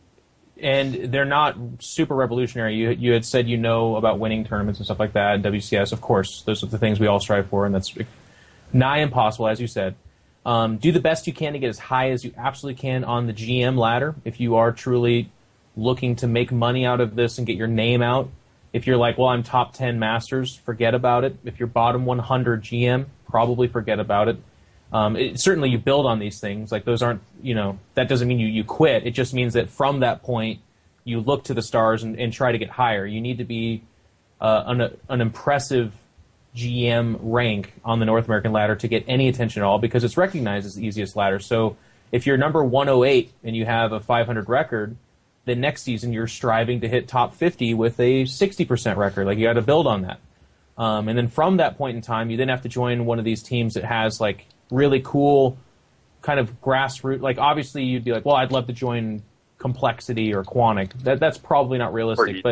and they're not super revolutionary. You you had said you know about winning tournaments and stuff like that, W C S, of course. Those are the things we all strive for, and that's nigh impossible, as you said. Um, do the best you can to get as high as you absolutely can on the G M ladder if you are truly looking to make money out of this and get your name out. If you're like, well, I'm top ten Masters, forget about it. If you're bottom one hundred G M, probably forget about it. Um, it, certainly you build on these things. Like those aren't, you know, that doesn't mean you, you quit. It just means that from that point, you look to the stars and, and try to get higher. You need to be uh, an, an impressive G M rank on the North American ladder to get any attention at all because it's recognized as the easiest ladder. So if you're number one oh eight and you have a five hundred record, then next season you're striving to hit top fifty with a sixty percent record. Like you got to build on that. Um, and then from that point in time, you then have to join one of these teams that has like really cool kind of grassroots. Like obviously you'd be like, well, I'd love to join Complexity or Quantic. That that's probably not realistic, Or but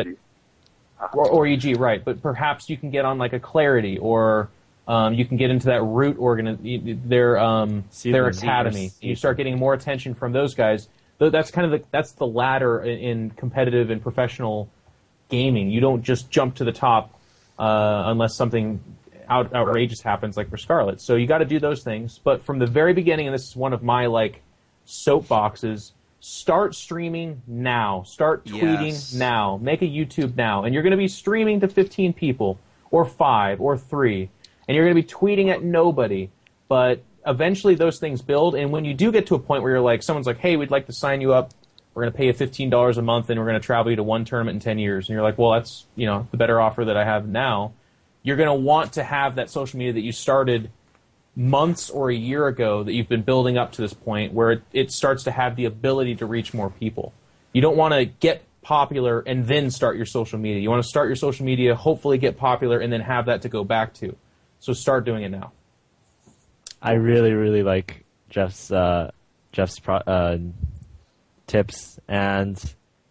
or, or E G, right? But perhaps you can get on like a Clarity, or um, you can get into that Root organ, their um, their academy. You start getting more attention from those guys. That's kind of the that's the ladder in, in competitive and professional gaming. You don't just jump to the top uh, unless something out, outrageous happens, like for Scarlet. So you got to do those things. But from the very beginning, and this is one of my like soapboxes. Start streaming now. Start tweeting Yes. now. Make a YouTube now. And you're going to be streaming to fifteen people, or five, or three. And you're going to be tweeting at nobody. But eventually those things build. And when you do get to a point where you're like, someone's like, hey, we'd like to sign you up. We're going to pay you fifteen dollars a month, and we're going to travel you to one tournament in ten years. And you're like, well, that's, you know, the better offer that I have now. You're going to want to have that social media that you started months or a year ago that you've been building up to this point where it, it starts to have the ability to reach more people. You don't want to get popular and then start your social media. You want to start your social media, hopefully get popular, and then have that to go back to. So start doing it now. I really, really like Jeff's uh, Jeff's pro- uh, tips, and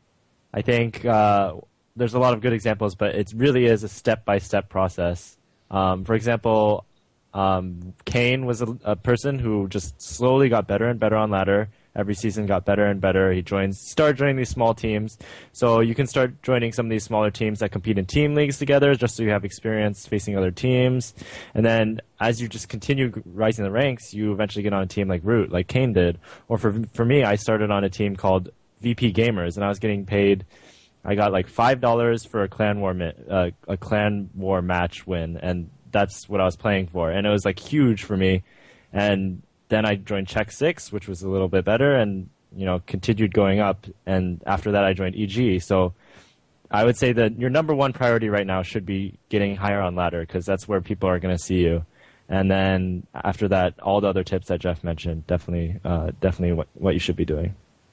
I think uh, there's a lot of good examples, but it really is a step-by-step process. Um, for example, Um, Kane was a, a person who just slowly got better and better on ladder. Every season got better and better. He joins, started joining these small teams. So you can start joining some of these smaller teams that compete in team leagues together, just so you have experience facing other teams. And then as you just continue rising the ranks, you eventually get on a team like Root, like Kane did. Or for for me, I started on a team called V P Gamers, and I was getting paid. I got like five dollars for a clan war mi- uh, a clan war match win, and that's what I was playing for, and it was like huge for me. And then I joined Check Six, which was a little bit better, and you know continued going up. And after that, I joined E G. So I would say that your number one priority right now should be getting higher on ladder, because that's where people are going to see you. And then after that, all the other tips that Jeff mentioned, definitely, uh, definitely what what you should be doing.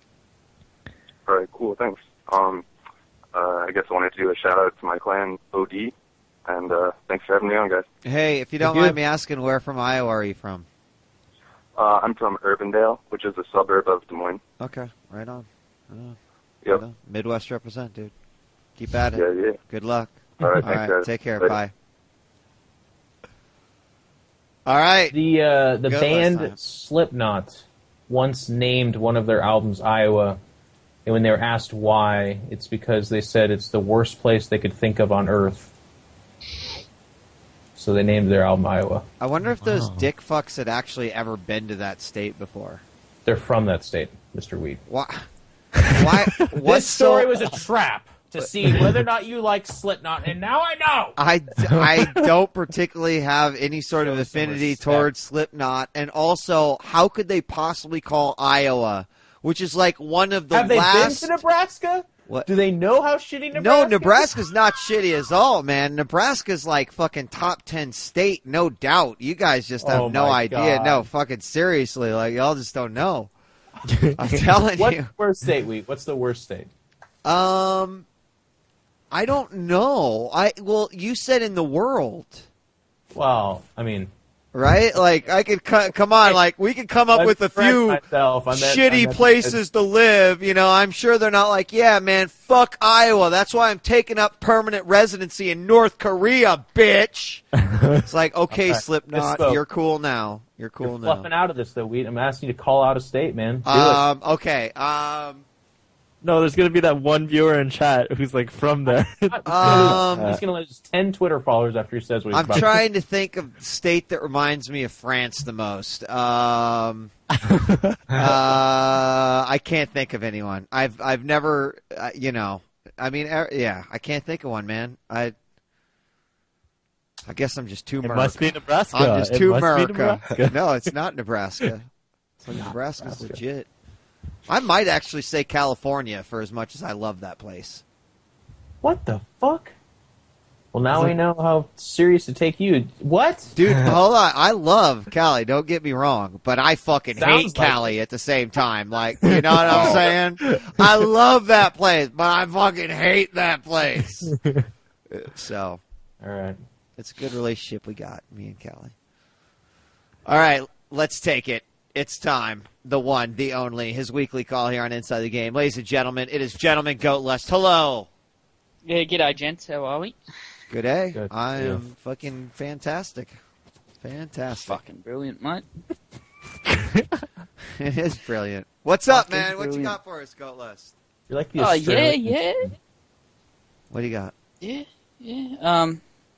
All right, cool, thanks. Um, uh, I guess I wanted to do a shout out to my clan, O D. And uh, thanks for having me on, guys. Hey, if you don't Thank mind you. me asking, where from Iowa are you from? Uh, I'm from Urbandale, which is a suburb of Des Moines. Okay, right on. Right on. Yep. Right on. Midwest represent, dude. Keep at it. Yeah, yeah. Good luck. All right, All thanks, right, guys. take care. Later. Bye. All right. The uh, the Go band last time. Slipknot once named one of their albums Iowa, and when they were asked why, it's because they said it's the worst place they could think of on Earth. So they named their album Iowa. I wonder if those Wow. dick fucks had actually ever been to that state before. They're from that state, Mister Weed. Why? Why? What's This story so, was a trap to see whether or not you like Slipknot, and now I know. I, I don't particularly have any sort of Show some affinity respect. towards Slipknot, and also, how could they possibly call Iowa, which is like one of the Have they last? been to Nebraska? What? Do they know how shitty Nebraska No, is? Nebraska's not shitty as all, man. Nebraska's like fucking top ten state, no doubt. You guys just have Oh no my idea. God. No, fucking seriously, like y'all just don't know. I'm telling What's you. the worst state, Weed? What's the worst state? Um, I don't know. I well, you said in the world, Well, I mean, right? Like I could cu- come on, like we could come up I've with a corrected few myself. I meant- I shitty meant- places to live. You know, I'm sure they're not like, yeah, man, fuck Iowa. That's why I'm taking up permanent residency in North Korea, bitch. It's like, okay, Okay, Slipknot, misspoke. you're cool now. You're cool You're now. fluffing out of this, though, Weed. I'm asking you to call out a state, man. Do it. Um, okay. Um, No, there's gonna be that one viewer in chat who's like from there. Um, He's gonna lose ten Twitter followers after he says what he's I'm about. trying to think of the state that reminds me of France the most. Um, uh, I can't think of anyone. I've I've never, uh, you know, I mean, er, yeah, I can't think of one, man. I I guess I'm just too It Merc. must be Nebraska. I'm just It too must be America. Nebraska. No, it's not Nebraska. It's like Nebraska's legit. I might actually say California for as much as I love that place. What the fuck? Well, now we know how serious to take you. What? Dude, hold on. I love Cali, don't get me wrong, but I fucking Sounds hate like Cali at the same time. Like, you know what I'm saying? I love that place, but I fucking hate that place. So, All right. it's a good relationship we got, me and Cali. All right, let's take it. It's time. The one, the only, his weekly call here on Inside the Game. Ladies and gentlemen, it is Gentleman Goat Lust. Hello. Yeah, g'day, gents. How are we? Good day. Good. I Yeah. am fucking fantastic. Fantastic. Fucking brilliant, mate. It is brilliant. What's up, Fucking man? What you brilliant. got for us, Goat Lust? You're like the Oh, yeah, Australian- yeah. What do you got? Yeah, yeah. Um,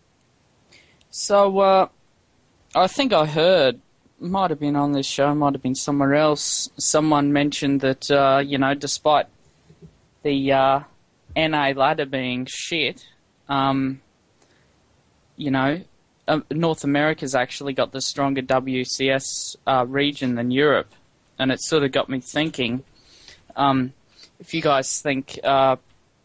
so, uh, I think I heard, might have been on this show, might have been somewhere else, someone mentioned that, uh, you know, despite the uh, N A ladder being shit, um, you know, uh, North America's actually got the stronger W C S uh, region than Europe. And it sort of got me thinking, um, if you guys think uh,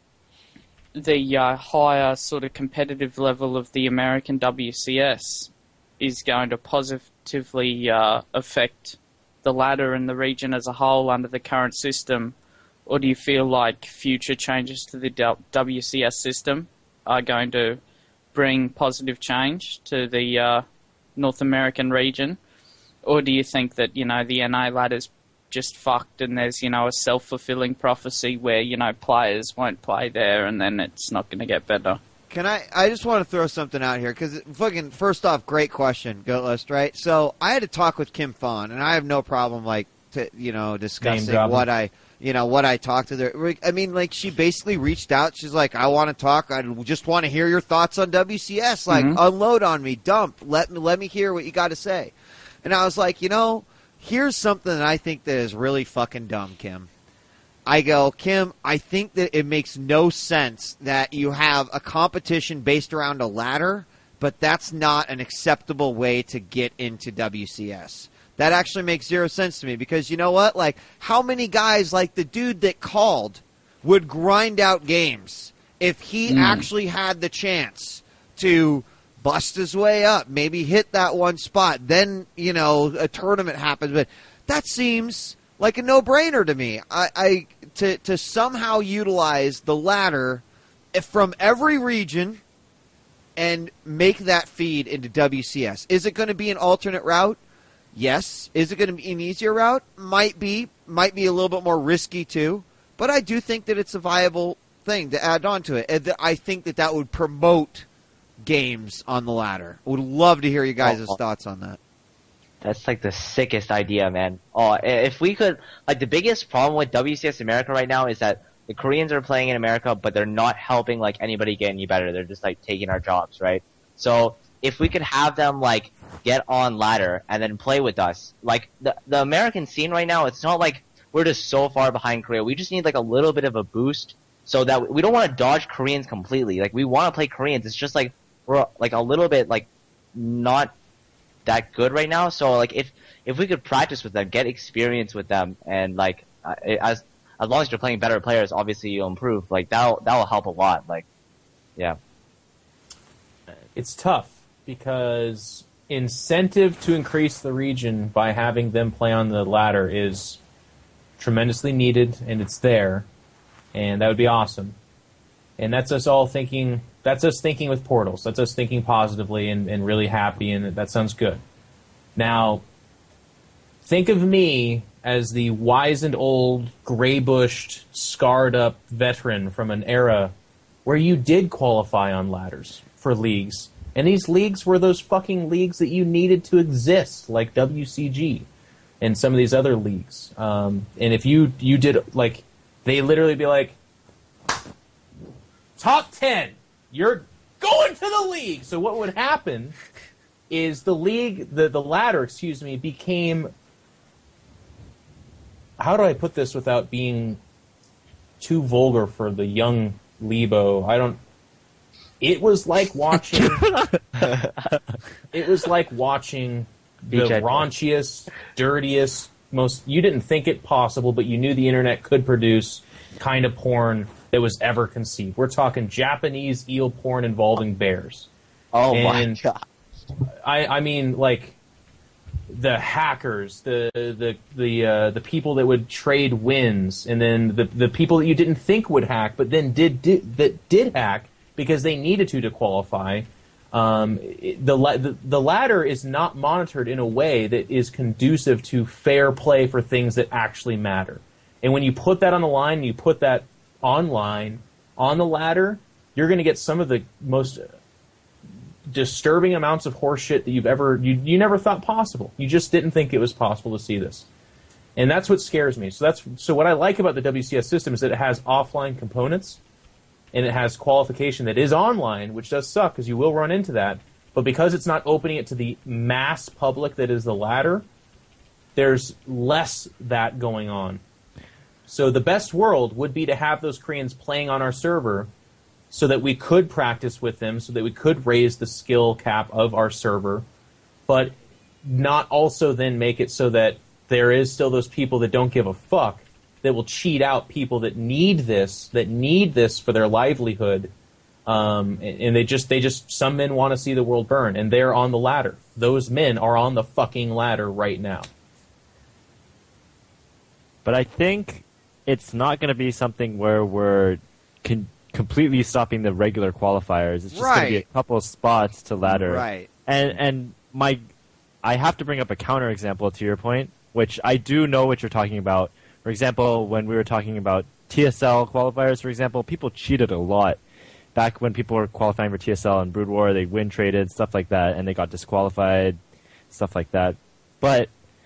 the uh, higher sort of competitive level of the American W C S is going to positively uh, affect the ladder and the region as a whole under the current system, or do you feel like future changes to the W C S system are going to bring positive change to the uh, North American region, or do you think that, you know, the N A ladder's just fucked and there's, you know, a self-fulfilling prophecy where, you know, players won't play there and then it's not going to get better? Can I? I just want to throw something out here because, fucking, first off, great question, Goat Lust, right? So I had to talk with Kim Fawn, and I have no problem, like, to, you know, discussing dropping. what I, you know, what I talked to her. I mean, like, she basically reached out. She's like, I want to talk. I just want to hear your thoughts on W C S. Like, Mhm. unload on me, dump. Let me let me hear what you got to say. And I was like, you know, here's something that I think that is really fucking dumb, Kim. I go, Kim, I think that it makes no sense that you have a competition based around a ladder, but that's not an acceptable way to get into W C S. That actually makes zero sense to me because you know what? Like, how many guys like the dude that called would grind out games if he Mm. actually had the chance to bust his way up, maybe hit that one spot, then, you know, a tournament happens. But that seems like a no-brainer to me. I, I to to somehow utilize the ladder if from every region and make that feed into W C S. Is it going to be an alternate route? Yes. Is it going to be an easier route? Might be. Might be a little bit more risky too. But I do think that it's a viable thing to add on to it. And th- I think that that would promote games on the ladder. Would love to hear you guys' Oh. thoughts on that. That's like the sickest idea, man. Oh, if we could, like, the biggest problem with W C S America right now is that the Koreans are playing in America, but they're not helping, like, anybody get any better. They're just, like, taking our jobs, right? So, if we could have them, like, get on ladder and then play with us, like, the, the American scene right now, it's not like we're just so far behind Korea. We just need, like, a little bit of a boost so that we don't want to dodge Koreans completely. Like, we want to play Koreans. It's just, like, we're, like, a little bit, like, not that good right now. So like if if we could practice with them, get experience with them, and like uh, as as long as you're playing better players, obviously you'll improve. Like that'll that'll help a lot. Like yeah, It's tough because incentive to increase the region by having them play on the ladder is tremendously needed, and it's there, and that would be awesome. And that's us all thinking. That's us thinking with portals. That's us thinking positively and, and really happy, and that sounds good. Now, think of me as the wizened old, gray-bushed, scarred-up veteran from an era where you did qualify on ladders for leagues. And these leagues were those fucking leagues that you needed to exist, like W C G and some of these other leagues. Um, and if you you did, like, They literally be like, top ten, you're going to the league. So what would happen is the league, the, the ladder, excuse me, became, how do I put this without being too vulgar for the young Lebo? I don't, it was like watching, it was like watching the Beachhead. raunchiest, dirtiest, most, you didn't think it possible, but you knew the internet could produce kind of porn that was ever conceived. We're talking Japanese eel porn involving bears. Oh And my god. I, I mean, like, the hackers, the the the uh, the people that would trade wins, and then the the people that you didn't think would hack, but then did, did that did hack because they needed to to qualify. Um, it- the, la- the the ladder is not monitored in a way that is conducive to fair play for things that actually matter. And when you put that on the line, and you put that online on the ladder, you're going to get some of the most disturbing amounts of horseshit that you've ever you you never thought possible. You just didn't think it was possible to see this, and that's what scares me. So that's so what I like about the W C S system is that it has offline components, and it has qualification that is online, which does suck because you will run into that. But because it's not opening it to the mass public that is the ladder, there's less that going on. So the best world would be to have those Koreans playing on our server so that we could practice with them, so that we could raise the skill cap of our server, but not also then make it so that there is still those people that don't give a fuck that will cheat out people that need this, that need this for their livelihood, um, and, and they just, they just, some men want to see the world burn, and they're on the ladder. Those men are on the fucking ladder right now. But I think it's not going to be something where we're con- completely stopping the regular qualifiers. It's just going to be a Right. couple of spots to ladder. Right. And and my, I have to bring up a counterexample to your point, which I do know what you're talking about. For example, when we were talking about T S L qualifiers, for example, people cheated a lot. Back when people were qualifying for T S L and Brood War, they win traded, stuff like that, and they got disqualified, stuff like that. But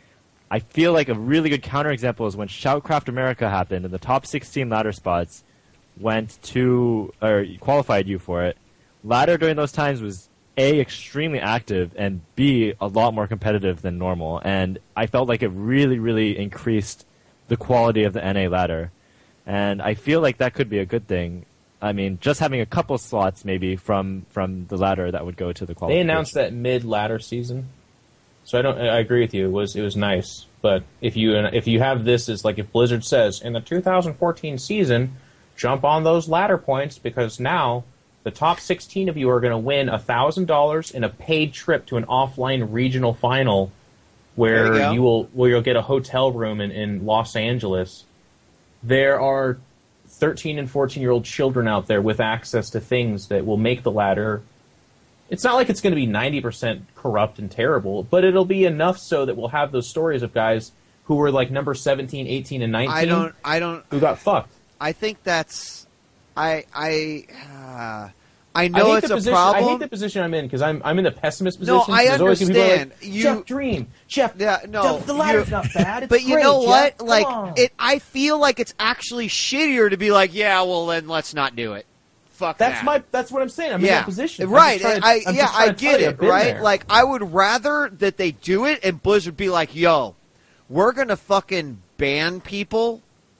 I feel like a really good counterexample is when Shoutcraft America happened and the top sixteen ladder spots went to, or qualified you for it. Ladder during those times was A, extremely active, and B, a lot more competitive than normal. And I felt like it really, really increased the quality of the N A ladder. And I feel like that could be a good thing. I mean, just having a couple slots maybe from, from the ladder that would go to the They qualification. announced that mid-ladder season, so I don't. I agree with you. It was it was nice, but if you if you have this as like if Blizzard says in the two thousand fourteen season, jump on those ladder points because now the top sixteen of you are going to win a thousand dollars in a paid trip to an offline regional final, where There you go. you will where you'll get a hotel room in, in Los Angeles. There are thirteen and fourteen year old children out there with access to things that will make the ladder. It's not like it's going to be ninety percent corrupt and terrible, but it'll be enough so that we'll have those stories of guys who were like number seventeen, eighteen, and nineteen I don't. I don't. who got fucked. I think that's. I. I. Uh, I I know hate it's the a position, problem. I hate the position I'm in because I'm I'm in the pessimist position. No, I There's always gonna be people understand. Like, You- Jeff Dream, Jeff. Yeah, no, the, the ladder's you- not bad. It's But you great, know what? Jeff. Come Like on. it, I feel like it's actually shittier to be like, yeah, well then let's not do it. Fuck That's that. my. That's what I'm saying. I'm in yeah, that position. I'm right? just trying to- I I'm yeah, just trying I to tell get you, it. I've been Right? there. Like I would rather that they do it and Blizzard be like, yo, we're gonna fucking ban people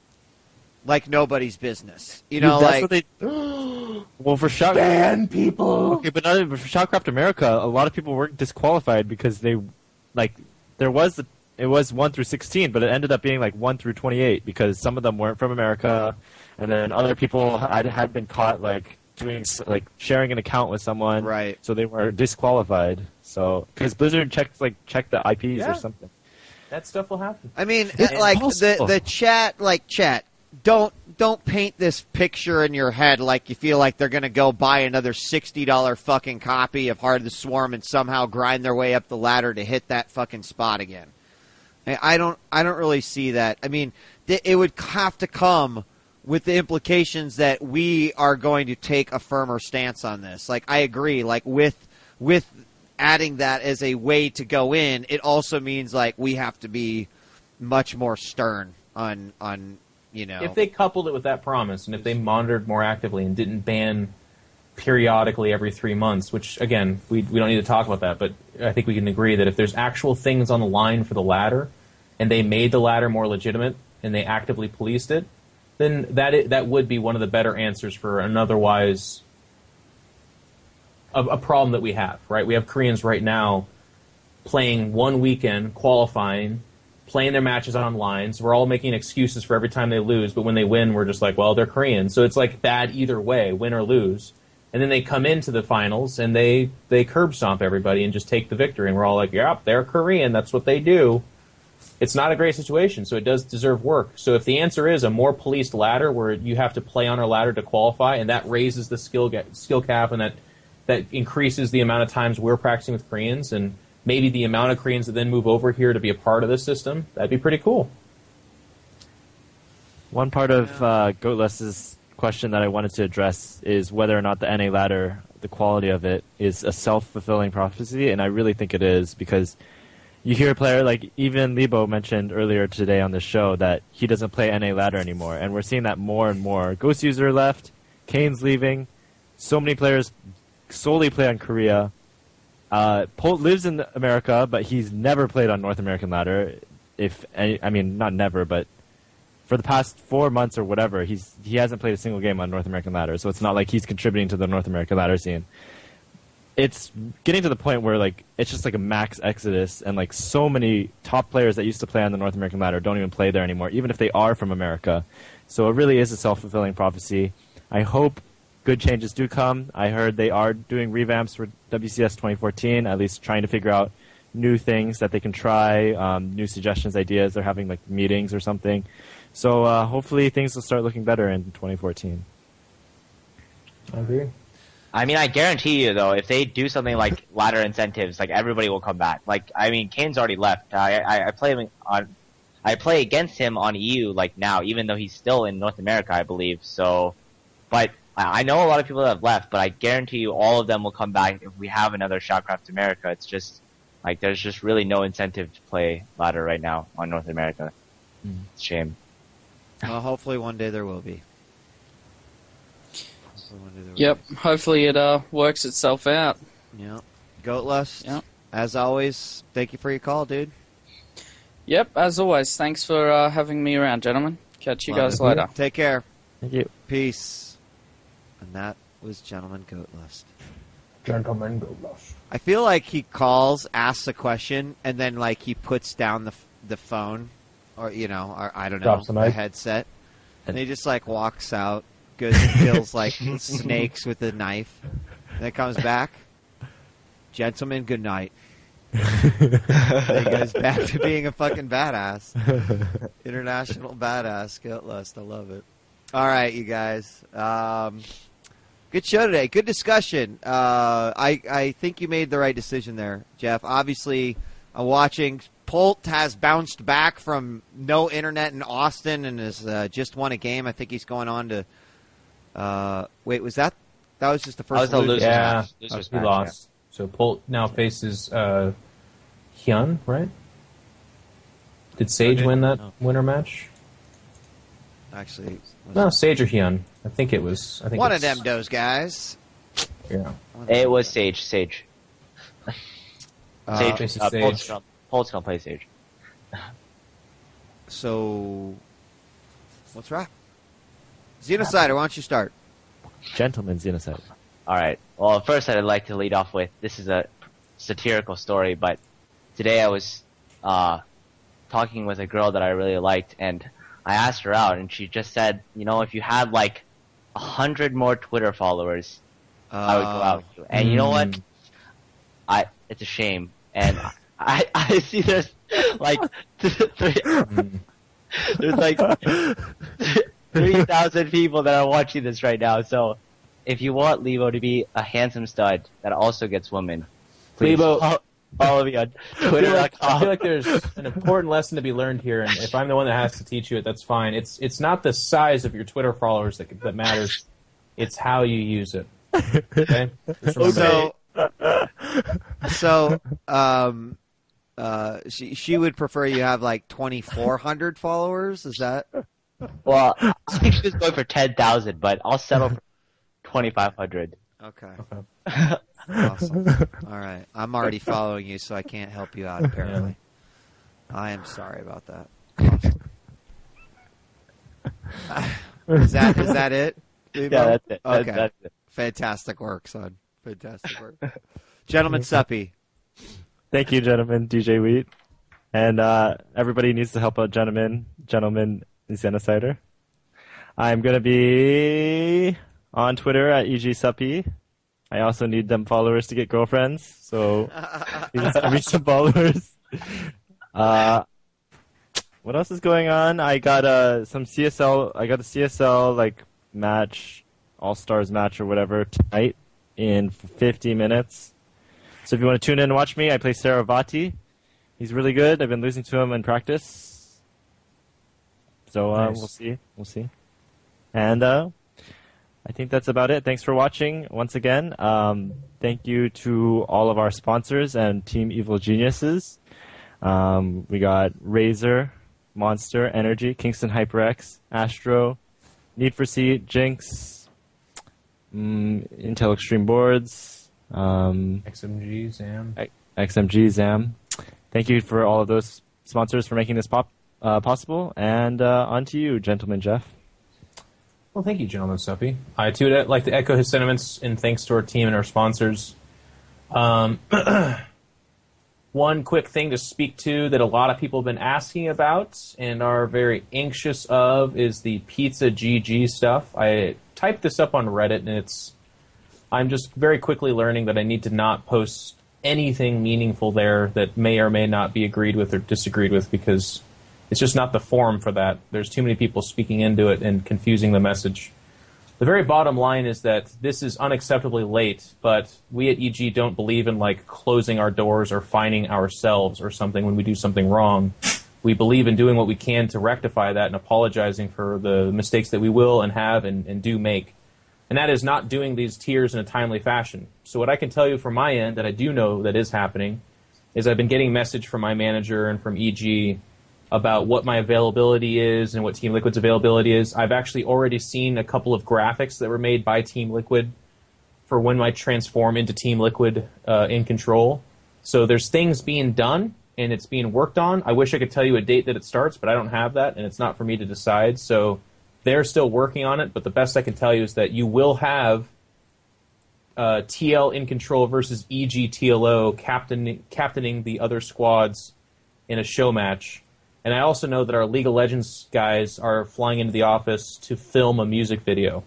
like nobody's business. You know, Dude, that's like what they. Well, for Shout ban people. Okay, but not but for Shoutcraft America, a lot of people were disqualified because they, like, there was the, it was one through sixteen, but it ended up being like one through twenty-eight because some of them weren't from America, and then other people had had been caught like doing s- like sharing an account with someone, Right. So they were disqualified. So because Blizzard checked like checked the I Ps Yeah. or something. That stuff will happen. I mean, It's like the possible. the chat, like chat. Don't don't paint this picture in your head like you feel like they're gonna go buy another sixty dollar fucking copy of Heart of the Swarm and somehow grind their way up the ladder to hit that fucking spot again. I I don't I don't really see that. I mean, th- it would have to come with the implications that we are going to take a firmer stance on this. Like I agree. Like with with adding that as a way to go in, it also means like we have to be much more stern on on you know. If they coupled it with that promise, and if they monitored more actively and didn't ban periodically every three months, which, again, we we don't need to talk about that, but I think we can agree that if there's actual things on the line for the ladder, and they made the ladder more legitimate, and they actively policed it, then that it, that would be one of the better answers for an otherwise a, a problem that we have, right? We have Koreans right now playing one weekend, qualifying, playing their matches online, so we're all making excuses for every time they lose, but when they win, we're just like, well, they're Korean. So it's like bad either way, win or lose. And then they come into the finals, and they, they curb stomp everybody and just take the victory, and we're all like, yep, they're Korean, that's what they do. It's not a great situation, so it does deserve work. So if the answer is a more policed ladder where you have to play on our ladder to qualify, and that raises the skill ga- skill cap, and that, that increases the amount of times we're practicing with Koreans, and maybe the amount of Koreans that then move over here to be a part of this system, that'd be pretty cool. One part of uh, Goatless's question that I wanted to address is whether or not the N A ladder, the quality of it, is a self-fulfilling prophecy, and I really think it is, because you hear a player like even Lebo mentioned earlier today on the show that he doesn't play N A ladder anymore, and we're seeing that more and more. Ghost User left, Kane's leaving, so many players solely play on Korea. Uh, Polt lives in America, but he's never played on North American ladder. If any, I mean, not never, but for the past four months or whatever, he's he hasn't played a single game on North American ladder. So it's not like he's contributing to the North American ladder scene. It's getting to the point where like it's just like a max exodus, and like so many top players that used to play on the North American ladder don't even play there anymore, even if they are from America. So it really is a self-fulfilling prophecy. I hope good changes do come. I heard they are doing revamps for W C S twenty fourteen, at least trying to figure out new things that they can try, um, new suggestions, ideas. They're having like meetings or something. So uh, hopefully things will start looking better in twenty fourteen. I agree. I mean, I guarantee you, though, if they do something like ladder incentives, like everybody will come back. Like, I mean, Kane's already left. I I, I play him on, I play against him on E U like now, even though he's still in North America, I believe. So, but I know a lot of people that have left, but I guarantee you all of them will come back if we have another Shoutcraft America. It's just, like, there's just really no incentive to play ladder right now on North America. Mm. It's a shame. Well, hopefully one day there will be. Hopefully one day there will Yep, be. hopefully it uh, works itself out. Yep. Goatlust, Yep. as always, thank you for your call, dude. Yep, as always, thanks for uh, having me around, gentlemen. Catch you Love guys it. later. Take care. Thank you. Peace. And that was Gentleman Goatlust. Gentleman Goatlust. I feel like he calls, asks a question, and then like he puts down the the phone, or you know, or I don't know, Drops the mic. headset, and he just like walks out, goes and kills like snakes with a knife, and then comes back. Gentlemen, good night. And he goes back to being a fucking badass, international badass. Goatlust, I love it. All right, you guys. Um, good show today. Good discussion. Uh, I I think you made the right decision there, Jeff. Obviously, I'm watching. Polt has bounced back from no internet in Austin and has uh, just won a game. I think he's going on to. Uh, wait, was that? That was just the first. That was a loser. loser Yeah, match. Losers he match, lost. So Polt now faces uh, Hyun, right? Did Sage Okay. win that No. winner match? Actually, was No, Sage or Hyun. I think it was. I think one of it's- them, those guys. Yeah. It was Sage. Sage. Uh, Sage. faces Uh, Sage. Polt's gonna, Polt's gonna play Sage. So, what's right? Xenocider, why don't you start? Gentleman Xenocide. All right. Well, first I'd like to lead off with this is a satirical story, but today I was uh, talking with a girl that I really liked, and I asked her out, and she just said, you know, if you had like a hundred more Twitter followers, I would go out with you. And you know what? I it's a shame, and I I see there's like there's like three thousand people that are watching this right now. So if you want Levo to be a handsome stud that also gets women, please Levo- follow, follow me on I feel, Twitter like, dot I com. feel like there's an important lesson to be learned here, and if I'm the one that has to teach you it, that's fine. It's it's not the size of your Twitter followers that that matters. It's how you use it. Okay. Just remember that. So, so, um, uh, she she would prefer you have like twenty four hundred followers. Is that Well, I think she was going for ten thousand, but I'll settle for twenty-five hundred. Okay. Awesome. All right. I'm already following you, so I can't help you out, apparently. I am sorry about that. Awesome. Is that is that it? Yeah, that's it. Okay. That's, that's it. Fantastic work, son. Fantastic work. Gentleman Suppy. Thank you, gentlemen, D J Wheat. And uh, everybody needs to help out gentlemen, gentlemen Xenocider. I'm going to be on Twitter at E G Suppy. I also need them followers to get girlfriends, so please send me some followers. Uh, what else is going on? I got uh, some C S L, I got a C S L like match, All-Stars match or whatever tonight in fifty minutes. So if you want to tune in and watch me, I play Saravati. He's really good. I've been losing to him in practice. So uh, Nice. we'll see. We'll see. And uh, I think that's about it. Thanks for watching once again. Um, thank you to all of our sponsors and Team Evil Geniuses. Um, we got Razer, Monster Energy, Kingston HyperX, Astro, Need for Speed, Jinx, mm, Intel Extreme Boards, um, X M G, Zam. X M G, Zam. Thank you for all of those sponsors for making this pop uh, possible. And uh, on to you, Gentleman Jeff. Well, thank you, Gentleman Suppy. I, too, would like to echo his sentiments in thanks to our team and our sponsors. Um, one quick thing to speak to that a lot of people have been asking about and are very anxious of is the Pizza G G stuff. I typed this up on Reddit, and it's I'm just very quickly learning that I need to not post anything meaningful there that may or may not be agreed with or disagreed with, because it's just not the forum for that. There's too many people speaking into it and confusing the message. The very bottom line is that this is unacceptably late, but we at E G don't believe in like closing our doors or fining ourselves or something when we do something wrong. We believe in doing what we can to rectify that and apologizing for the mistakes that we will and have and, and do make. And that is not doing these tiers in a timely fashion. So what I can tell you from my end that I do know that is happening is I've been getting message from my manager and from E G about what my availability is and what Team Liquid's availability is. I've actually already seen a couple of graphics that were made by Team Liquid for when I transform into Team Liquid uh, in Control. So there's things being done, and it's being worked on. I wish I could tell you a date that it starts, but I don't have that, and it's not for me to decide. So they're still working on it, but the best I can tell you is that you will have uh, T L in Control versus E G T L O captain, captaining the other squads in a show match. And I also know that our League of Legends guys are flying into the office to film a music video.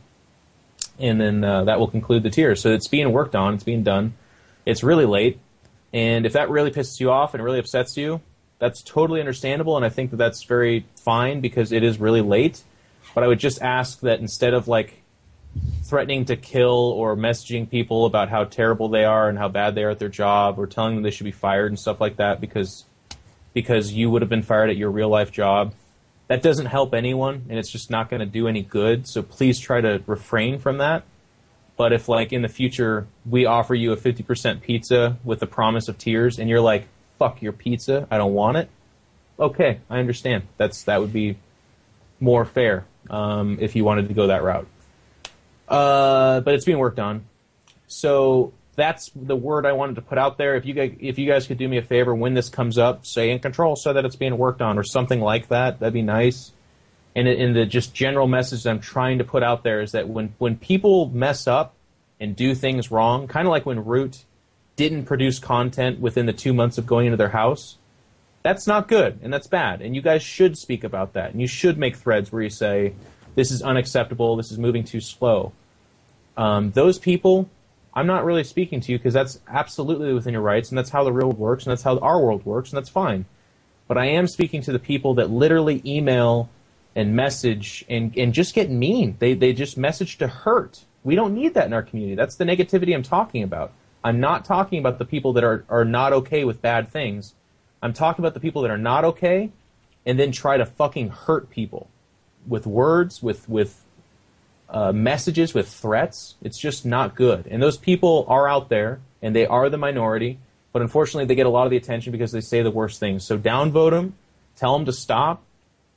And then uh, that will conclude the tier. So it's being worked on. It's being done. It's really late. And if that really pisses you off and really upsets you, that's totally understandable. And I think that that's very fine because it is really late. But I would just ask that instead of like threatening to kill or messaging people about how terrible they are and how bad they are at their job or telling them they should be fired and stuff like that because because you would have been fired at your real life job, that doesn't help anyone and it's just not going to do any good. So please try to refrain from that. But if like in the future we offer you a fifty percent pizza with the promise of tiers and you're like, fuck your pizza, I don't want it. Okay, I understand. That's that would be more fair um, if you wanted to go that route. Uh, but it's being worked on. So that's the word I wanted to put out there. If you guys, if you guys could do me a favor when this comes up, say in Control so that it's being worked on or something like that, that'd be nice. And in the just general message that I'm trying to put out there is that when, when people mess up and do things wrong, kind of like when Root didn't produce content within the two months of going into their house, that's not good, and that's bad. And you guys should speak about that. And you should make threads where you say, this is unacceptable, this is moving too slow. Um, those people, I'm not really speaking to you because that's absolutely within your rights, and that's how the real world works, and that's how our world works, and that's fine. But I am speaking to the people that literally email and message and, and just get mean. They, they just message to hurt. We don't need that in our community. That's the negativity I'm talking about. I'm not talking about the people that are, are not okay with bad things. I'm talking about the people that are not okay and then try to fucking hurt people with words, with with uh, messages, with threats. It's just not good. And those people are out there, and they are the minority, but unfortunately they get a lot of the attention because they say the worst things. So downvote them, tell them to stop,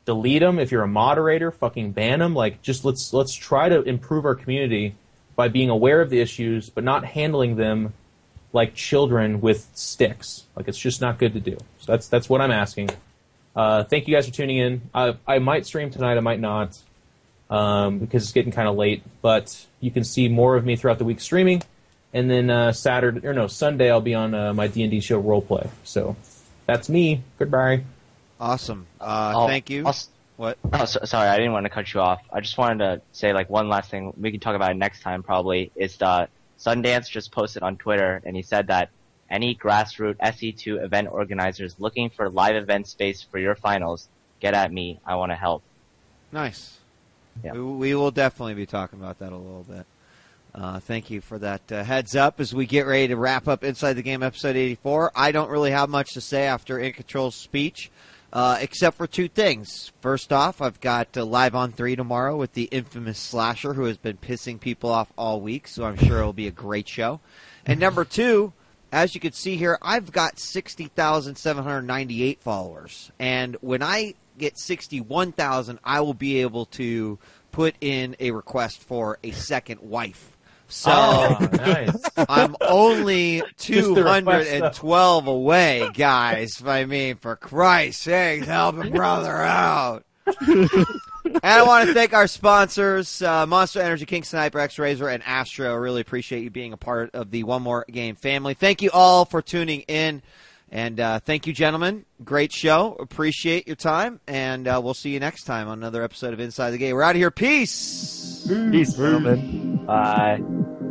delete them. If you're a moderator, fucking ban them. Like, just let's let's try to improve our community by being aware of the issues, but not handling them like children with sticks. Like, it's just not good to do. So that's that's what I'm asking. Uh, thank you guys for tuning in. I, I might stream tonight, I might not, um, because it's getting kind of late. But you can see more of me throughout the week streaming, and then uh, Saturday or no Sunday I'll be on uh, my D and D show Roleplay. So that's me. Goodbye. Awesome. Uh, Oh, thank you. I'll s- What? Oh, so, sorry, I didn't want to cut you off. I just wanted to say like one last thing. We can talk about it next time probably. Is the Sundance just posted on Twitter, and he said that any grassroots S E two event organizers looking for live event space for your finals, get at me. I want to help. Nice. Yeah. We, we will definitely be talking about that a little bit. Uh, thank you for that uh, heads up as we get ready to wrap up Inside the Game episode eighty-four. I don't really have much to say after In Control's speech, uh, except for two things. First off, I've got uh, Live on three tomorrow with the infamous Slasher, who has been pissing people off all week, so I'm sure it'll be a great show. And number two, as you can see here, I've got sixty thousand seven hundred ninety-eight followers. And when I get sixty-one thousand, I will be able to put in a request for a second wife. So Oh, nice. I'm only Just the two hundred request, twelve away, guys. I mean, for Christ's sake, help a brother out. And I want to thank our sponsors, uh, Monster Energy, King Sniper, X-Razor, and Astro. I really appreciate you being a part of the One More Game family. Thank you all for tuning in. And uh, thank you, gentlemen. Great show. Appreciate your time. And uh, we'll see you next time on another episode of Inside the Game. We're out of here. Peace. Peace, gentlemen. Bye.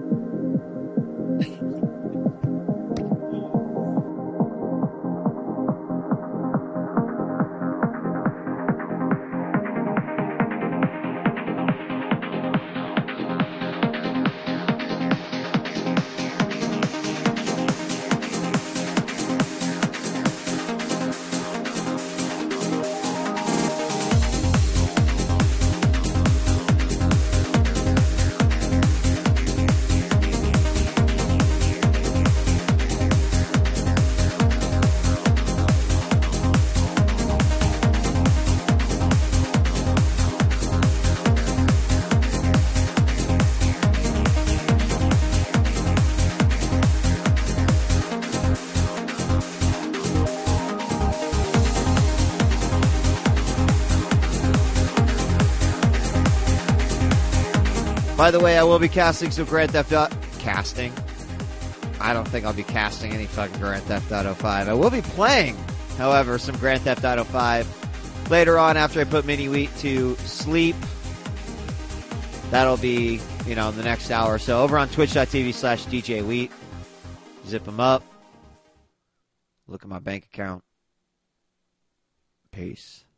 By the way, I will be casting some Grand Theft Auto. Casting? I don't think I'll be casting any fucking Grand Theft Auto five. I will be playing, however, some Grand Theft Auto five later on after I put Mini Wheat to sleep. That'll be, you know, the next hour or so. Over on twitch.tv slash DJ Wheat. Zip them up. Look at my bank account. Peace.